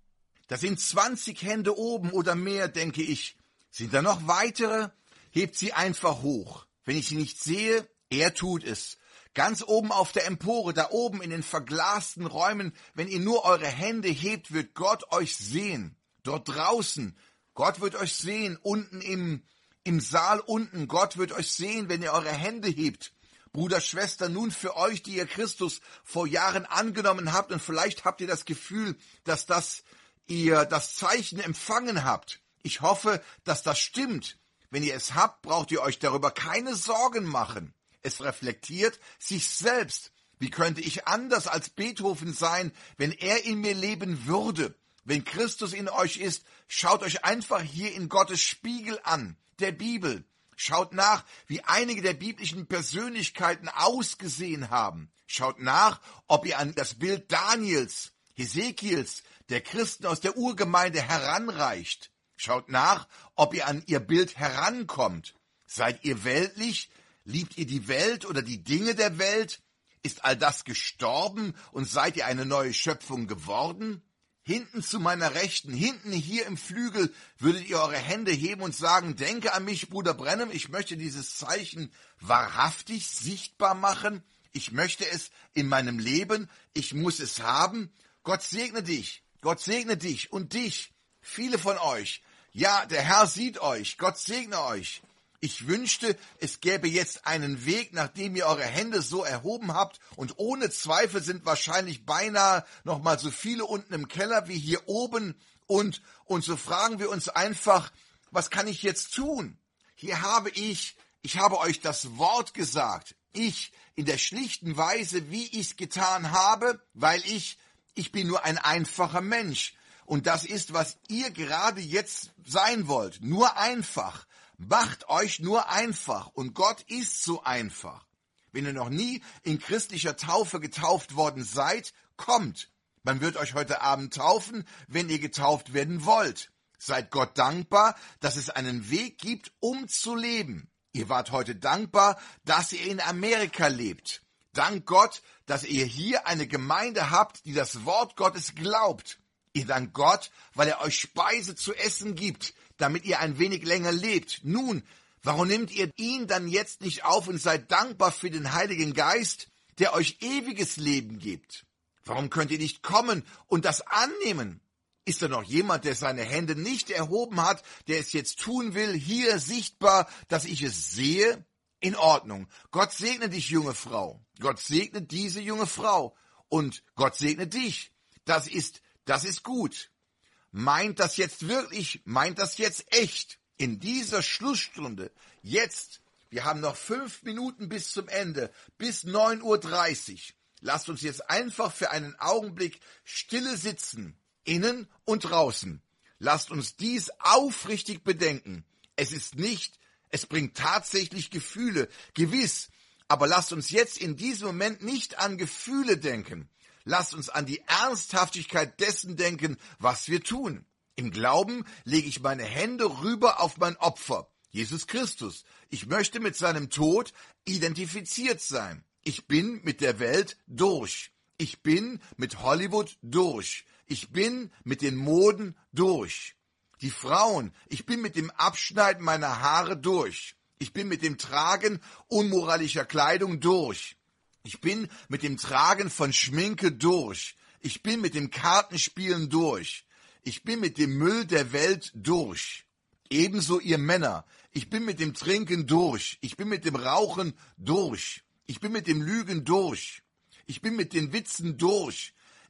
Da sind zwanzig Hände oben oder mehr, denke ich. Sind da noch weitere? Hebt sie einfach hoch. Wenn ich sie nicht sehe, er tut es. Ganz oben auf der Empore, da oben in den verglasten Räumen, wenn ihr nur eure Hände hebt, wird Gott euch sehen. Dort draußen, Gott wird euch sehen. Unten im, im Saal unten, Gott wird euch sehen, wenn ihr eure Hände hebt. Bruder, Schwester, nun für euch, die ihr Christus vor Jahren angenommen habt und vielleicht habt ihr das Gefühl, dass das ihr das Zeichen empfangen habt. Ich hoffe, dass das stimmt. Wenn ihr es habt, braucht ihr euch darüber keine Sorgen machen. Es reflektiert sich selbst. Wie könnte ich anders als Beethoven sein, wenn er in mir leben würde? Wenn Christus in euch ist, schaut euch einfach hier in Gottes Spiegel an, der Bibel. Schaut nach, wie einige der biblischen Persönlichkeiten ausgesehen haben. Schaut nach, ob ihr an das Bild Daniels, Hesekiels, der Christen aus der Urgemeinde heranreicht. Schaut nach, ob ihr an ihr Bild herankommt. Seid ihr weltlich? Liebt ihr die Welt oder die Dinge der Welt? Ist all das gestorben und seid ihr eine neue Schöpfung geworden? Hinten zu meiner Rechten, hinten hier im Flügel, würdet ihr eure Hände heben und sagen, denke an mich, Bruder Branham, ich möchte dieses Zeichen wahrhaftig sichtbar machen. Ich möchte es in meinem Leben, ich muss es haben. Gott segne dich, Gott segne dich und dich, viele von euch. Ja, der Herr sieht euch, Gott segne euch. Ich wünschte, es gäbe jetzt einen Weg, nachdem ihr eure Hände so erhoben habt, und ohne Zweifel sind wahrscheinlich beinahe noch mal so viele unten im Keller wie hier oben, und, und so fragen wir uns einfach, was kann ich jetzt tun? Hier habe ich, ich habe euch das Wort gesagt, ich in der schlichten Weise, wie ich es getan habe, weil ich, ich bin nur ein einfacher Mensch, und das ist, was ihr gerade jetzt sein wollt, nur einfach. Macht euch nur einfach, und Gott ist so einfach. Wenn ihr noch nie in christlicher Taufe getauft worden seid, kommt. Man wird euch heute Abend taufen, wenn ihr getauft werden wollt. Seid Gott dankbar, dass es einen Weg gibt, um zu leben. Ihr wart heute dankbar, dass ihr in Amerika lebt. Dank Gott, dass ihr hier eine Gemeinde habt, die das Wort Gottes glaubt. Ihr dankt Gott, weil er euch Speise zu essen gibt, damit ihr ein wenig länger lebt. Nun, warum nehmt ihr ihn dann jetzt nicht auf und seid dankbar für den Heiligen Geist, der euch ewiges Leben gibt? Warum könnt ihr nicht kommen und das annehmen? Ist da noch jemand, der seine Hände nicht erhoben hat, der es jetzt tun will, hier sichtbar, dass ich es sehe? In Ordnung. Gott segne dich, junge Frau. Gott segne diese junge Frau. Und Gott segne dich. Das ist, das ist gut. Meint das jetzt wirklich, meint das jetzt echt, in dieser Schlussstunde, jetzt, wir haben noch fünf Minuten bis zum Ende, bis neun Uhr dreißig. Lasst uns jetzt einfach für einen Augenblick stille sitzen, innen und draußen. Lasst uns dies aufrichtig bedenken. Es ist nicht, es bringt tatsächlich Gefühle, gewiss, aber lasst uns jetzt in diesem Moment nicht an Gefühle denken. Lasst uns an die Ernsthaftigkeit dessen denken, was wir tun. Im Glauben lege ich meine Hände rüber auf mein Opfer, Jesus Christus. Ich möchte mit seinem Tod identifiziert sein. Ich bin mit der Welt durch. Ich bin mit Hollywood durch. Ich bin mit den Moden durch. Die Frauen, ich bin mit dem Abschneiden meiner Haare durch. Ich bin mit dem Tragen unmoralischer Kleidung durch. Ich bin mit dem Tragen von Schminke durch. Ich bin mit dem Kartenspielen durch. Ich bin mit dem Müll der Welt durch. Ebenso ihr Männer. Ich bin mit dem Trinken durch. Ich bin mit dem Rauchen durch. Ich bin mit dem Lügen durch. Ich bin mit den Witzen durch.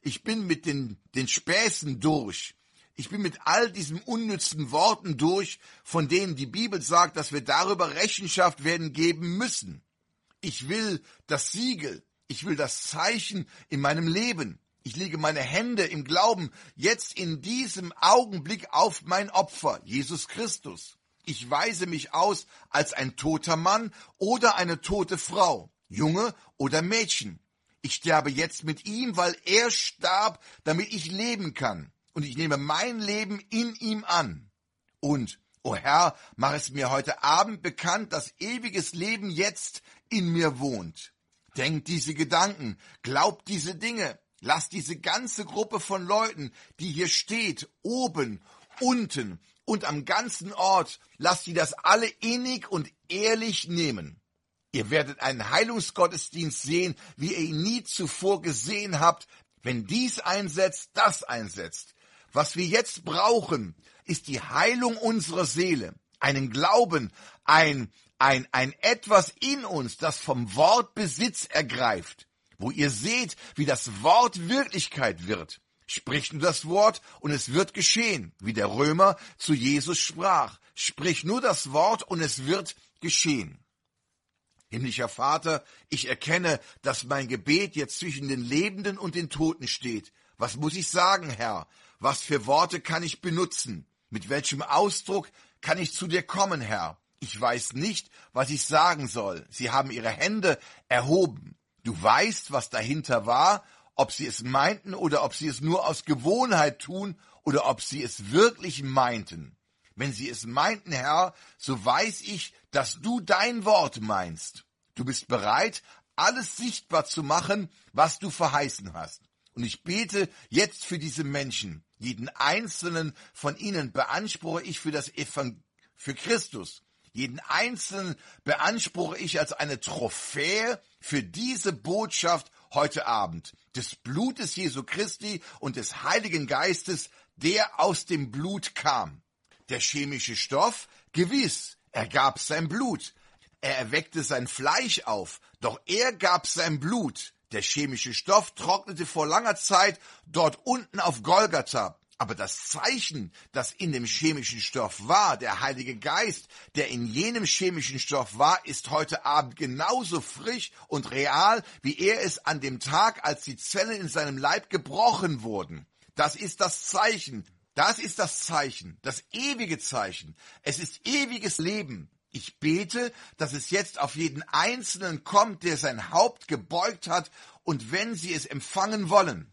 Ich bin mit den, den Späßen durch. Ich bin mit all diesen unnützen Worten durch, von denen die Bibel sagt, dass wir darüber Rechenschaft werden geben müssen. Ich will das Siegel, ich will das Zeichen in meinem Leben. Ich lege meine Hände im Glauben jetzt in diesem Augenblick auf mein Opfer, Jesus Christus. Ich weise mich aus als ein toter Mann oder eine tote Frau, Junge oder Mädchen. Ich sterbe jetzt mit ihm, weil er starb, damit ich leben kann. Und ich nehme mein Leben in ihm an. Und, o Herr, mach es mir heute Abend bekannt, dass ewiges Leben jetzt in mir wohnt. Denkt diese Gedanken, glaubt diese Dinge. Lass diese ganze Gruppe von Leuten, die hier steht, oben, unten und am ganzen Ort, lasst sie das alle innig und ehrlich nehmen. Ihr werdet einen Heilungsgottesdienst sehen, wie ihr ihn nie zuvor gesehen habt, wenn dies einsetzt, das einsetzt. Was wir jetzt brauchen, ist die Heilung unserer Seele, einen Glauben, ein, ein, ein etwas in uns, das vom Wort Besitz ergreift, wo ihr seht, wie das Wort Wirklichkeit wird. Sprich nur das Wort und es wird geschehen, wie der Römer zu Jesus sprach. Sprich nur das Wort und es wird geschehen. Himmlischer Vater, ich erkenne, dass mein Gebet jetzt zwischen den Lebenden und den Toten steht. Was muss ich sagen, Herr? Was für Worte kann ich benutzen? Mit welchem Ausdruck kann ich zu dir kommen, Herr? Ich weiß nicht, was ich sagen soll. Sie haben ihre Hände erhoben. Du weißt, was dahinter war, ob sie es meinten oder ob sie es nur aus Gewohnheit tun oder ob sie es wirklich meinten. Wenn sie es meinten, Herr, so weiß ich, dass du dein Wort meinst. Du bist bereit, alles sichtbar zu machen, was du verheißen hast. Und ich bete jetzt für diese Menschen. Jeden einzelnen von ihnen beanspruche ich für das Evangelium, für Christus. Jeden einzelnen beanspruche ich als eine Trophäe für diese Botschaft heute Abend. Des Blutes Jesu Christi und des Heiligen Geistes, der aus dem Blut kam. Der chemische Stoff, gewiss, er gab sein Blut. Er erweckte sein Fleisch auf, doch er gab sein Blut. Der chemische Stoff trocknete vor langer Zeit dort unten auf Golgatha. Aber das Zeichen, das in dem chemischen Stoff war, der Heilige Geist, der in jenem chemischen Stoff war, ist heute Abend genauso frisch und real, wie er es an dem Tag, als die Zellen in seinem Leib gebrochen wurden. Das ist das Zeichen. Das ist das Zeichen, das ewige Zeichen. Es ist ewiges Leben. Ich bete, dass es jetzt auf jeden Einzelnen kommt, der sein Haupt gebeugt hat, und wenn sie es empfangen wollen.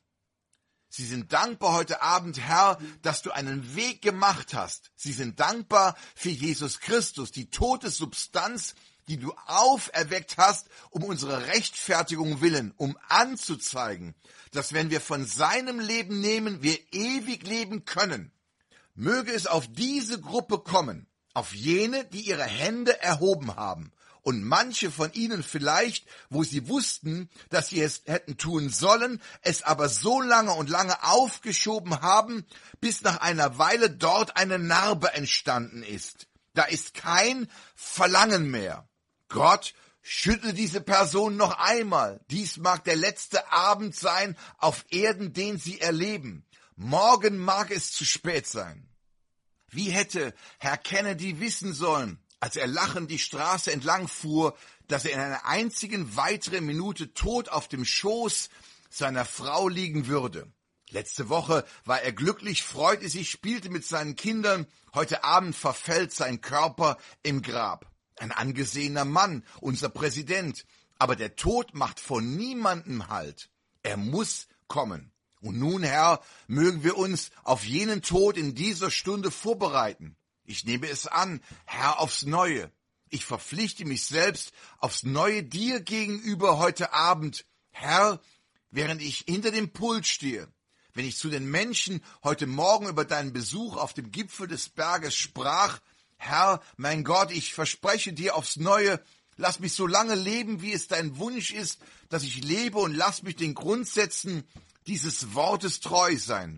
Sie sind dankbar heute Abend, Herr, dass du einen Weg gemacht hast. Sie sind dankbar für Jesus Christus, die tote Substanz, die du auferweckt hast, um unsere Rechtfertigung willen, um anzuzeigen, dass wenn wir von seinem Leben nehmen, wir ewig leben können. Möge es auf diese Gruppe kommen, auf jene, die ihre Hände erhoben haben. Und manche von ihnen vielleicht, wo sie wussten, dass sie es hätten tun sollen, es aber so lange und lange aufgeschoben haben, bis nach einer Weile dort eine Narbe entstanden ist. Da ist kein Verlangen mehr. Gott, schüttle diese Person noch einmal. Dies mag der letzte Abend sein auf Erden, den sie erleben. Morgen mag es zu spät sein. Wie hätte Herr Kennedy wissen sollen, als er lachend die Straße entlang fuhr, dass er in einer einzigen weiteren Minute tot auf dem Schoß seiner Frau liegen würde? Letzte Woche war er glücklich, freute sich, spielte mit seinen Kindern. Heute Abend verfällt sein Körper im Grab. Ein angesehener Mann, unser Präsident. Aber der Tod macht vor niemandem Halt. Er muss kommen. Und nun, Herr, mögen wir uns auf jenen Tod in dieser Stunde vorbereiten. Ich nehme es an, Herr, aufs Neue. Ich verpflichte mich selbst aufs Neue dir gegenüber heute Abend. Herr, während ich hinter dem Pult stehe, wenn ich zu den Menschen heute Morgen über deinen Besuch auf dem Gipfel des Berges sprach, Herr, mein Gott, ich verspreche dir aufs Neue, lass mich so lange leben, wie es dein Wunsch ist, dass ich lebe, und lass mich den Grundsätzen dieses Wortes treu sein.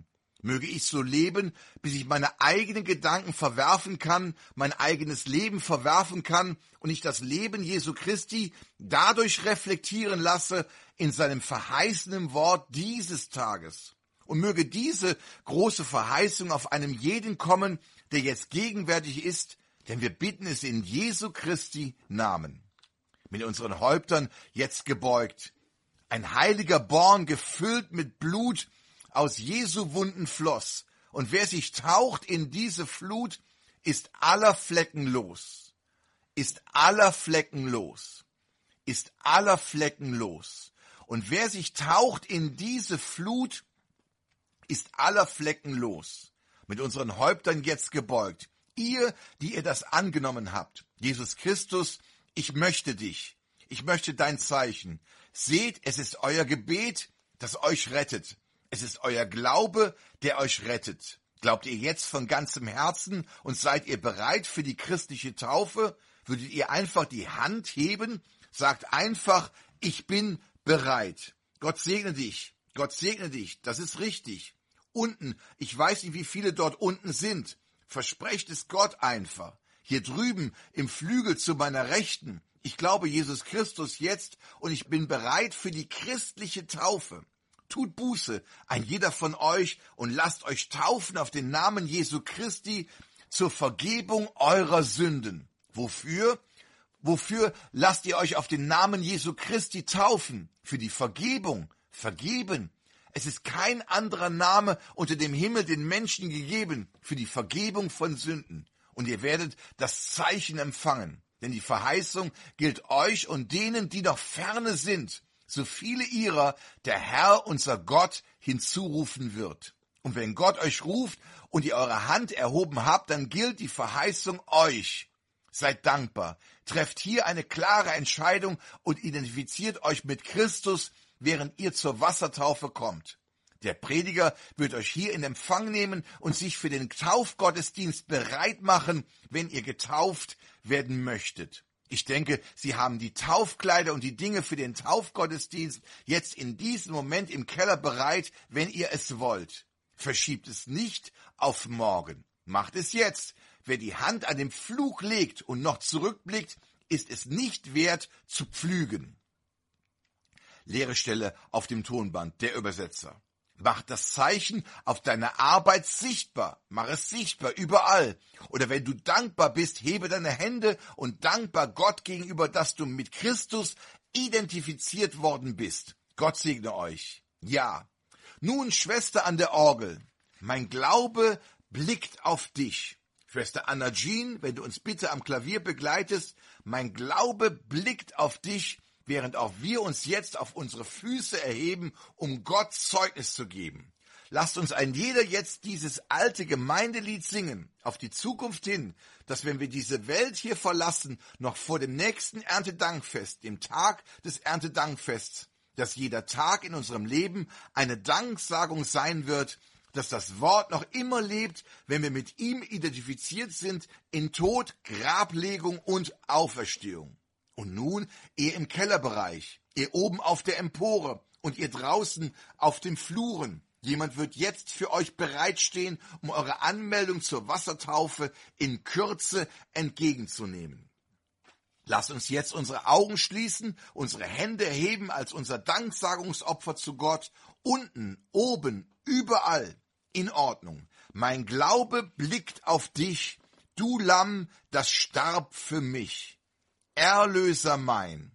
Möge ich so leben, bis ich meine eigenen Gedanken verwerfen kann, mein eigenes Leben verwerfen kann und ich das Leben Jesu Christi dadurch reflektieren lasse in seinem verheißenen Wort dieses Tages. Und möge diese große Verheißung auf einem jeden kommen, der jetzt gegenwärtig ist, denn wir bitten es in Jesu Christi Namen. Mit unseren Häuptern jetzt gebeugt, ein heiliger Born gefüllt mit Blut, aus Jesu Wunden floss, und wer sich taucht in diese Flut, ist aller Flecken los, ist aller Flecken los, ist aller Flecken los. Und wer sich taucht in diese Flut, ist aller Flecken los. Mit unseren Häuptern jetzt gebeugt, ihr, die ihr das angenommen habt. Jesus Christus, ich möchte dich, ich möchte dein Zeichen. Seht, es ist euer Gebet, das euch rettet. Es ist euer Glaube, der euch rettet. Glaubt ihr jetzt von ganzem Herzen und seid ihr bereit für die christliche Taufe? Würdet ihr einfach die Hand heben? Sagt einfach, ich bin bereit. Gott segne dich. Gott segne dich. Das ist richtig. Unten, ich weiß nicht, wie viele dort unten sind. Versprecht es Gott einfach. Hier drüben im Flügel zu meiner Rechten. Ich glaube Jesus Christus jetzt und ich bin bereit für die christliche Taufe. Tut Buße, ein jeder von euch, und lasst euch taufen auf den Namen Jesu Christi zur Vergebung eurer Sünden. Wofür? Wofür lasst ihr euch auf den Namen Jesu Christi taufen? Für die Vergebung. Vergeben. Es ist kein anderer Name unter dem Himmel den Menschen gegeben für die Vergebung von Sünden. Und ihr werdet das Zeichen empfangen. Denn die Verheißung gilt euch und denen, die noch ferne sind, so viele ihrer der Herr, unser Gott, hinzurufen wird. Und wenn Gott euch ruft und ihr eure Hand erhoben habt, dann gilt die Verheißung euch. Seid dankbar, trefft hier eine klare Entscheidung und identifiziert euch mit Christus, während ihr zur Wassertaufe kommt. Der Prediger wird euch hier in Empfang nehmen und sich für den Taufgottesdienst bereit machen, wenn ihr getauft werden möchtet. Ich denke, Sie haben die Taufkleider und die Dinge für den Taufgottesdienst jetzt in diesem Moment im Keller bereit, wenn ihr es wollt. Verschiebt es nicht auf morgen. Macht es jetzt. Wer die Hand an den Pflug legt und noch zurückblickt, ist es nicht wert zu pflügen. Leere Stelle auf dem Tonband, der Übersetzer. Mach das Zeichen auf deiner Arbeit sichtbar. Mach es sichtbar, überall. Oder wenn du dankbar bist, hebe deine Hände und dankbar Gott gegenüber, dass du mit Christus identifiziert worden bist. Gott segne euch. Ja. Nun, Schwester an der Orgel, mein Glaube blickt auf dich. Schwester Anna Jean, wenn du uns bitte am Klavier begleitest, mein Glaube blickt auf dich, während auch wir uns jetzt auf unsere Füße erheben, um Gott Zeugnis zu geben. Lasst uns ein jeder jetzt dieses alte Gemeindelied singen, auf die Zukunft hin, dass wenn wir diese Welt hier verlassen, noch vor dem nächsten Erntedankfest, dem Tag des Erntedankfests, dass jeder Tag in unserem Leben eine Danksagung sein wird, dass das Wort noch immer lebt, wenn wir mit ihm identifiziert sind in Tod, Grablegung und Auferstehung. Und nun, ihr im Kellerbereich, ihr oben auf der Empore und ihr draußen auf den Fluren. Jemand wird jetzt für euch bereitstehen, um eure Anmeldung zur Wassertaufe in Kürze entgegenzunehmen. Lasst uns jetzt unsere Augen schließen, unsere Hände heben als unser Danksagungsopfer zu Gott. Unten, oben, überall, in Ordnung. Mein Glaube blickt auf dich, du Lamm, das starb für mich. Erlöser mein,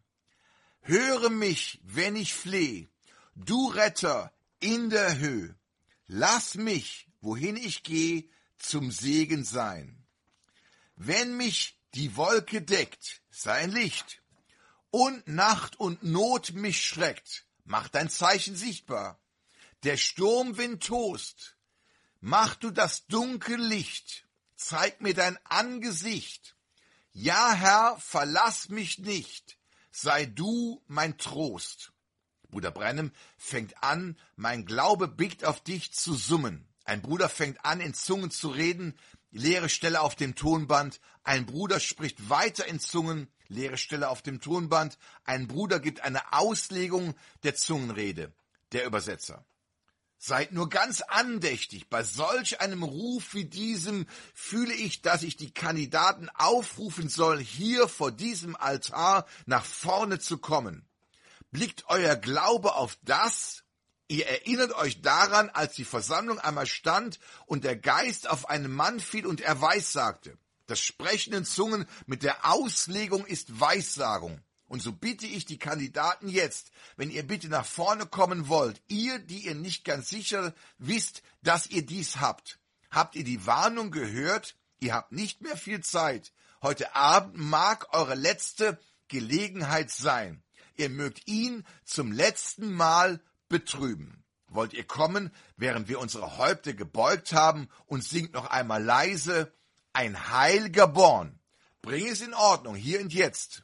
höre mich, wenn ich fleh, du Retter in der Höhe, lass mich, wohin ich geh, zum Segen sein. Wenn mich die Wolke deckt, sein Licht, und Nacht und Not mich schreckt, mach dein Zeichen sichtbar. Der Sturmwind tost, mach du das dunkle Licht, zeig mir dein Angesicht. Ja, Herr, verlass mich nicht, sei du mein Trost. Bruder Branham fängt an, mein Glaube blickt auf dich zu summen. Ein Bruder fängt an, in Zungen zu reden, leere Stelle auf dem Tonband. Ein Bruder spricht weiter in Zungen, leere Stelle auf dem Tonband. Ein Bruder gibt eine Auslegung der Zungenrede, der Übersetzer. Seid nur ganz andächtig. Bei solch einem Ruf wie diesem fühle ich, dass ich die Kandidaten aufrufen soll, hier vor diesem Altar nach vorne zu kommen. Blickt euer Glaube auf das? Ihr erinnert euch daran, als die Versammlung einmal stand und der Geist auf einen Mann fiel und er weissagte. Das Sprechen in Zungen mit der Auslegung ist Weissagung. Und so bitte ich die Kandidaten jetzt, wenn ihr bitte nach vorne kommen wollt, ihr, die ihr nicht ganz sicher wisst, dass ihr dies habt. Habt ihr die Warnung gehört? Ihr habt nicht mehr viel Zeit. Heute Abend mag eure letzte Gelegenheit sein. Ihr mögt ihn zum letzten Mal betrüben. Wollt ihr kommen, während wir unsere Häupter gebeugt haben, und singt noch einmal leise, ein heiliger Born. Bring es in Ordnung, hier und jetzt.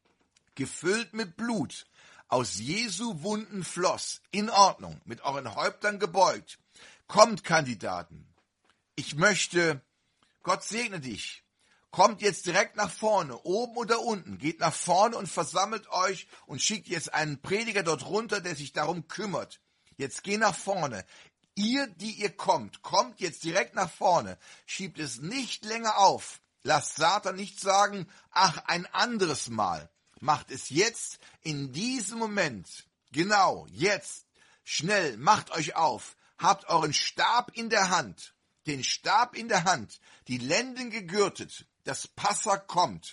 Gefüllt mit Blut, aus Jesu Wunden floss, in Ordnung, mit euren Häuptern gebeugt. Kommt, Kandidaten. Ich möchte, Gott segne dich. Kommt jetzt direkt nach vorne, oben oder unten. Geht nach vorne und versammelt euch und schickt jetzt einen Prediger dort runter, der sich darum kümmert. Jetzt geh nach vorne. Ihr, die ihr kommt, kommt jetzt direkt nach vorne. Schiebt es nicht länger auf. Lasst Satan nicht sagen, ach, ein anderes Mal. Macht es jetzt, in diesem Moment. Genau, jetzt. Schnell, macht euch auf. Habt euren Stab in der Hand. Den Stab in der Hand. Die Lenden gegürtet. Das Passa kommt.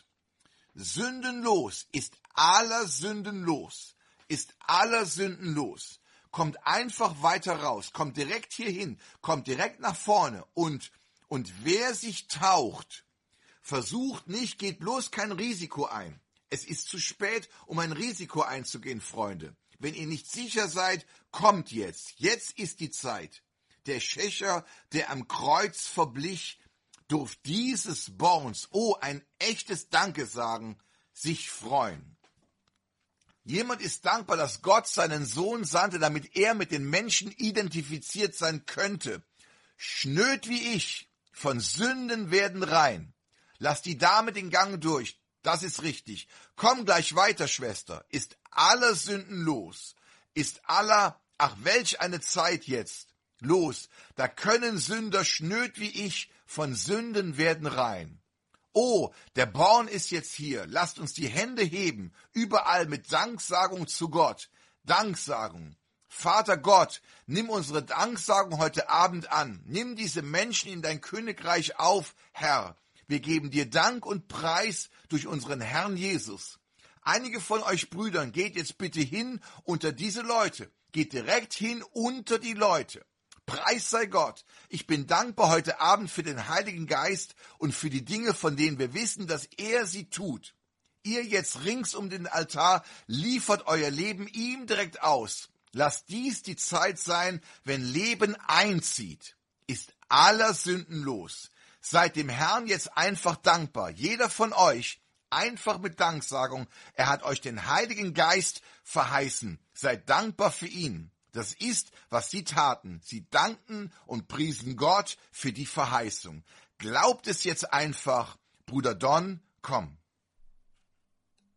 Sündenlos ist aller Sünden los. Ist aller Sünden los. Kommt einfach weiter raus. Kommt direkt hierhin. Kommt direkt nach vorne. Und, und wer sich taucht, versucht nicht, geht bloß kein Risiko ein. Es ist zu spät, um ein Risiko einzugehen, Freunde. Wenn ihr nicht sicher seid, kommt jetzt. Jetzt ist die Zeit. Der Schächer, der am Kreuz verblich, durft dieses Borns, oh, ein echtes Danke sagen, sich freuen. Jemand ist dankbar, dass Gott seinen Sohn sandte, damit er mit den Menschen identifiziert sein könnte. Schnöd wie ich, von Sünden werden rein. Lass die Dame den Gang durch. Das ist richtig. Komm gleich weiter, Schwester. Ist aller Sünden los. Ist aller, ach welch eine Zeit jetzt. Los, da können Sünder schnöd wie ich von Sünden werden rein. Oh, der Born ist jetzt hier. Lasst uns die Hände heben, überall mit Danksagung zu Gott. Danksagung. Vater Gott, nimm unsere Danksagung heute Abend an. Nimm diese Menschen in dein Königreich auf, Herr. Wir geben dir Dank und Preis durch unseren Herrn Jesus. Einige von euch Brüdern, geht jetzt bitte hin unter diese Leute. Geht direkt hin unter die Leute. Preis sei Gott. Ich bin dankbar heute Abend für den Heiligen Geist und für die Dinge, von denen wir wissen, dass er sie tut. Ihr jetzt rings um den Altar liefert euer Leben ihm direkt aus. Lasst dies die Zeit sein, wenn Leben einzieht. Ist aller Sünden los. Seid dem Herrn jetzt einfach dankbar. Jeder von euch einfach mit Danksagung. Er hat euch den Heiligen Geist verheißen. Seid dankbar für ihn. Das ist, was sie taten. Sie dankten und priesen Gott für die Verheißung. Glaubt es jetzt einfach. Bruder Don, komm.